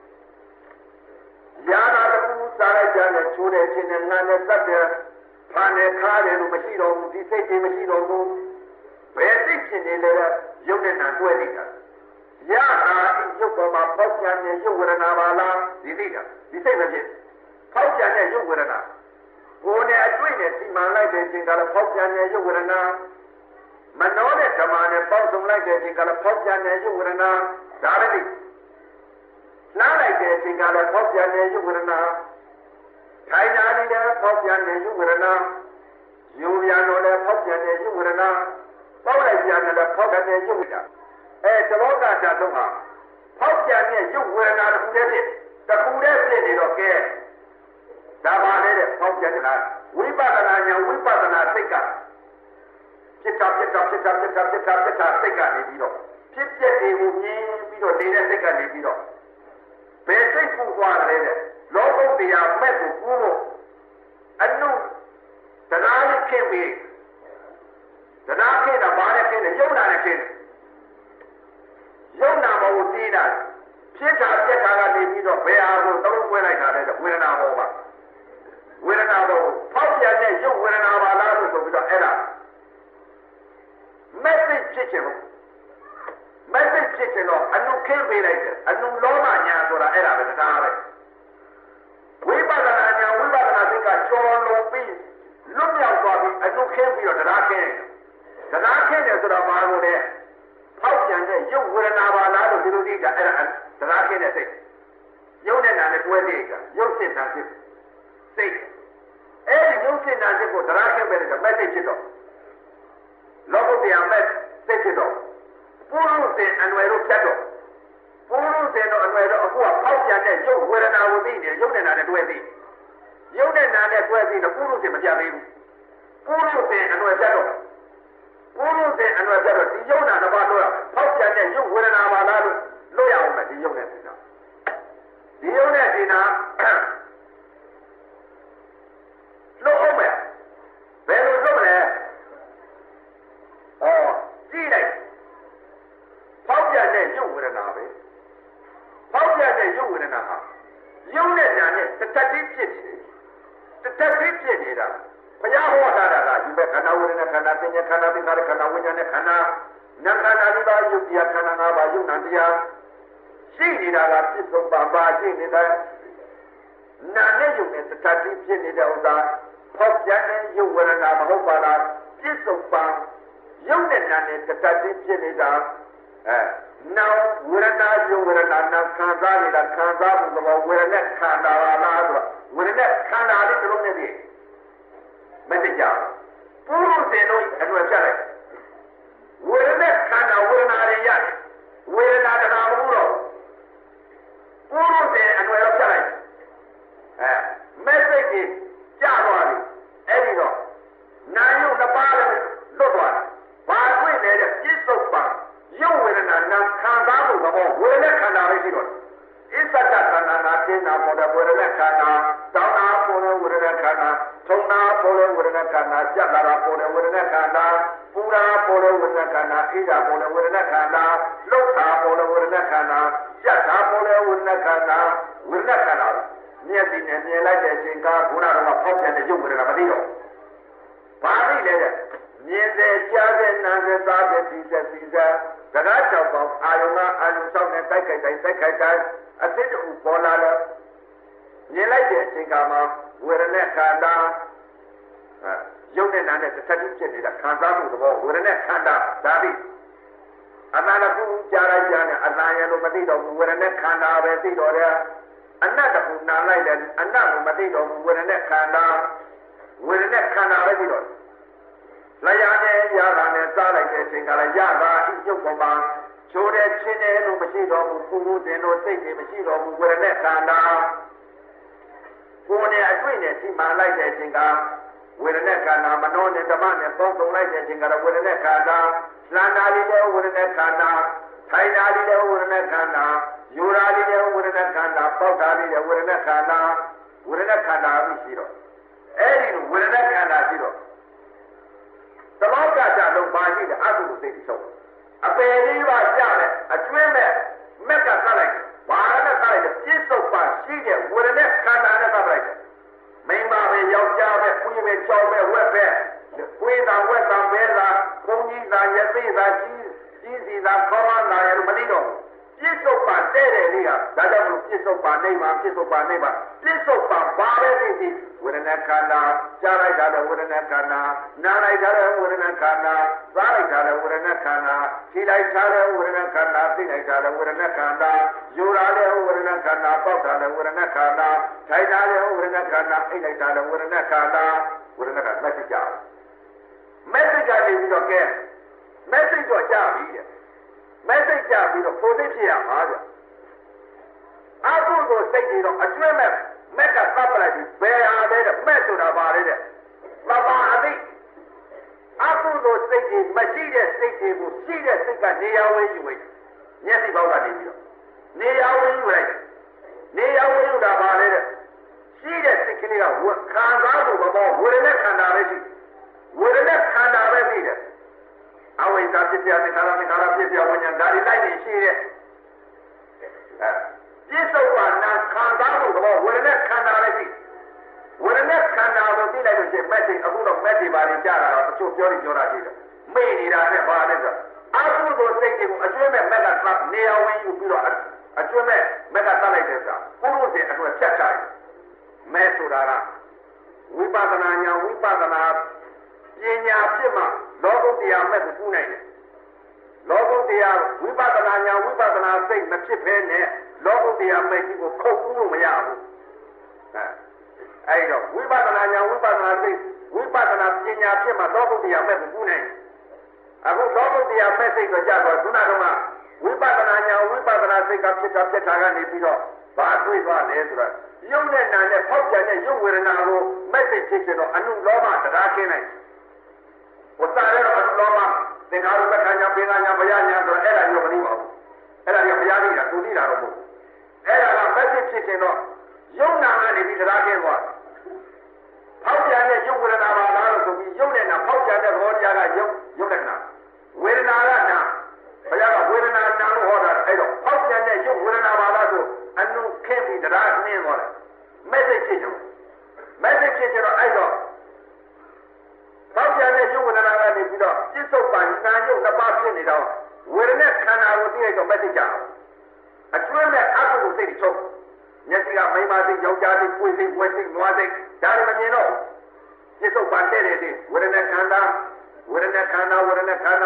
ယာနာတပူစားလိုက်ကြတဲ့ချိုးတဲ့ခြင်းနဲ့ငါနဲ့တတ်တဲ့ဖာနဲ့ခါတယ်လို့မရှိတော့ဘူးဒီစိတ်တွေမရှိတော့ဘူးဘယ်စိတ်ဖြစ်နေလဲရုပ်နဲ့နာတွဲနေတာရတာရုပ်ပေါ်မှာဖောက်ပြန်တဲ့ရုပ်ဝေဒနာပါလားဒီသိတာဒီစိတ်ပဲဖြစ်ဖောက်ပြန်တဲ့ရုပ်ဝေဒနာကိုယ်နဲ့အတွေ့နဲ့ဒီမှန်လိုက်တဲ့အချိန်ကလည်းဖောက်ပြန်တဲ့ရုပ်ဝေဒနာမနောနဲ့ဓမ္မနဲ့ပေါင်းစုံလိုက်တဲ့အချိန်ကလည်းဖောက်ပြန်တဲ့ရုပ်ဝေဒနာဒါလည်းနားလိုက်တဲ့အချိန်ကလည်းဖောက်ပြန်တဲ့ရုပ်ဝေဒနာထိုင်နာနေတဲ့ဖောက်ပြန်တဲ့ရုပ်ဝေဒနာယူပြန်တော့လည်းဖောက်ပြန်တဲ့ရုပ်ဝေဒနာပေါက်လိုက်ပြန်တယ်လည်းဖောက်ပြန်တဲ့ရုပ်ဝေဒနာသဘောကတာတော့ဟာဖောက်ပြန်တဲ့ရုပ်ဝေဒနာတစ်ခုတည်းဖြစ်နေတော့ဒါပါလေတဲ့ပေါက်ပြန်လာဝိပဿနာဉာဏ်ဝိပဿနာစိတ်ကဖြစ်တာစိတ်ကနေပြီးတော့ဖြစ်ပျက်တွေကိုမြင်ပြီးတော့နေတဲ့စိတ်ကနေပြီးတော့ဘယ်စိတ်ပူသွားတယ်တဲ့လောကုတ္တရာမဲ့ကိုကူးဖို့အနုတရားနဲ့ခင်ပြီးတရားခင်တာဘာနဲ့ခင်တယ်ယုံနာနဲ့ခင်တယ်ယုံနာဘောကိုသိတာဖြစ်တာပြက်တာကနေပြီးတော့ဘယ်ဟာကိုသုံးခွဲလိုက်တာလဲဝေဒနာဘောပါဝေဒနာဘောဖောက်ပြန်တဲ့ယုံဝေဒနာပါလားလို့ဆိုပြီးတော့အဲ့ဒါ message ဖြစ်ချင်လို့ message ဖြစ်ချင်တော့အနုခင်းပေးလိုက်တယ်အနုလောမညာဆိုတာအဲ့ဒါပဲတရားပဲဝိပဿနာညာဝိပဿနာစိတ်ကကျော်လုံးပြီးလွတ်မြောက်သွားပြီးအနုခင်းပြီးတော့တရားခင်းတယ်ဆိုတော့ဘာလို့လဲဖောက်ပြန်တဲ့ယုတ်ဝေဒနာပါလားလို့ဒီလိုသိတာအဲ့ဒါတရားခင်းတဲ့စိတ်ယုတ်နဲ့နာနဲ့တွဲသိတာယုတ်စစ်နာစစ်စိတ်အဲ့ဒီယုတ်စစ်နာစစ်ကိုတရားခင်းပေးတဲ့ message ဖြစ်တော့လောကုတ္တရာမဲ့စိတ်ဖြစ်တော့ပုရုဇဉ်အနွယ်တို့ဖြတ်တော့ပုရုဇဉ်တို့အနွယ်တို့အခုကဖောက်ပြန်တဲ့ယုတ်ဝေဒနာကိုသိနေယုတ်နဲ့နာနဲ့တွဲသိယုတ်နဲ့နာနဲ့တွဲသိတော့ပုရုဇဉ်မပြသေးဘူးပုရုဇဉ်အနွယ်ဖြတ်တော့ပုရုဇဉ်အနွယ်ဖြတ်တော့ဒီယုတ်နာတစ်ပါးတော့ဖောက်ပြန်တဲ့ယုတ်ဝေဒနာပါလားလို့လွတ်ရအောင်မယ်ဒီယုတ်နဲ့သိတာဒီယုတ်နဲ့သိတာလွတ်အောင်မယ်ဘယ်လိုလွတ်မလဲကြည့်လိုက်ဖောက်ပြန်တဲ့ယုတ်ဝေဒနာပဲဖောက်ပြန်တဲ့ယုတ်ဝေဒနာဟာယုတ်နဲ့ညာနဲ့တစ်ထပ်ပြီးဖြစ်နေတယ်တစ်ထပ်ပြီးဖြစ်နေတာဘုရားဟောထားတာကဒီဘက်ခန္ဓာဝေဒနာခန္ဓာပညာခန္ဓာသင်္ခါရခန္ဓာဝိညာဉ်နဲ့ခန္ဓာနာခန္ဓာလေးပါးယုတ်တရားခန္ဓာ၅ပါးယုတ်နာတရားရှိနေတာကပြစ္ဆုတ်ပါရှိနေတဲ့နာနဲ့ယုတ်နဲ့တစ်ထပ်ပြီးဖြစ်နေတဲ့ဥစ္စာဖောက်ပြန်တဲ့ယုတ်ဝေဒနာမဟုတ်ပါလားပြစ္ဆုတ်ပါယုတ်နဲ့နာနဲ့တတတ်ဖြစ်နေတာနောင်ဝေဒနာယုတ်ဝေဒနာနာခံစားနေတာခံစားမှုသဘောဝေဒနာခန္ဓာပါလားဆိုတော့ဝေဒနာခန္ဓာလေးတစ်လုံးနဲ့ဒီမတကြပုရုဇဉ်တို့အတွေ့ဖြတ်လိုက်ဝေဒနာခန္ဓာဝေဒနာတွေရတယ်ဝေဒနာတရားမဟုတ်တော့ပုရုဇဉ်အတွေ့ဖြတ်လိုက်message ကြီးကြားသွားပြီအဲ့ဒီတော့နာယုတ်တစ်ပါးလည်းလွတ်သွားတယ်ဘာတွေ့လဲတဲ့ပြစ္ဆုတ်ပါယုတ်ဝေဒနာနာခံစားမှုသဘောဝေဒနာခန္ဓာပဲရှိတော့အစ္ဆတခန္ဓာနာတင်းနာပေါ်တဲ့ဝေဒနာခန္ဓာတောင်းတာပေါ်တဲ့ဝေဒနာခန္ဓာထုံတာပေါ်တဲ့ဝေဒနာခန္ဓာကြက်လာတာပေါ်တဲ့ဝေဒနာခန္ဓာပူတာပေါ်တဲ့ဝေဒနာခန္ဓာအိဒါပေါ်တဲ့ဝေဒနာခန္ဓာလှုပ်တာပေါ်တဲ့ဝေဒနာခန္ဓာကြက်တာပေါ်တဲ့ဝေဒနာခန္ဓာဝေဒနာခန္ဓာမျက်စိနဲ့မြင်လိုက်တဲ့အချိန်ကဘုရားတော်ကဖောက်ပြန်တဲ့ယုတ်ဝေဒနာမသိတော့ဘာသိလဲတဲ့မြင်တဲ့ကြားတဲ့နားတဲ့သားတဲ့ဒီတဲ့ဒီတဲ့တရားကြောင့်ပေါ့အာယုံကအာယုံဆောင်နဲ့တိုက်ခိုက်တိုင်းအသစ်တူပေါ်လာတော့မြင်လိုက်တဲ့အချိန်ကမှဝေဒနာခန္ဓာရုပ်နဲ့နာနဲ့တစ်ထပ်ဖြစ်နေတာခံစားမှုသဘောဝေဒနာခန္ဓာဒါပြီးအနာတခုကြားလိုက်ကြတယ်အနာရလို့မသိတော့ဘူးဝေဒနာခန္ဓာပဲသိတော့တယ်အနတ်တခုနာလိုက်တယ်အနတ်ကိုမသိတော့ဘူးဝေဒနာခန္ဓာပဲသိတော့လျာနဲ့ရတာနဲ့စားလိုက်တဲ့အချိန်ကလည်းရတာအကျုပ်ပေါ်မှာချိုးတဲ့ချင်းတဲ့လို့မရှိတော့ဘူးပုရုဇဉ်တို့စိတ်တွေမရှိတော့ဘူးဝေဒနာခန္ဓာကိုယ်နဲ့အတွေ့နဲ့ဒီမှလိုက်တဲ့အချိန်ကဝေဒနာခန္ဓာမနောနဲ့ဓမ္မနဲ့ပေါင်းစုံလိုက်တဲ့အချိန်ကတော့ဝေဒနာခန္ဓာလန္တာလေးလည်းဝေဒနာခန္ဓာထိုင်တာလေးလည်းဝေဒနာခန္ဓာယူရာလေးလည်းဝေဒနာခန္ဓာပေါက်တာလေးလည်းဝေဒနာခန္ဓာရှိတော့အဲ့ဒီဝေဒနာခန္ဓာရှိတော့သဘောကျကြလို့ပါရှိတဲ့အတုကိုသိပြီးဆုံးအပယ်လေးပါကြတယ်အကျွင်းမဲ့မက်ကကလိုက်ဘာနဲ့ကလိုက်ပြစ္ဆုတ်ပါရှိတဲ့ဝေဒနာခန္ဓာနဲ့ကလိုက်မိန်းမပဲယောက်ျားပဲခွေးပဲချောင်းပဲဝက်ပဲခွေးသာဝက်သာပဲသာဘုံကြီးသာရသေးသာကြီးစီသာခေါ်လာရလို့မသိတော့ပြစ္ဆုတ်ပါတဲ့တယ်လေးဟာဒါကြောင့်မလို့ပြစ္ဆုတ်ပါနေပါပြစ္ဆုတ်ပါဘာပဲသိသိဝေဒနာခန္ဓာကြားလိုက်တာလည်းဝေဒနာခန္ဓာနားလိုက်တာလည်းဝေဒနာခန္ဓာစားလိုက်တာလည်းဝေဒနာခန္ဓာခြေလိုက်တာလည်းဝေဒနာခန္ဓာသိလိုက်တာလည်းဝေဒနာခန္ဓာယူတာလည်းဝေဒနာခန္ဓာပေါက်တာလည်းဝေဒနာခန္ဓာထိုင်တာလည်းဝေဒနာခန္ဓာအိတ်လိုက်တာလည်းဝေဒနာခန္ဓာမက်ဆေ့ကြပြီးတော့ကဲမက်ဆေ့တော့ကြပြီတဲ့မက်ဆေ့ကြပြီးတော့ပိုသိဖြစ်ရမှာဗျအကုသိုလ်စိတ်တွေတော့အကျွမ်းမဲ့မက်ကသတ်ပလိုက်ပြီးဘယ်အားလဲတဲ့မဲ့ဆိုတာပါလေတဲ့သဘာအသိအကုသိုလ်စိတ်ကြီးမရှိတဲ့စိတ်တွေကိုရှိတဲ့စိတ်ကနေရာဝဲယူလိုက်မျက်စိပေါက်ကနေပြီးတော့နေရာဝဲယူလိုက်နေရာဝဲယူတာပါလေတဲ့ရှိတဲ့စိတ်ကလေးကခံစားဖို့ဘောဝေဒနာခန္ဓာပဲရှိဝေဒနာခန္ဓာပဲရှိတယ်အဝိဇ္ဇာဖြစ်ပြသင်္ခါရဖြစ်ပြဝိညာဉ်ဒါတွေလိုက်နေရှိတဲ့ပြစ္ဆုတ်ပါနာခံစားဖို့ဘောဝေဒနာခန္ဓာပဲရှိဝေဒနာခန္ဓာကိုသိလိုက်လို့ရှိရင်မက်စိအခုတော့မက်တွေပါနေကြတာတော့တချို့ပြောတာရှိတယ်မေ့နေတာနဲ့ပါလဲဆိုအကုသိုလ်စိတ်တွေကိုအကျွမ်းမဲ့မက်ကသတ်နေရာဝင်ယူပြီးတော့အကျွမ်းမဲ့မက်ကသတ်လိုက်တဲ့အခါပုရုษေအတွက်ဖြတ်ချတယ်မဲဆိုတာကဝိပဿနာဉာဏ်ဝိပဿနာပညာဖြစ်မှလောကုတ္တရာမဲ့ကိုကူးနိုင်တယ်လောကုတ္တရာဝိပဿနာဉာဏ်ဝိပဿနာစိတ်မဖြစ်ဘဲနဲ့လောကုတ္တရာမဲ့ကြီးကိုခုတ်ကူးလို့မရဘူးအဲ့တော့ဝိပဿနာဉာဏ်ဝိပဿနာစိတ်ဝိပဿနာပညာဖြစ်မှလောကုတ္တရာမဲ့ကိုကူးနိုင်အခုလောကုတ္တရာမဲ့စိတ်ကိုကြတော့ခုနကဝိပဿနာဉာဏ်ဝိပဿနာစိတ်ကဖြစ်တာကနေပြီးတော့ဘာတွေ့သွားလဲဆိုတော့ယုံနဲ့နာနဲ့ဖောက်ပြန်တဲ့ယုံဝေဒနာကိုမဲ့စိတ်ဖြစ်တော့အနုလောမတရားခင်းနိုင်ဝတ်စားရတော့အနုလောမသင်္ခါရပဋ္ဌာညာပင်ညာဘယညာဆိုအဲ့ဒါရောမသိပါဘူးအဲ့ဒါရောဘုရားကြီးကသူသိတာတော့မဟုတ်အဲ့ဒါကမဲ့စိတ်ဖြစ်တော့ယုံနာကနေပြီးတရားခင်းသွားဖောက်ပြန်တဲ့ယုံဝေဒနာပါလားလို့ဆိုပြီးယုံနဲ့နာဖောက်ပြန်တဲ့သဘောတရားကယုံလက္ခဏာဝေဒနာကနာဘုရားကဝေဒနာနာလို့ဟောတာအဲ့တော့ဖောက်ပြန်တဲ့ယုံဝေဒနာပါလားဆိုအနုခင်းပြီးတရားနှင်းသွားတယ်မဲ့စိတ်ဖြစ်တော့အဲ့တော့ဖောက်ပြန်တဲ့ယုံဝေဒနာကနေပြီးတော့ပြစ္ဆုတ်ပန်နာယုံနှစ်ပါးဖြစ်နေတော့ဝေဒနာခန္ဓာကိုသိရတော့မဲ့စိတ်ကြအောင်အကျွမ်းမဲ့အကုသိုလ်စိတ်ချုပ်မျက်စိကမိမစိတ်ယောက်ျားစိတ်ကိုယ်စိတ်ဝက်စိတ်နွားစိတ်ဒါလည်းမမြင်တော့ပြစ္ဆုတ်ပန်တဲ့တဲ့ဝေဒနာခန္ဓာဒါပဲတရား၆ပေါက်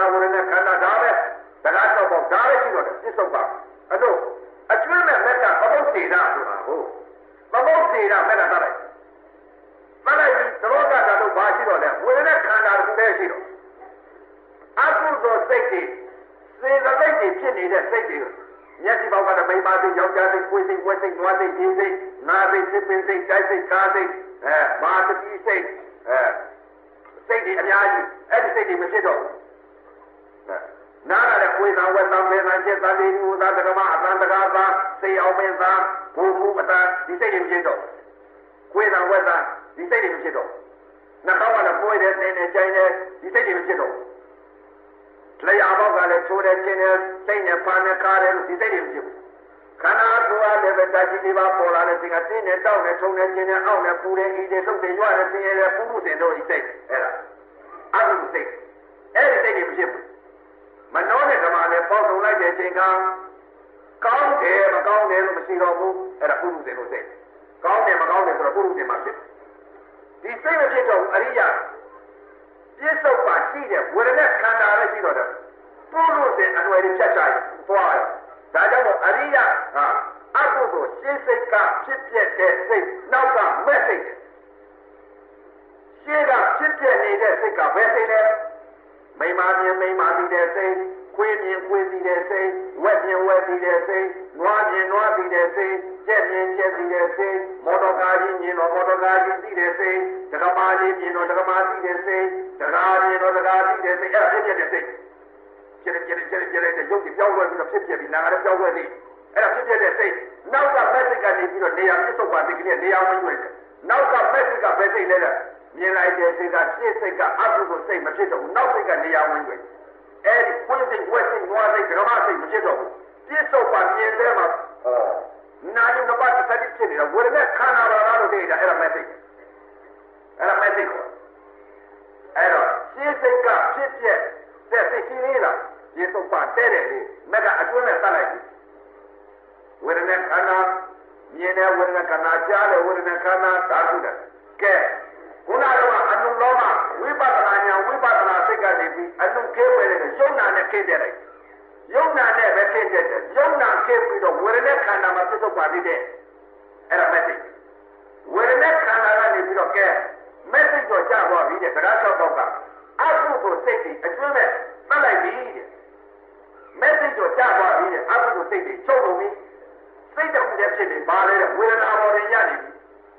ဒါပဲရှိတော့တယ်ပြစ္ဆုတ်ပန်အဲ့တော့အကျွမ်းမဲ့မက်ကဘုတ်စေတာဆိုတာဟုတ်ဘုတ်စေတာမက်ကတတ်လိုက်ပြီးသရောကတာလို့ဘာရှိတော့လဲဝေဒနာခန္ဓာတစ်ခုတည်းရှိတော့အကုသိုလ်စိတ်တွေစေတသိက်တွေဖြစ်နေတဲ့စိတ်တွေမျက်စိပေါက်ကတမိမစိတ်ယောက်ျားစိတ်ကိုယ်စိတ်ဝက်စိတ်နွားစိတ်ဒီစိတ်နာစိတ်စိတ်ပင်စိတ်တိုက်စိတ်ကားစိတ်မာတတိစိတ်စိတ်တွေအများကြီးအဲ့ဒီစိတ်တွေမဖြစ်တော့နာရတဲ့ကိုယ်သာဝက်သာမေသာကျက်သာလေးဦးသာတကမအတန်တကားသာစိတ်အောင်မင်းသာဘူမူမသာဒီစိတ်တွေမဖြစ်တော့ကိုယ်သာဝက်သာဒီစိတ်တွေမဖြစ်တော့နှာခေါင်းကလည်းပွေးတယ်နေနေကြိုင်တယ်ဒီစိတ်တွေမဖြစ်တော့လျှာဘောက်ကလည်းချိုးတယ်ချင်းတယ်စိတ်နဲ့ဖာနဲ့ကားတယ်လို့ဒီစိတ်တွေမဖြစ်ဘူးခန္ဓာကိုယ်ကလည်းပဲတာရှိဒီပါပေါ်လာတဲ့စိတ်ကတင်းနဲ့တောက်နဲ့ထုံနဲ့ချင်းနဲ့အောက်နဲ့ပူတယ်ဤတယ်ထုတ်တယ်ရွရတယ်ဆင်းရဲတယ်ပူမှုတင်တော့ဤစိတ်အဲ့ဒါအကုသိုလ်စိတ်အဲ့ဒီစိတ်တွေမဖြစ်ဘူးမနှောတဲ့ဓမ္မနဲ့ပေါက်ဆုံးလိုက်တဲ့အချိန်ကကောင်းတယ်မကောင်းတယ်လို့မရှိတော့ဘူးအဲ့ဒါပုရုသေလို့စိတ်ကောင်းတယ်မကောင်းတယ်ဆိုတော့ပုရုသေမှာဖြစ်ဒီစိတ်မဖြစ်တော့အရိယာပြစ္ဆုတ်ပါရှိတဲ့ဝေဒနာခန္ဓာလည်းရှိတော့တယ်ပုရုသေအနွယ်ဖြတ်ချရင်သွားတယ်ဒါကြောင့်မို့အရိယာအကုသိုလ်ရှင်းစိတ်ကဖြစ်ပြတဲ့စိတ်နောက်ကမဲ့စိတ်ရှင်းကဖြစ်ပြနေတဲ့စိတ်ကဘယ်စိတ်လဲမိမမြင်မိမသိတဲ့စိတ်ခွေးမြင်ခွေးသိတဲ့စိတ်ဝက်မြင်ဝက်သိတဲ့စိတ်နွားမြင်နွားသိတဲ့စိတ်ကြက်မြင်ကြက်သိတဲ့စိတ်မော်တော်ကားကြီးမြင်တော့မော်တော်ကားကြီးသိတဲ့စိတ်ဒကမာကြီးမြင်တော့ဒကမာသိတဲ့စိတ်ဒကာမြင်တော့ဒကာသိတဲ့စိတ်အဲ့ဒါဖြစ်တဲ့စိတ်ကျတဲ့ရုပ်ကြီးပြောင်းလဲပြီးတော့ဖြစ်ပြီးနာငါလည်းပြောင်းလဲပြီးအဲ့ဒါဖြစ်တဲ့စိတ်နောက်ကမက်ဆေ့ကနေပြီးတော့နေရာပြစ္ဆုတ်ပါသိကလေးနေရာဝင်ရွေးတယ်နောက်ကမက်ဆေ့ကဘယ်စိတ်လဲမြင်လိုက်တဲ့စိတ်ကရှင်းစိတ်ကအကုသိုလ်စိတ်မဖြစ်တော့ဘူးနောက်စိတ်ကနေရာဝင်ရွေးအဲ့ဒီခွင့်စိတ်ဝက်စိတ်နွားစိတ်ဓမ္မစိတ်မဖြစ်တော့ဘူးပြစ္ဆုတ်ပါမြင်တဲ့မှာနာယုံပတ်သတိဖြစ်နေတာဝေဒနာခန္ဓာပါလားလို့သိတာအဲ့ဒါမက်ဆေ့အဲ့တော့ရှင်းစိတ်ကဖြစ်ပြတဲ့စိတ်ကြီးလေးလားပြစ္ဆုတ်ပါတဲ့တယ်လေမက်ကအကျွမ်းနဲ့တတ်လိုက်ပြီဝေဒနာခန္ဓာမြင်တဲ့ဝေဒနာခန္ဓာကြားတဲ့ဝေဒနာခန္ဓာသာထုတယ်ကဲခုနကအနုလောမဝိပဿနာဉာဏ်ဝိပဿနာစိတ်ကနေပြီးအနုခဲပဲလေယုံနာနဲ့ခင်းတဲ့လိုက်ယုံနာနဲ့ပဲခင်းတဲ့ယုံနာခင်းပြီးတော့ဝေဒနာခန္ဓာမှာပြစ္ဆုတ်ပါသေးတယ်အဲ့ဒါမက်ဆေ့ဝေဒနာခန္ဓာကနေပြီးတော့ကဲမက်ဆေ့တော့ကြာသွားပြီတဲ့တရား၆ပေါက်ကအကုသိုလ်စိတ်ကြီးအကျွမ်းမဲ့တတ်လိုက်ပြီတဲ့မက်ဆေ့တော့ကြာသွားပြီတဲ့အကုသိုလ်စိတ်ကြီးချုပ်လို့ပြီစိတ်တခုတည်းဖြစ်နေပါလေတဲ့ဝေဒနာပေါ်ရင်ရနေပြီ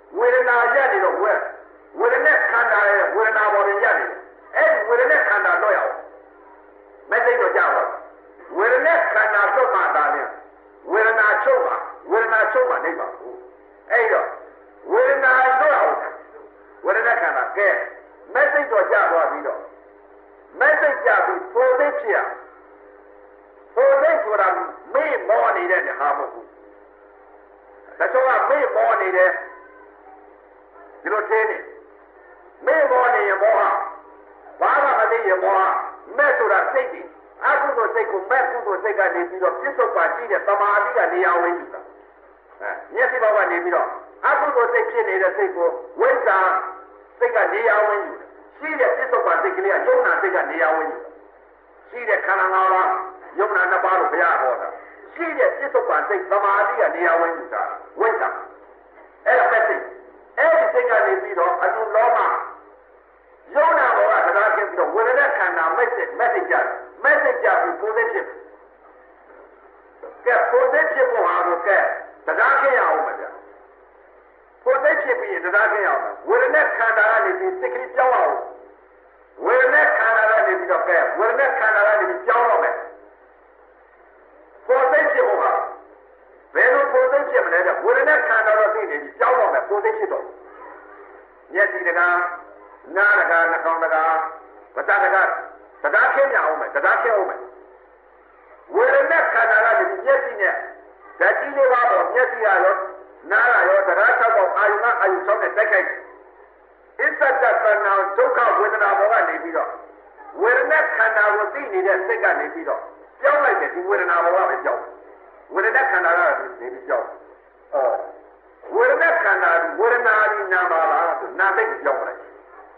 ဝေဒနာရက်နေတော့ဝေဒနာခန္ဓာရဲ့ဝေဒနာပေါ်ရင်ရက်နေအဲ့ဒီဝေဒနာခန္ဓာတော့ရအောင်မသိတော့ကြပါဝေဒနာခန္ဓာတော့မှတာလေဝေဒနာချုပ်ပါနေပါဘူးအဲ့တော့ဝေဒနာတော့အောင်ဝေဒနာခန္ဓာကဲမသိတော့ကြသွားပြီးတော့မသိကြပြီးပေါ်သိဖြစ်ရပေါ်သိဆိုတာမေ့မောနေတဲ့ဟာမဟုတ်ဘူးဒါကြောင့်မေ့မောနေတယ်ဒီလိုထင်းနေမေ့မောနေရမောဟဘာမှမသိရမောဟမဲ့ဆိုတာစိတ်ကြီးအကုသိုလ်စိတ်ကိုမဲ့ကုသိုလ်စိတ်ကနေပြီးတော့ပြစ္ဆုတ်ပါရှိတဲ့သမာဓိကနေရာဝင်ယူတာမျက်စိဘောကနေပြီးတော့အကုသိုလ်စိတ်ဖြစ်နေတဲ့စိတ်ကိုဝိဇ္ဇာစိတ်ကနေရာဝင်ယူရှိတဲ့ပြစ္ဆုတ်ပါစိတ်ကလေးကယုံနာစိတ်ကနေရာဝင်ယူရှိတဲ့ခန္ဓာ၅ပါးယုံနာနှစ်ပါးလို့ဘုရားဟောတာရှိတဲ့ပြစ္ဆုတ်ပါစိတ်သမာဓိကနေရာဝင်ယူတာဝိဇ္ဇာအဲ့ဒါမဲ့စိတ်အဲ့ဒီစိတ်ကနေပြီးတော့အနုလောမယုံနာဘောကတရားချင်းပြီးတော့ဝေဒနာခန္ဓာမဲ့စိတ်ကြပြီးကိုယ်သိဖြစ်ကဲကိုယ်သိဖြစ်ဖို့ဟာကိုကဲတရားချင်းရအောင်မဗျာကိုယ်သိဖြစ်ပြီးရင်တရားချင်းရအောင်ဝေဒနာခန္ဓာကနေပြီးစိတ်ကလေးပြောင်းအောင်ဝေဒနာခန္ဓာကနေပြီးတော့ကဲဝေဒနာခန္ဓာကနေပြီးပြောင်းတော့မယ်ကိုယ်သိဖြစ်ဖို့ဟာဘယ်လိုကိုယ်သိဖြစ်မလဲတဲ့ဝေဒနာခန္ဓာတော့သိနေပြီပြောင်းတော့မယ်ကိုယ်သိဖြစ်တော့မျက်စိတကားနားတကားနှာခေါင်းတကားပတ္တတကားတရားခင်းကြအောင်မယ်တရားခင်းအောင်မယ်ဝေဒနာခန္ဓာကနေမျက်စိနဲ့ဓာတ်ကြီးလေးပါတော့မျက်စိရရောနားရရောတရား၆ပေါက်အာယုံ6နဲ့တိုက်ခိုက်အစ္ဆတတနာဒုက္ခဝေဒနာဘောကနေပြီးတော့ဝေဒနာခန္ဓာကိုသိနေတဲ့စိတ်ကနေပြီးတော့ပြောင်းလိုက်တယ်ဒီဝေဒနာဘောကပဲပြောင်းဝေဒနာခန္ဓာကနေပြီးပြောင်းဝေဒနာခန္ဓာဝေဒနာဒီနာမလားဆိုနာသိပြောင်းလိုက်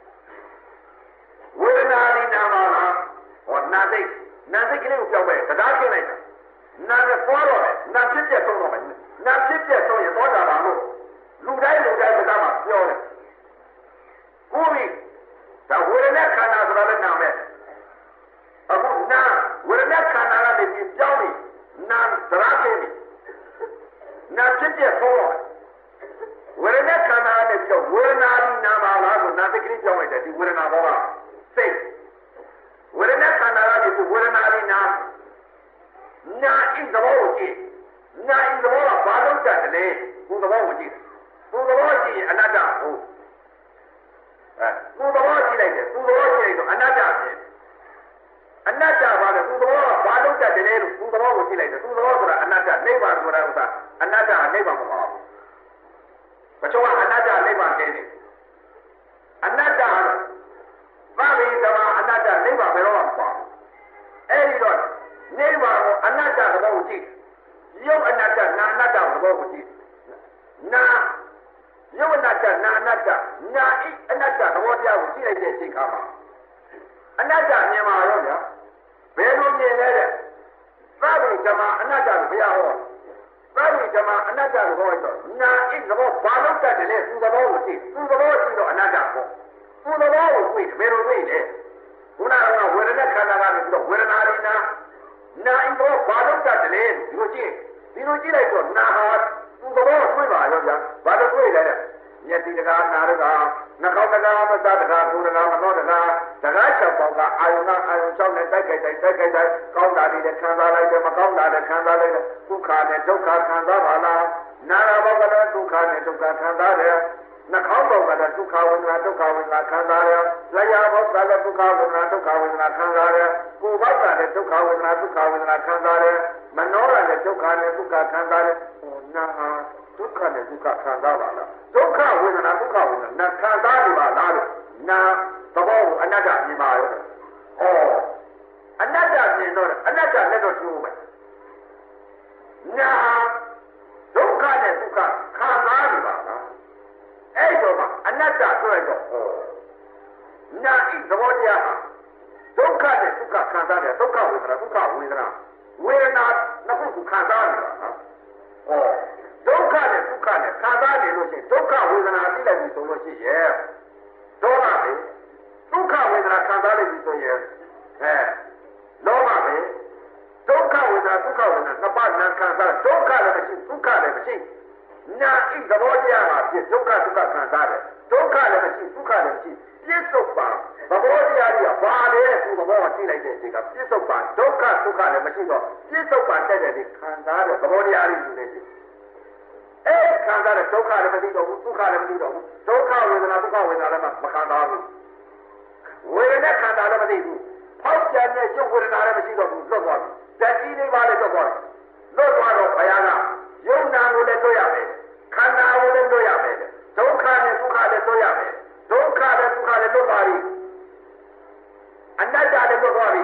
ဝေဒနာဒီနာမလားဟောနာသိကလေးကိုပြောင်းပဲတရားခင်းလိုက်တာနာနဲ့ပေါ်တော့တယ်နာဖြစ်ပြဆုံးတော့မယ်နာဖြစ်ပြဆုံးရင်သောတာပန်လို့လူတိုင်းတရားမှာပြောတယ်ကိုယ်ပြီးဒါဝေဒနာခန္ဓာဆိုတာလည်းနာမဲ့အခုနာဝေဒနာခန္ဓာကနေပြီးပြောင်းပြီးနာတရားခင်းပြီးနာဖြစ်ပြဆုံးတော့ဝေဒနာခန္ဓာနဲ့ပြောဝေဒနာဒီနာမလားဆိုနာသိကလေးပြောင်းလိုက်တယ်ဒီဝေဒနာဘောကစိတ်ဝေဒနာခန္ဓာကနေဝေဒနာလေးနာဣသဘောကိုကြည့်နာဣသဘောကဘာလို့တတ်တယ်လဲဘုသဘောကိုကြည့်ဘုသဘောကြည့်ရင်အနတ္တဟုတ်ဘုသဘောကြည့်လိုက်တယ်ဘုသဘောကြည့်လိုက်တော့အနတ္တဖြစ်အနတ္တဘာလဲဘုသဘောကဘာလို့တတ်တယ်လဲလို့ဘုသဘောကိုကြည့်လိုက်တယ်ဘုသဘောဆိုတာအနတ္တနိဗ္ဗာန်ဆိုတာဥစ္စာအနတ္တနိဗ္ဗာန်မဟုတ်ဘူးဘယ်တော့အနတ္တနိဗ္ဗာန်တည်းနေအနတ္တဘာဝိဓမ္မအနတ္တနိဗ္ဗာန်ဘယ်တော့မှမပါဘူးအဲ့ဒီတော့နိဗ္ဗာန်ကိုအနတ္တသဘောကိုကြည့်ရုပ်အနတ္တနာအနတ္တသဘောကိုကြည့်နာရုပ်အနတ္တနာအနတ္တနာဣအနတ္တသဘောတရားကိုကြည့်လိုက်တဲ့အချိန်ခါမှာအနတ္တမြင်ပါရောဗျာဘယ်လိုမြင်လဲတဲ့သာဝိဓမ္မအနတ္တကိုဘုရားဟောသာဝိဓမ္မအနတ္တကိုဟောတော့နာဣသဘောဘာလို့တတ်တယ်လဲသူသဘောကိုကြည့်သူသဘောကြည့်တော့အနတ္တပေါ့သူသဘောကိုတွေ့တယ်ဘယ်လိုတွေ့လဲခုနကဝေဒနာခန္ဓာကနေပြီးတော့ဝေဒနာရင်းနာဣသဘောဘာလို့တတ်တယ်လဲဒီလိုကြည့်လိုက်တော့နာဟာသူသဘောတွေ့ပါရောဗျာဘာလို့တွေ့လဲမျက်စိတကားနာတကားနှာခေါင်းတကားမစတကားကိုယ်တကားမနှောတကား6ပေါက်ကအာယုံ6နဲ့တိုက်ခိုက်ကောင်းတာတွေခံစားလိုက်တယ်မကောင်းတာတွေခံစားလိုက်တယ်ဒုက္ခနဲ့ဒုက္ခခံစားပါလားနာရဘောကလည်းဒုက္ခနဲ့ဒုက္ခခံစားတယ်နှာခေါင်းဘောကလည်းဒုက္ခဝေဒနာခံစားတယ်လက်ရဘောကလည်းဒုက္ခဝေဒနာခံစားတယ်ကိုယ်ဘောကလည်းဒုက္ခဝေဒနာခံစားတယ်မနောရလည်းဒုက္ခနဲ့ဒုက္ခခံစားတယ်နာဟာဒုက္ခနဲ့ဒုက္ခခံစားပါလားဒုက္ခဝေဒနာနာခံစားနေပါလားလို့နာသဘောကိုအနတ္တမြင်ပါရောအနတ္တမြင်တော့အနတ္တလက်တော့ကျိုးမယ်နာဒုက္ခနဲ့ဒုက္ခခံစားနေပါလားအဲ့တော့မှအနတ္တဆိုရတော့နာဣသဘောတရားဟာဒုက္ခနဲ့ဒုက္ခခံစားတယ်ဒုက္ခဝေဒနာနှစ်ခုခံစားနေတာနော်ဒုက္ခနဲ့ခံစားနေလို့ရှိရင်ဒုက္ခဝေဒနာသိလိုက်ပြီဆိုလို့ရှိရဲ့ဒေါသပဲဒုက္ခဝေဒနာခံစားလိုက်ပြီဆိုရင်လောဘပဲဒုက္ခဝေဒနာနှစ်ပါးနာခံစားဒုက္ခလည်းမရှိဒုက္ခလည်းမရှိနာဣသဘောတရားမှာဖြစ်ဒုက္ခခံစားတယ်ဒုက္ခလည်းမရှိဒုက္ခလည်းမရှိပြစ္ဆုတ်ပံသဘောတရားကြီးကဘာလဲသူသဘောကသိလိုက်တဲ့အချိန်ကပြစ္ဆုတ်ပံဒုက္ခလည်းမရှိတော့ပြစ္ဆုတ်ပံတက်တဲ့ဒီခံစားတဲ့သဘောတရားကြီးယူနေတယ်အဲ့ခံစားတဲ့ဒုက္ခလည်းမရှိတော့ဘူးဒုက္ခလည်းမရှိတော့ဘူးဒုက္ခဝေဒနာလည်းမခံစားဘူးဝေဒနာခံစားလည်းမရှိဘူးဖောက်ပြန်တဲ့ရုပ်ဝေဒနာလည်းမရှိတော့ဘူးလွတ်သွားပြီဓာတ်ကြီးလေးပါလည်းလွတ်သွားတယ်လွတ်သွားတော့ဘုရားကယုံနာကိုလည်းတွေ့ရမယ်ခန္ဓာကိုလည်းတွေ့ရမယ်ဒုက္ခနဲ့ဒုက္ခလည်းတွေ့ရမယ်ဒုက္ခနဲ့ဒုက္ခလည်းလွတ်သွားပြီအနတ္တလည်းလွတ်သွားပြီ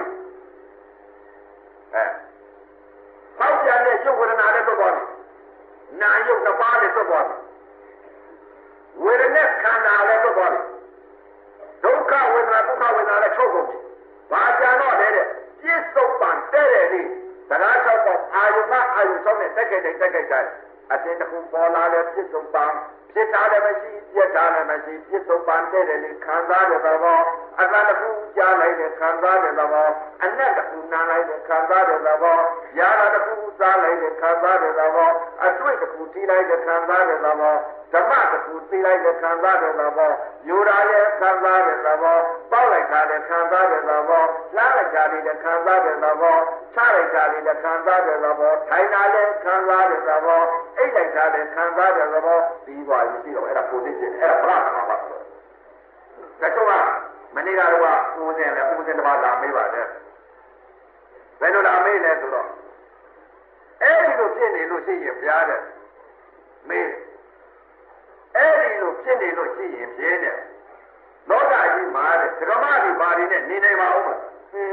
ဖောက်ပြန်တဲ့ရုပ်ဝေဒနာလည်းလွတ်သွားပြီနာယုတ်တစ်ပါးလည်းလွတ်သွားပြီဝေဒနာခန္ဓာလည်းလွတ်သွားပြီဒုက္ခဝေဒနာဒုက္ခဝေဒနာလည်းချုပ်ကုန်ပြီဘာကြံတော့လဲတဲ့ပြစ္ဆုတ်ပံတဲ့တဲ့လေးသရ၆ပေါ့အာယုံ6နဲ့တက်ခဲ့တဲ့အတင်းတစ်ခုပေါ်လာတဲ့ပြစ္ဆုတ်ပံဖြစ်တာလည်းမရှိပြက်တာလည်းမရှိပြစ္ဆုတ်ပံတဲ့တဲ့လေးခံစားတဲ့သဘောအတ္တတစ်ခုကြားလိုက်တဲ့ခံစားတဲ့သဘောအနတ်တစ်ခုနားလိုက်တဲ့ခံစားတဲ့သဘောယာရတစ်ခုစားလိုက်တဲ့ခံစားတဲ့သဘောအတွေ့တစ်ခုထိလိုက်တဲ့ခံစားတဲ့သဘောဓမ္မတစ်ခုသိလိုက်တဲ့ခံစားတဲ့သဘောယူရာရဲ့ခံစားတဲ့သဘောပေါက်လိုက်တာလည်းခံစားတဲ့သဘောလှမ်းလိုက်တာလည်းခံစားတဲ့သဘောချလိုက်တာလည်းခံစားတဲ့သဘောထိုင်တာလည်းခံစားတဲ့သဘောအိတ်လိုက်တာလည်းခံစားတဲ့သဘောပြီးသွားပြီရှိတော့အဲ့ဒါကိုသိချင်းအဲ့ဒါဘလားမှာပါဆိုတော့တချို့ကမနေ့ကတော့ဦးစင်တစ်ပါးလာမေးပါတယ်ဘယ်လိုလာမေးလဲဆိုတော့အဲ့ဒီလိုဖြစ်နေလို့ရှိရင်ဘုရားတဲ့မေးအဲ့ဒီလိုဖြစ်နေလို့ရှိရင်ပြင်းတယ်လောကကြီးမှာတဲ့ဓမ္မတွေဘာတွေနဲ့နေနိုင်ပါဦးမလား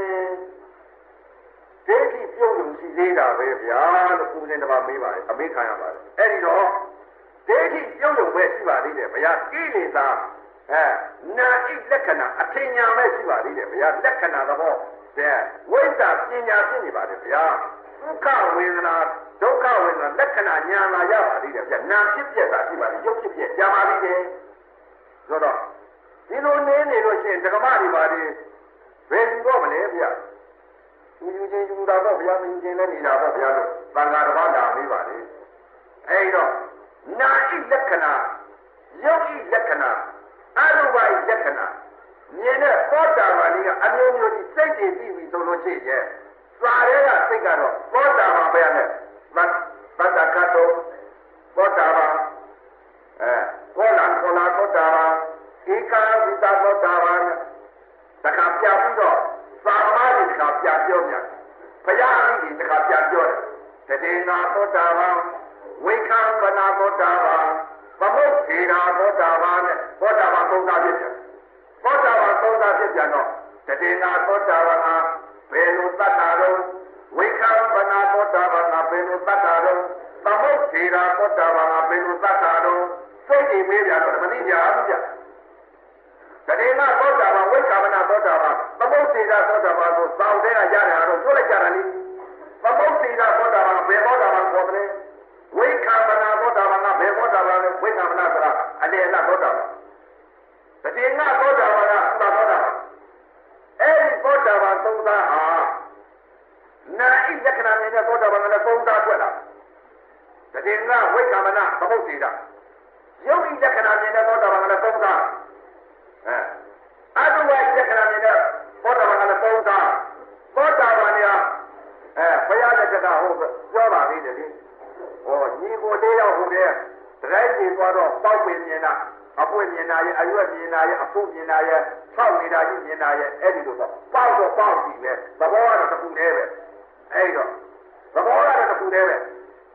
ဒိဋ္ဌိပြုံးလို့ရှိသေးတာပဲဗျာလို့ဦးဇင်းတစ်ပါးမေးပါတယ်အမေးခံရပါတယ်အဲ့ဒီတော့ဒိဋ္ဌိပြုံးလို့ပဲရှိပါသေးတယ်ဗျာကိလေသာနာဣလက္ခဏာအထင်ညာပဲရှိပါသေးတယ်ဗျာလက္ခဏာသဘောတဲ့ဝိဇ္ဇာပညာဖြစ်နေပါတယ်ဗျာဒုက္ခဝေဒနာဒုက္ခဝေဒနာလက္ခဏာညာလာရပါသေးတယ်ဗျာနာဖြစ်ပြက်တာရှိပါသေးရုပ်ဖြစ်ပြက်ကြာပါသေးတယ်ဆိုတော့ဒီလိုနေလို့ရှိရင်ဓမ္မတွေပါတွေဘယ်ယူတော့မလဲဗျာယူချင်းယူတာတော့ဗျာမယူချင်းလည်းနေတာတော့ဗျာလို့သံဃာတစ်ပါးလာမေးပါလေအဲ့တော့နာဣလက္ခဏာယုတ်ဣလက္ခဏာအရူပဣလက္ခဏာမြင်တဲ့သောတာပန်ကြီးကအမျိုးမျိုးကြီးစိတ်တည်ပြီးပြီဆိုလို့ရှိရဲ့စာရဲကစိတ်ကတော့သောတာပန်ပဲနဲ့သတ္တကတောသောတာပန်ကောလာသောတာပန်ဧကာဝိတသောတာပန်တခါပြပြီးတော့သာမဏေတခါပြပြောပြန်ဘုရားအမိတခါပြပြောတယ်တတိနာသောတာပန်ဝိခံပနာသောတာပန်သမုတ်ထေရာသောတာပန်နဲ့သောတာပန်သုံးတာဖြစ်တယ်သောတာပန်သုံးတာဖြစ်ပြန်တော့တတိနာသောတာပန်ဟာဘယ်လိုတတ်တာတော့ဝိခံပနာသောတာပန်ကဘယ်လိုတတ်တာတော့သမုတ်ထေရာသောတာပန်ကဘယ်လိုတတ်တာတော့စိတ်တွေမေးပြန်တော့မသိကြဘူးဗျတတိနာသောတာပန်ဝိခံပနာသောတာပန်သမုတ်ထေရာသောတာပန်ကိုစောင့်တဲ့ကရတယ်တော့ပြောလိုက်ကြတာလေသမုတ်ထေရာသောတာပန်ဘယ်သောတာပန်ခေါ်တယ်ဝိခံပနာသောတာပန်ကဘယ်သောတာပန်လဲဝိခံပနာဆိုတာအလေအလတ်သောတာပန်တတိနာသောတာပန်ကဥပသောတာပန်အဲ့ဒီသောတာပန်သုံးသားဟာနာဣလက္ခဏာမြင်တဲ့သောတာပန်ကလည်းသုံးသားထွက်လာတတိနာဝိခံပနာသမုတ်ထေရာယုတ်ဣလက္ခဏာမြင်တဲ့သောတာပန်ကလည်းသုံးသားအတုဝိလက္ခဏာမြင်တဲ့သောတာပန်ကလည်းသုံးသားသောတာပန်ကဘုရားလက်ထက်ကဟိုပြောပါသေးတယ်လေညီကိုလေးရောက်ဟိုတဲ့တိုင်းကြီးသွားတော့ပေါက်ပင်မြင်တာအပွင့်မြင်တာရဲ့အရွက်မြင်တာရဲ့အဖုမြင်တာရဲ့၆နေတာကြီးမြင်တာရဲ့အဲ့ဒီလိုတော့ပေါက်တော့ပေါက်ကြည့်ပဲသဘောကတော့တစ်ခုတည်းပဲအဲ့တော့သဘောကတော့တစ်ခုတည်းပဲ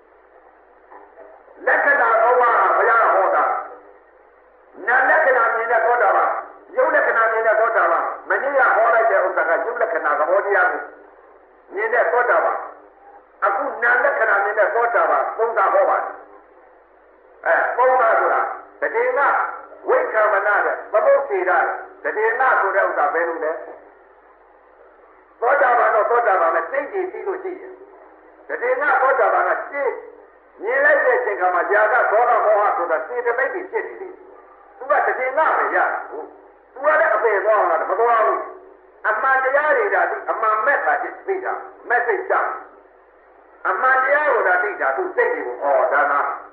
လက္ခဏာဩဝါဒဘုရားဟောတာနာလက္ခဏာမြင်တဲ့သောတာပန်ယုတ်လက္ခဏာမြင်တဲ့သောတာပန်မနည်းကဟောလိုက်တဲ့ဥစ္စာကယုတ်လက္ခဏာသဘောတရားကိုမြင်တဲ့သောတာပန်အခုနာလက္ခဏာမြင်တဲ့သောတာပန်သုံးတာဟောပါတယ်သုံးတာဆိုတာတတိယဝိခံမနာတဲ့သမုတ်ထေရတတိယဆိုတဲ့ဥစ္စာပဲလို့လေသောတာပန်တော့သောတာပန်နဲ့စိတ်ကြည်ပြီးလို့ရှိရင်တတိယသောတာပန်ကစိတ်မြင်လိုက်တဲ့အချိန်ကမှຢာကသောတာမောဟဆိုတာစေတသိက်ကြီးဖြစ်နေတယ်သူကတတိယပဲရတာဟုတ်သူကလည်းအပေသွားတာမသွားဘူးအမှန်တရားတွေဒါအမှန်မဲ့တာသိတာမက်ဆေ့ချအမှန်တရားကိုဒါသိတာသူစိတ်တွေကိုဒါက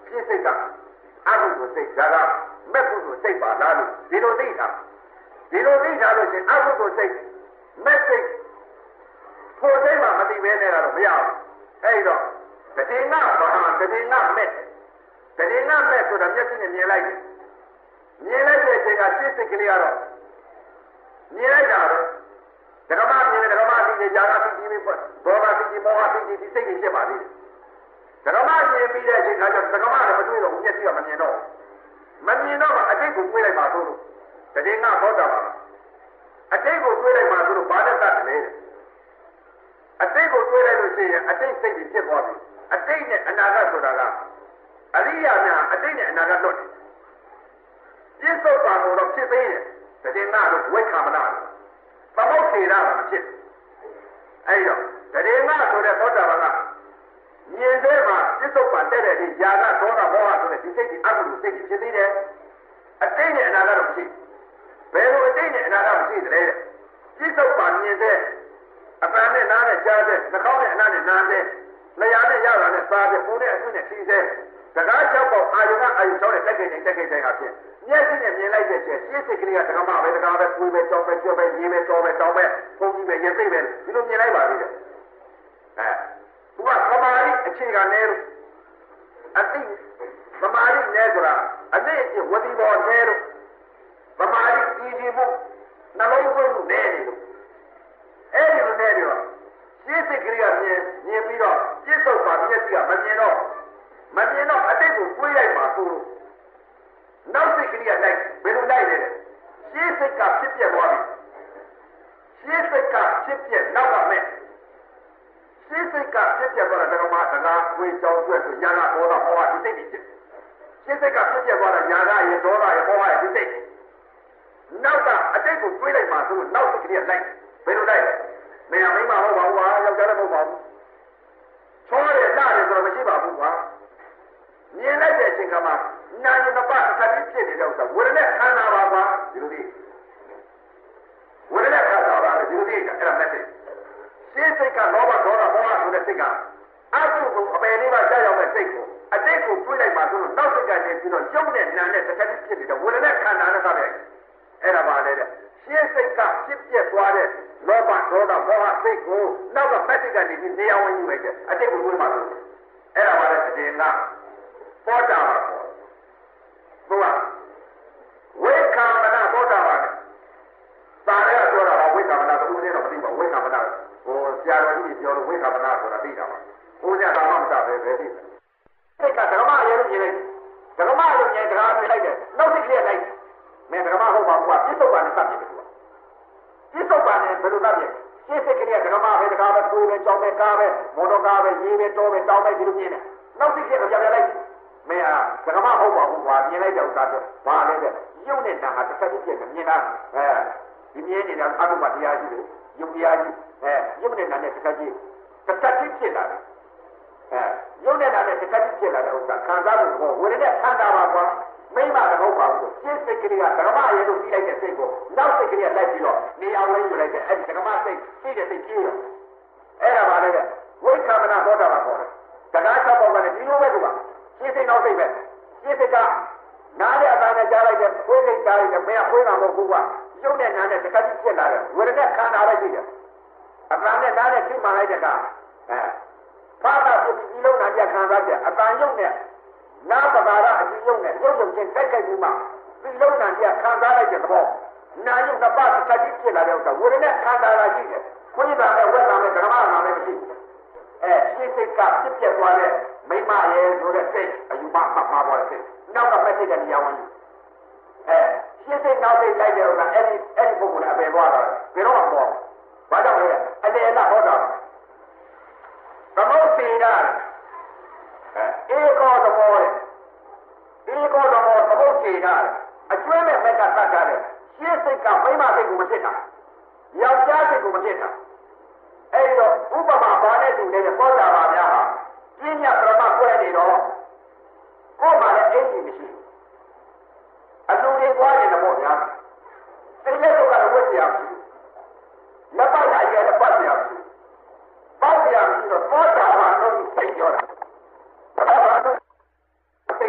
ဖြစ်စိတ်ကအကုသိုလ်စိတ်ဒါကမဲ့ကုသိုလ်စိတ်ပါလားလို့ဒီလိုသိတာလို့ရှင်အကုသိုလ်စိတ်မဲ့စိတ်ဖို့စိတ်မှမသိဘဲနဲ့ကတော့မရဘူးအဲ့တော့တတိငါဘာတတိငါမဲ့ဆိုတာမျက်စိနဲ့မြင်လိုက်တယ်မြင်လိုက်တဲ့အချိန်ကစိတ်စိတ်ကလေးကတော့မြင်လိုက်တာတော့ဓမ္မမြင်တယ်ဓမ္မသိနေကြာတာသိပြီးဒေါသသိပြီးမောဟသိပြီးဒီစိတ်ကြီးဖြစ်ပါသေးတယ်ဓမ္မမြင်ပြီးတဲ့အချိန်ကကျဓမ္မလည်းမတွေ့တော့ဘူးမျက်စိကမမြင်တော့မှအတိတ်ကိုတွေးလိုက်ပါဆိုလို့တတိငါသောတာပါအတိတ်ကိုတွေးလိုက်ပါဆိုလို့ဘာနဲ့တတ်တယ်အတိတ်ကိုတွေးလိုက်လို့ရှိရင်အတိတ်စိတ်ကြီးဖြစ်သွားပြီအတိတ်နဲ့အနာဂတ်ဆိုတာကအရိယာများအတိတ်နဲ့အနာဂတ်လွတ်တယ်ပြစ္ဆုတ်ပါတော့ဖြစ်သေးတယ်တတိငါတို့ဝိက္ခမနာသမုတ်ထေရကမဖြစ်အဲ့တော့တတိငါဆိုတဲ့သောတာပန်ကမြင်သေးမှာပြစ္ဆုတ်ပါတဲ့တဲ့ဒီຢာကသောတာဘောဟဆိုတဲ့ဒီစိတ်ကြီးအကုသိုလ်စိတ်ကြီးဖြစ်သေးတယ်အတိတ်နဲ့အနာဂတ်တော့မရှိဘယ်လိုအတိတ်နဲ့အနာဂတ်မရှိတယ်ပြစ္ဆုတ်ပါမြင်တဲ့အပန်းနဲ့နားနဲ့ကြားတဲ့နှာခေါင်းနဲ့အနားနဲ့နားတဲ့လျှာနဲ့ရတာနဲ့စားတဲ့ပူတဲ့အဆုနဲ့ထီးတဲ့စကား၆ပေါက်အာယုံ၆နဲ့တက်ခဲ့တဲ့ဟာဖြစ်မျက်စိနဲ့မြင်လိုက်တဲ့ချက်ရှင်းစိတ်ကလေးကဓမ္မပဲတကားပဲပူပဲကြောက်ပဲကြွပဲရေးပဲတော်ပဲတောင်းပဲဖုန်ကြီးပဲရေသိပဲဒီလိုမြင်လိုက်ပါသေးတယ်သူကသမာဓိအခြေခံနဲ့အတိသမာဓိနဲ့ဆိုတာအတိအကျဝတိဘောနဲ့လို့သမာဓိကြီးကြီးမှုနှလုံးသွင်းမှုနဲ့လို့အဲ့ဒီလိုနဲ့တော့ရှင်းစိတ်ကလေးကမြင်ပြီးတော့ပြစ္ဆုတ်ပါမျက်စိကမမြင်တော့အတိတ်ကိုတွေးလိုက်ပါဆိုလို့နောက်စိတ်ကလေးကလိုက်ဘယ်လိုလိုက်လဲရှင်းစိတ်ကဖြစ်ပြသွားပြီရှင်းစိတ်ကဖြစ်ပြနောက်ကမဲ့ရှင်းစိတ်ကဖြစ်ပြသွားတာဓမ္မစကားဝေကြောင်းအတွက်ဆိုညာကဘောတာဟောတာဒီစိတ်ကြီးရှင်းစိတ်ကဖြစ်ပြသွားတာညာကရေဒေါသရေဟောတာဒီစိတ်နောက်ကအတိတ်ကိုတွေးလိုက်ပါဆိုလို့နောက်စိတ်ကလေးကလိုက်ဘယ်လိုလိုက်လဲမင်းမိမဟုတ်ပါဘူးကွာယောက်ျားလည်းမဟုတ်ပါဘူးချောတယ်လှတယ်ဆိုတော့မရှိပါဘူးကွာမြင်လိုက်တဲ့အချိန်ကမှနာယမပသတိဖြစ်နေတဲ့ဥစ္စာဝေဒနာခန္ဓာပါကွာဒီလိုဒီဝေဒနာခန္ဓာပါဒီလိုဒီအဲ့ဒါမဲ့စိတ်ရှင်းစိတ်ကလောဘဒေါသမောဟဆိုတဲ့စိတ်ကအကုသိုလ်အပယ်လေးပါကြောက်ရောက်တဲ့စိတ်ကိုအတိတ်ကိုတွေးလိုက်ပါဆိုလို့နောက်စိတ်ကနေပြီးတော့ရုပ်နဲ့နာနဲ့သတိဖြစ်နေတဲ့ဝေဒနာခန္ဓာနဲ့ကပဲအဲ့ဒါပါလေတဲ့ရှင်းစိတ်ကဖြစ်ပြသွားတဲ့လောဘဒေါသမောဟစိတ်ကိုနောက်ကမက်စိတ်ကနေပြီးနေရာဝင်ယူလိုက်တဲ့အတိတ်ကိုတွေးပါလို့အဲ့ဒါပါလေတည်ငါသောတာပန်ဘုရားဝိက္ခမနာသောတာပန်တာလည်းပြောတာဝိက္ခမနာသူလည်းတော့မသိပါဝိက္ခမနာဟိုဆရာတော်ကြီးပြောလို့ဝိက္ခမနာဆိုတာသိတာပါဘုရားတော်မှမတတ်ပဲသိတယ်စိတ်ကဓမ္မရေလို့မြင်လိုက်ဓမ္မလို့မြင်တရားမြင်လိုက်တယ်နောက်စိတ်ကလေးလိုက်မင်းဓမ္မဟုတ်ပါဘူးကပြစ္ဆုတ်ပါနဲ့စပ်တယ်ကွာပြစ္ဆုတ်ပါနဲ့ဘယ်လိုစပ်လဲရှင်းစိတ်ကလေးကဓမ္မပဲတရားပဲကိုယ်ပဲကြောင်းပဲကားပဲမော်တော်ကားပဲရေးပဲတောပဲတောင်းပဲဒီလိုမြင်တယ်နောက်စိတ်ကလေးကပြန်လိုက်မင်းကဓမ္မဟုတ်ပါဘူးကွာမြင်လိုက်တဲ့ဥစ္စာတော့ဘာလဲတဲ့ရုပ်နဲ့နာဟာတစ်ခါတည်းပြင်မြင်တာဒီမြင်နေတဲ့အတုပတရားကြီးတွေယုတ်တရားကြီးရုပ်နဲ့နာနဲ့တစ်ခါတည်းဖြစ်လာတယ်ရုပ်နဲ့နာနဲ့တစ်ခါတည်းဖြစ်လာတဲ့ဥစ္စာခံစားမှုကိုဝေဒနာခံတာပါကွာမိမမဟုတ်ပါဘူးရှင်းစိတ်ကလေးကဓမ္မရေလို့ပြီးလိုက်တဲ့စိတ်ကိုနောက်စိတ်ကလေးကလိုက်ပြီးတော့နေရာဝဲယူလိုက်တဲ့အဲ့ဒီဓမ္မစိတ်ရှိတဲ့စိတ်ကြီးရောအဲ့ဒါပါလေဝိက္ခမနာသောတာပန်ခေါ်တယ်တရား၆ပေါက်ကနေဒီလိုပဲကွာရှင်းစိတ်နောက်စိတ်ပဲရှင်းစိတ်ကနားတဲ့အတန်းနဲ့ကြားလိုက်တဲ့ခွေးစိတ်ကြားလိုက်တဲ့မင်းကခွေးတာမဟုတ်ဘူးကွာရုပ်နဲ့နားနဲ့တစ်ခါတည်းဖြစ်လာတယ်ဝေဒနာခန္ဓာပဲရှိတယ်အတန်းနဲ့နားနဲ့ချိန်မှလိုက်တဲ့ကဖာတာဖြစ်ပြီးလုံးနာပြခံစားချက်အတန်ရုပ်နဲ့နာပမာရအကြည့်ရုံနဲ့ရုပ်ရုပ်ချင်းတိုက်ခိုက်ပြီးမှဒီလုံးနာပြခံစားလိုက်တဲ့သဘောနာယုတ်တစ်ပတ်တစ်ခါတည်းဖြစ်လာတဲ့ဥစ္စာဝေဒနာခန္ဓာလာရှိတယ်ခွင့်တာနဲ့ဝက်တာနဲ့ဓမ္မနာနဲ့မရှိဘူးရှင်းစိတ်ကဖြစ်ပြသွားတဲ့မိမရဲ့ဆိုတဲ့စိတ်အယူမမှားသွားတဲ့စိတ်နောက်ကမက်စိတ်ကနေရဝင်ရှင်းစိတ်နောက်စိတ်လိုက်တဲ့ဥစ္စာအဲ့ဒီပုဂ္ဂိုလ်ကအပေသွားတာဘယ်တော့မှမပေါ်ဘာကြောင့်လဲအနေအလားဟောတာသမုတ်ပေတာဧကောသဘောလေဧကောသဘောသမုတ်ပေတာအကျွဲမဲ့မက်ကတတ်တာလေရှင်းစိတ်ကမိမစိတ်ကိုမဖြစ်တာယောက်ျားစိတ်ကိုမဖြစ်တာအဲ့တော့ဥပမာဘာနဲ့တူလဲပေါ်တာပါများဟာပြင်းညပရမခွဲနေတော့ကိုယ်မှလည်းအိမ်ကြီးမရှိအလူတွေသွားနေတော့များစိတ်နဲ့တော့ကဝတ်ပြရမရှိလက်ပတ်ရရဲ့လက်ပတ်ရမရှိပေါက်ရမရှိတော့ပေါ်တာပါတော့စိတ်ပြောတာဘာလို့စိ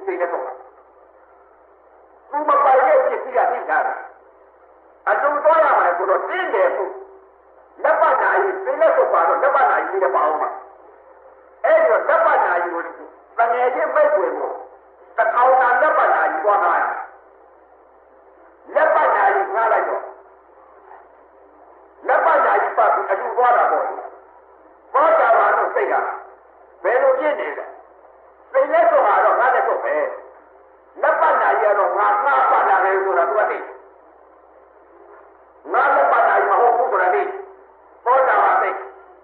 စိတ်နဲ့တော့သူမပိုင်ရဲ့ပစ္စည်းကသိတာအတူတော့ရမှာဆိုတော့တင်းတယ်ဖို့လက်ပတ်နာကြီးစိတ်နဲ့တော့ပါတော့လက်ပတ်နာကြီးလည်းပါအောင်ပါအဲ့ဒီတော့လက်ပတ်နာကြီးကိုတငယ်ချင်းမိတ်ဝင်ကိုတထောင်တာလက်ပတ်နာကြီးသွားတာလက်ပတ်နာကြီးငားလိုက်တော့လက်ပတ်နာကြီးပတ်ပြီးအတူသွားတာပေါ့ဘောတာပါတော့စိတ်ကဘယ်လိုပြည့်နေလဲစိတ်နဲ့တော့ဟာတော့ငါလည်းတော့ပဲလက်ပတ်နာကြီးကတော့ငါငါပတ်လာတယ်ဆိုတာသူကသိငါလက်ပတ်နာကြီးမဟုတ်ဘူးဆိုတာသိဘောတာပါသိ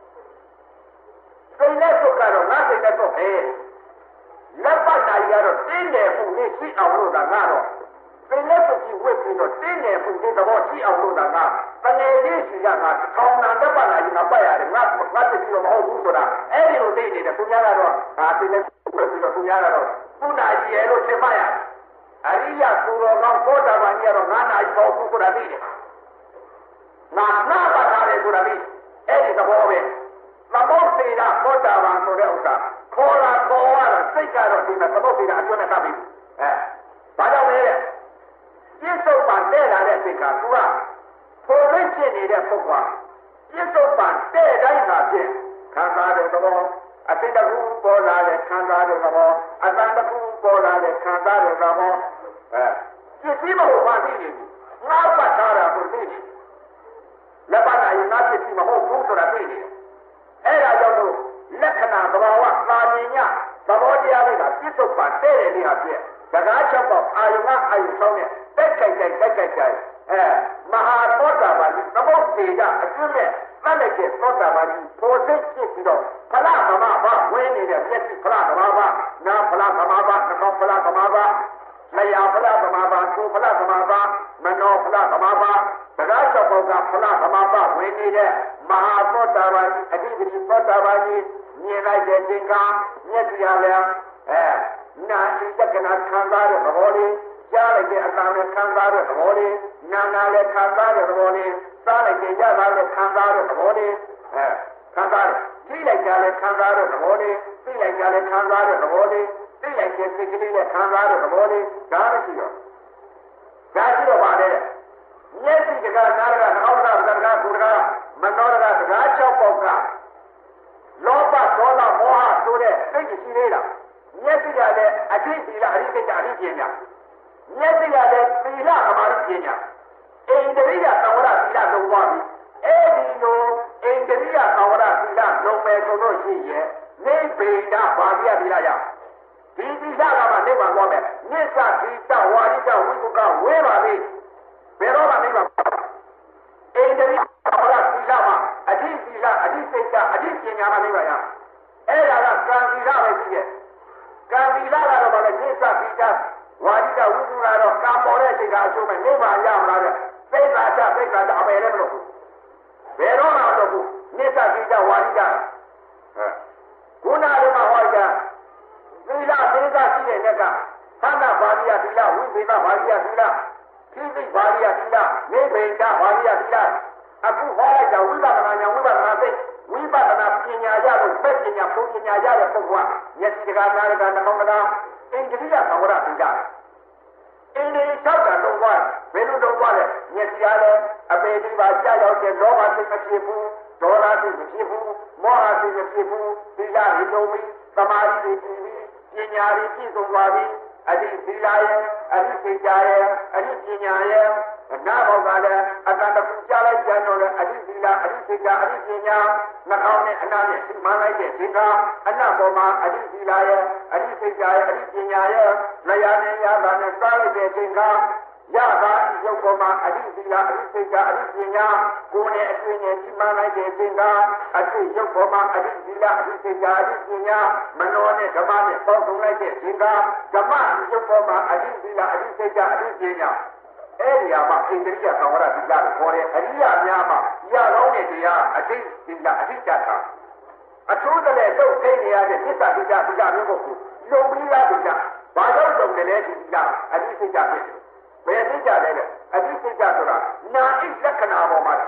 စိတ်နဲ့တော့ကတော့ငါစိတ်နဲ့တော့ပဲလက်ပတ်နာကြီးကတော့တင်းတယ်ဖို့လေးရှိအောင်လို့တာငါတော့စိတ်နဲ့တော့ကြည့်ဝစ်ပြီးတော့တင်းတယ်ဖို့လေးသဘောရှိအောင်လို့တာငါတကယ်ကြီးရှိကငါထောင်နာလက်ပတ်နာကြီးငါပတ်ရတယ်ငါသိပြီးတော့မဟုတ်ဘူးဆိုတာအဲ့ဒီလိုသိနေတယ်သူများကတော့ဟာစိတ်နဲ့ပြီးတော့သူများကတော့သူနာကြီးရဲ့လို့ထင်မှရတယ်အရိယသူတော်ကောင်းဘောဓဘာကြီးကတော့ငါနာကြီးပေါ့ဘူးဆိုတာသိတယ်ငါနာပါတာလေဆိုတာသိအဲ့ဒီသဘောပဲသဘောသေးတာဘောဓဘာဆိုတဲ့ဥစ္စာခေါ်လာခေါ်ရတာစိတ်ကတော့ဒီမှာသဘောသေးတာအကျွမ်းနဲ့ကပ်ပြီးဘာကြောင့်လဲပြစ္ဆုတ်ပံတဲ့လာတဲ့စိတ်ကသူကဖိုလင့်ဖြစ်နေတဲ့ပုဂ္ဂိုလ်ပြစ္ဆုတ်ပံတဲ့တိုင်းသာဖြင့်ခံစားတဲ့သဘောအသိတကူပေါ်လာတဲ့ခံစားတဲ့သဘောအတန်တကူပေါ်လာတဲ့ခံစားတဲ့သဘောပစ္စည်းမဟုတ်ပါသေးဘူးငါပတ်ထားတာကိုသိတယ်လက်ပတ်နိုင်ငါပစ္စည်းမဟုတ်ဘူးဆိုတာသိတယ်အဲ့ဒါကြောင့်မို့လက္ခဏာသဘာဝသာမြင်ညသဘောတရားတွေကပြစ္ဆုတ်ပံတဲ့တဲ့နေရာဖြင့်စကားချက်ပေါ့အာယုံအာယုံဆောင်နဲ့တက်ကြိုက်မဟာသောတာပန်ဒီသမုတ်သေးကအကျွတ်နဲ့သတ်လိုက်တဲ့သောတာပန်ဒီပေါ်စိတ်ဖြစ်ပြီးတော့ဖလားသမဘာဝင်းနေတဲ့မျက်စိဖလားသမဘာနာဖလားသမဘာနှာခေါင်းဖလားသမဘာလျှာဖလားသမဘာကိုဖလားသမဘာမနောဖလားသမဘာစကားချက်ပေါ့ကဖလားသမဘာဝင်းနေတဲ့မဟာသောတာပန်ဒီအဓိပတိသောတာပန်ဒီမြင်လိုက်တဲ့သင်္ကာမျက်စိရလည်းနာဤလက္ခဏာခံစားတဲ့သဘောလေးကြားလိုက်တဲ့အတန်နဲ့ခံစားတဲ့သဘောလေးနာနာလည်းခံစားတဲ့သဘောလေးစားလိုက်တဲ့ရတာလည်းခံစားတဲ့သဘောလေးခံစားတယ်ကြည့်လိုက်ကြလည်းခံစားတဲ့သဘောလေးသိလိုက်ကြလည်းခံစားတဲ့သဘောလေးသိလိုက်တဲ့စိတ်ကလေးနဲ့ခံစားတဲ့သဘောလေးဒါမရှိတော့ပါလေမျက်စိတကားနားတကားနှောင်းတကားသကားကိုယ်တကားမနောတကားစကား၆ပေါက်ကလောဘဒေါသမောဟဆိုတဲ့စိတ်ရှိသေးလားမျက်စိကလည်းအဋ္ဌိသီလအရိစိတ်အဋ္ဌိပညာမျက်စိကလည်းသီလသမာဓိပညာဣန္ဒြိယသဝရသီလလုံးသွားပြီအဲ့ဒီလိုဣန္ဒြိယသဝရသီလလုံးမယ်ဆိုလို့ရှိရင်နိဗ္ဗာန်ဘာပြသီလရဒီသီလကမှနိဗ္ဗာန်သွားမယ်နိစ္စသီတဝါရိတဝိပုကဝေးပါလေဘယ်တော့မှနိဗ္ဗာန်ဣန္ဒြိယသဝရသီလမှာအဋ္ဌိသီလအဋ္ဌိစိတ်အဋ္ဌိပညာမှနိဗ္ဗာန်ရအဲ့ဒါကကံသီလပဲရှိရဲ့ကံသီလကတော့ဗာလေနိစ္စသီတဝါရိတဝိပုကတော့ကံပေါ်တဲ့စိတ်ကအကျိုးမဲ့နိဗ္ဗာန်ရမလားတဲ့သိက္ခာချအပေလည်းမလို့ဘူးဘယ်တော့မှမလို့ဘူးနိစ္စသီတဝါရိတခုနကမှဟောကြသီလသေသာရှိတဲ့မြတ်ကသန္တာဘာရိယသီလဝိသေသဘာရိယသီလခိသိဘာရိယသီလနိဗ္ဗာန်ဘာရိယသီလအခုဟောလိုက်တာဝိပဿနာဉာဏ်ဝိပဿနာသိဝိပဿနာပညာရလို့မဲ့ပညာဘုပညာရတဲ့ပုဂ္ဂိုလ်ကမျက်စိတကားနားတကားနှာခေါင်းတကားဣန္ဒြိယသဝရသီလဣန္ဒြိ၆တာလုံးသွားဘယ်လိုလုံးသွားလဲမျက်စိအားလည်းအပေဒီပါကြောက်တဲ့လောဘစိတ်မဖြစ်ဘူးဒေါသစိတ်မဖြစ်ဘူးမောဟစိတ်မဖြစ်ဘူးသီလရည်လုံးပြီးသမာဓိရည်ပြီးပညာရည်ပြည့်စုံသွားပြီအဓိသီလရဲ့အဓိစိတ်ရဲ့အဓိပညာရဲ့နာဘောကလည်းအတန်တခုကြားလိုက်ကြတော့လေအဓိသီလအဓိစိတ်အဓိပညာနှာခေါင်းနဲ့အနားနဲ့ဒီမှလိုက်တဲ့ဒီကအနာပေါ်မှာအဓိသီလရဲ့အဓိစိတ်ရဲ့အဓိပညာရဲ့လျာနဲ့ရတာနဲ့စားလိုက်တဲ့ဒီကရတာရုပ်ပေါ်မှာအဓိသီလအဓိစိတ်အဓိပညာကိုယ်နဲ့အတွင်းနဲ့ဒီမှလိုက်တဲ့ဒီကအဓိရုပ်ပေါ်မှာအဓိသီလအဓိစိတ်အဓိပညာမနောနဲ့ဓမ္မနဲ့ပေါင်းစုံလိုက်တဲ့ဒီကဓမ္မရုပ်ပေါ်မှာအဓိသီလအဓိစိတ်အဓိပညာအဲ့ဒီမှာဣန္ဒြိယသံဝရသီလကိုခေါ်တယ်အရိယာများမှာရကောင်းတဲ့တရားအဋ္ဌိသီလအဋ္ဌိကြတာအထူးတည်းတုတ်ထိနေရတဲ့မြစ်တာသီလသီလမျိုးကိုလုံပြီးသားသီလဘာကြောင့်လုံတယ်လဲဒီသီလအဋ္ဌိစိတ်ကြဖြစ်တယ်ဘယ်သီလလဲအဋ္ဌိစိတ်ကြဆိုတာနာဣလက္ခဏာပေါ်မှာ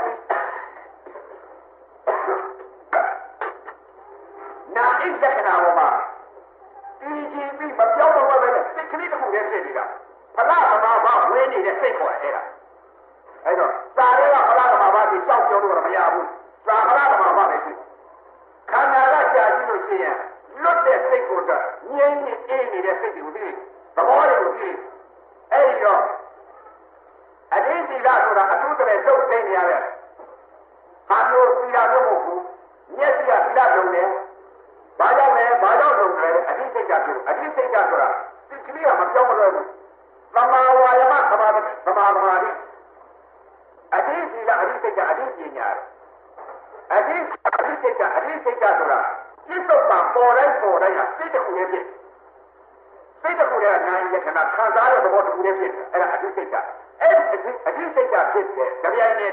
နာဣလက္ခဏာပေါ်မှာဒီပြီးမပြောင်းတော့ဘဲနဲ့စိတ်အဲ့တော့စာရဲကခလာကမှာပါပြီးရှောက်ပြောလို့တော့မရဘူးစာခလာကမှာပါပဲရှိခန္ဓာကကြာကြည့်လို့ရှိရင်လွတ်တဲ့စိတ်ကိုတော့ငြိမ်းနေအေးနေတဲ့စိတ်ကိုပြီးသဘောတွေကိုပြီးအဲ့ဒီတော့အတိစီကဆိုတာအထူးတည်းသုတ်သိနေရတဲ့ဟာမျိုးစီလာမျိုးမဟုတ်ဘူးမျက်စိကစီလာလုံးတယ်ဘာကြောင့်လဲလုံးတယ်အတိစိတ်ကပြောအတိစိတ်ကဆိုတာစိတ်ကလေးကမပြောင်းမလို့ဘူးသမာဝါယမသမာဓိသမာအတိစီလာအတိစိတ်ကအတိပညာအတိစိတ်ကအတိစိတ်ကဆိုတာစိတ်တော့ပေါ်တိုင်းဟာစိတ်တစ်ခုလေးဖြစ်စိတ်တစ်ခုလေးကနာယခဏခံစားတဲ့သဘောတစ်ခုလေးဖြစ်အဲ့ဒါအတိစိတ်ကအဲ့အတိစိတ်ကဖြစ်တဲ့ကြပြိုင်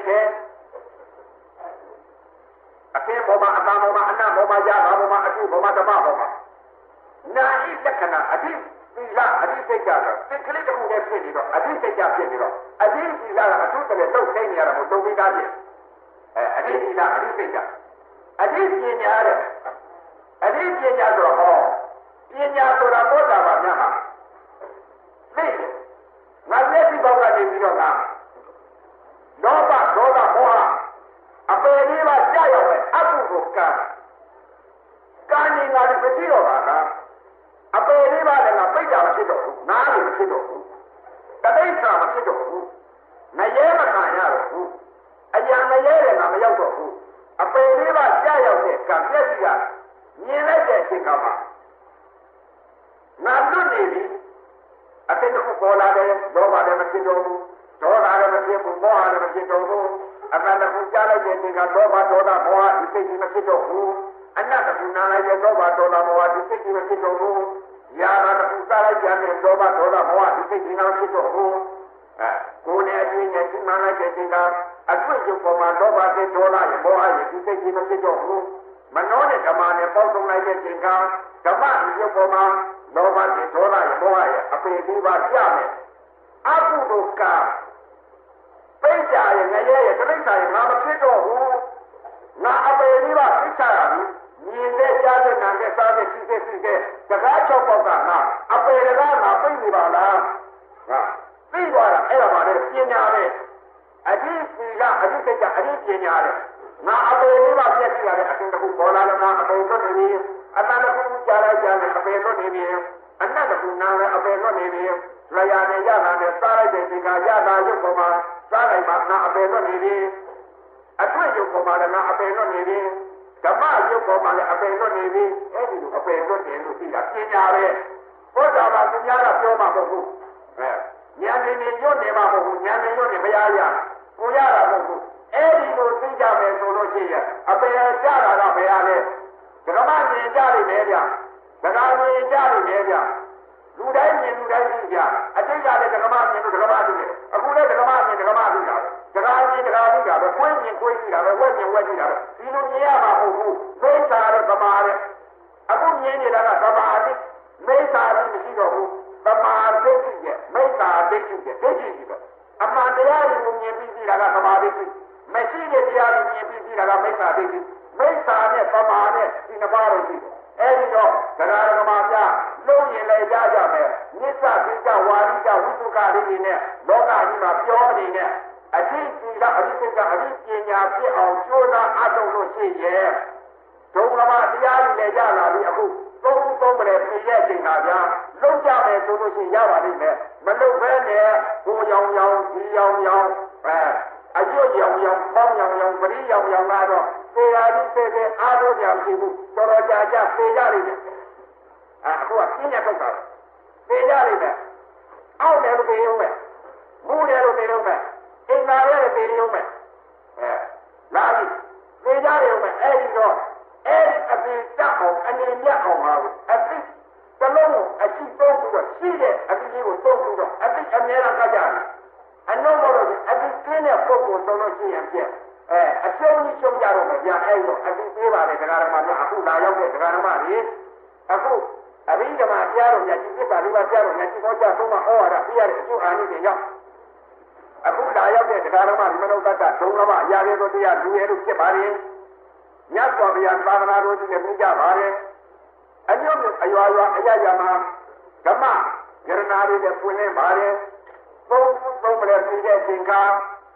တဲ့အဖေဘောမှာအတန်ဘောမှာအနတ်ဘောမှာယာဘောမှာအထုဘောမှာဓမ္မဘောမှာနာယလက္ခဏာအတိသီလအတိစိတ်ကတော့စိတ်ကလေးတစ်ခုလေးဖြစ်နေတော့အတိစိတ်ကဖြစ်နေတော့အတိသီလကအထုတည်းလှုပ်သိနေရတာမဟုတ်တုံးပြီးသားဖြစ်အတိသီလအတိစိတ်ကအတိပညာတဲ့အတိပညာဆိုတော့ဟောပညာဆိုတာဘောဓဘာများဟာသိငါလက်ဒီဘောကနေပြီးတော့ကလောဘဒေါသမောဟအပေလေးပါကြာရောက်ပဲအကုကိုကံနေငါလည်းမရှိတော့ပါလားအပေလေးပါလည်းငါပိတ်တာမဖြစ်တော့ဘူးနားလည်းမဖြစ်တော့ဘူးတပိဋ္ဌာမဖြစ်တော့ဘူးမရဲမခံရတော့ဘူးအညာမရဲတယ်ငါမရောက်တော့ဘူးအပေလေးပါကြာရောက်တဲ့ကံပြည့်စုံကမြင်လိုက်တဲ့အချိန်ကမှငါလွတ်နေပြီအတိတ်ကပေါ်လာတယ်လောဘလည်းမဖြစ်တော့ဘူးဒေါသလည်းမဖြစ်ဘူးမောဟလည်းမဖြစ်တော့ဘူးအတန်တခုကြားလိုက်တဲ့အချိန်ကလောဘဒေါသမောဟဒီစိတ်ကြီးမဖြစ်တော့ဘူးအနတ်တခုနားလိုက်တဲ့လောဘဒေါသမောဟဒီစိတ်ကြီးမဖြစ်တော့ဘူးယာရတခုစားလိုက်ကြတဲ့လောဘဒေါသမောဟဒီစိတ်ကြီးမဖြစ်တော့ဘူးကိုယ်နဲ့အချင်းချင်းရှင်းမှန်းလိုက်တဲ့အချိန်ကအထွတ်ရုပ်ပေါ်မှာလောဘစိတ်ဒေါသရဲ့မောဟရဲ့ဒီစိတ်ကြီးမဖြစ်တော့ဘူးမနောနဲ့ဓမ္မနဲ့ပေါင်းစုံလိုက်တဲ့အချိန်ကဓမ္မဒီရုပ်ပေါ်မှာလောဘစိတ်ဒေါသရဲ့မောဟရဲ့အပေလေးပါပြမယ်အကုသိုလ်ကပိဋကရဲ့ငရဲရဲ့တိဋ္ဌာရဲ့ငါမဖြစ်တော့ဘူးငါအပေလေးပါသိချရပြီမြင်တဲ့ကြားတဲ့နာတဲ့စားတဲ့ရှိတဲ့စကားချုပ်ပေါက်ကငါအပေတကားငါပိတ်နေပါလားငါသိသွားတာအဲ့ဒါပါလေပညာပဲအတိသီလအတိစိတ်ကအတိပညာလေငါအပေလေးပါပြည့်စုံရတဲ့အရှင်တခုပေါ်လာလို့ငါအပေသွတ်နေပြီအတန်တခုကြားလိုက်ကြတယ်အပေသွတ်နေပြီအနတ်တခုနားလည်းအပေသွတ်နေပြီလျာနဲ့ရတာနဲ့စားလိုက်တဲ့ဒီကရတာရုပ်ပေါ်မှာစားလိုက်မှငါအပေသွတ်နေပြီအထွတ်ရုပ်ပေါ်မှာလည်းငါအပေသွတ်နေပြီဓမ္မရုပ်ပေါ်မှာလည်းအပေသွတ်နေပြီအဲ့ဒီလိုအပေသွတ်တယ်လို့သိတာပညာပဲဘုရားကပညာကပြောမှာမဟုတ်ဘူးဉာဏ်နဲ့ညွတ်နေမှာမဟုတ်ဘူးဉာဏ်နဲ့ညွတ်နေမရရကိုရတာမဟုတ်ဘူးအဲ့ဒီလိုသိကြမယ်ဆိုလို့ရှိရင်အပေကြတာကဘယ်ရလဲဓမ္မမြင်ကြလိမ့်မယ်ဗျဒကာမြင်ကြလိမ့်မယ်ဗျလူတိုင်းမြင်လူတိုင်းသိကြအတိတ်ကလည်းဓမ္မမြင်လို့ဓမ္မသိတယ်အခုလည်းဓမ္မမြင်ဓမ္မသိတာဒကာမြင်ဒကာသိတာပဲကိုယ်မြင်ကိုယ်သိတာပဲဝက်မြင်ဝက်သိတာပဲဒီလိုမြင်ရမှာမဟုတ်ဘူးမိစ္ဆာတဲ့သမားတဲ့အခုမြင်နေတာကသမားသိမိစ္ဆာသိမရှိတော့ဘူးသမားသိရှိရဲ့မိစ္ဆာသိရှိရဲ့သိရှိပဲအမှန်တရားကိုမြင်ပြီးသိတာကသမားသိရှိမရှိတဲ့တရားကိုမြင်ပြီးသိတာကမိစ္ဆာသိရှိမိစ္ဆာနဲ့သမားနဲ့ဒီနှစ်ပါးလို့ရှိတယ်အဲ့ဒီတော့ဒကာဒကမာပြလုံးရင်လည်းကြကြမယ်မြစ္ဆာသိကြဝါရိကြဝိသုကလေးတွေနဲ့လောကကြီးမှာပြောနေတဲ့အတိသီလအတိစိတ်ကအတိပညာဖြစ်အောင်ကြိုးစားအထောက်လို့ရှိရဲ့ဒုက္ခမတရားတွေလည်းရလာပြီအခုသုံးပယ်ပြည့်ရဲ့အချိန်ကဗျာလုံးကြမယ်ဆိုလို့ရှိရင်ရပါလိမ့်မယ်မလုံးဘဲနဲ့ကိုရောင်ဒီရောင်အကျွတ်ရောင်ပေါင်းရောင်ပရိရောင်ကတော့သေရာကြီးသေအားလို့ကြောင်ရှိဘူးတော်တော်ကြာသေကြလိမ့်မယ်အခုကပြင်းရထုတ်တာသေကြလိမ့်မယ်အောက်တယ်လို့သေရုံပဲမူးတယ်လို့သေရုံပဲအင်္ဂါရဲသေရုံပဲလာပြီသေကြရုံပဲအဲ့ဒီတော့အဲ့ဒီအပိတအောင်အနေမြတ်အောင်ပါဘူးအပိတလုံးကိုအရှိသုံးပြီးတော့ရှိတဲ့အပိကြီးကိုသုံးပြီးတော့အပိအများကကြတယ်အနုဘောလို့အပိကင်းတဲ့ပုဂ္ဂိုလ်ဆိုလို့ရှိရင်ပြည့်အကျုံးကြီးရှုံးကြတော့မယ်ဗျာအဲ့တော့အပိသေးပါလေဒကာရမများအခုလာရောက်တဲ့ဒကာရမတွေအခုအဘိဓမ္မာတရားတော်များကြီးပြပါလိမ့်ပါတရားတော်များကြီးဟောကြားဆုံးမဩဝါဒပြရတဲ့အကျိုးအာနိသင်ရောက်အခုလာရောက်တဲ့ဒကာရမဒီမနုဿတ္တဒုံရမအရာတွေတို့တရားလူရဲလို့ဖြစ်ပါလေမြတ်စွာဘုရားသာသနာတော်ကြီးနဲ့ပြကြပါလေအညွန့်အရွာအရမှာဓမ္မယရနာတွေနဲ့ပွင့်နေပါလေသုံးပလဲပြည့်တဲ့အချိန်က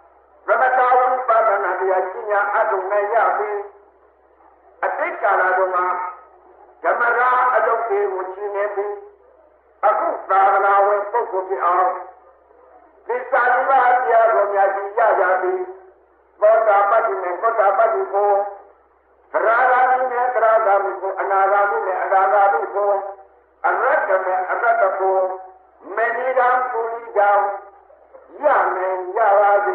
Ramata wani fata na da yakin ya ado na yabe a tekara da ma jamara a dauke wuci ne bi a kun tsara wani koko bi a lisani ba ya romi ya bi ya yabe kota pati ne kota pati ko rara ne rara mi ko anara ne anara mi ko arata me arata ko meni dam tuli dam ya me ya wa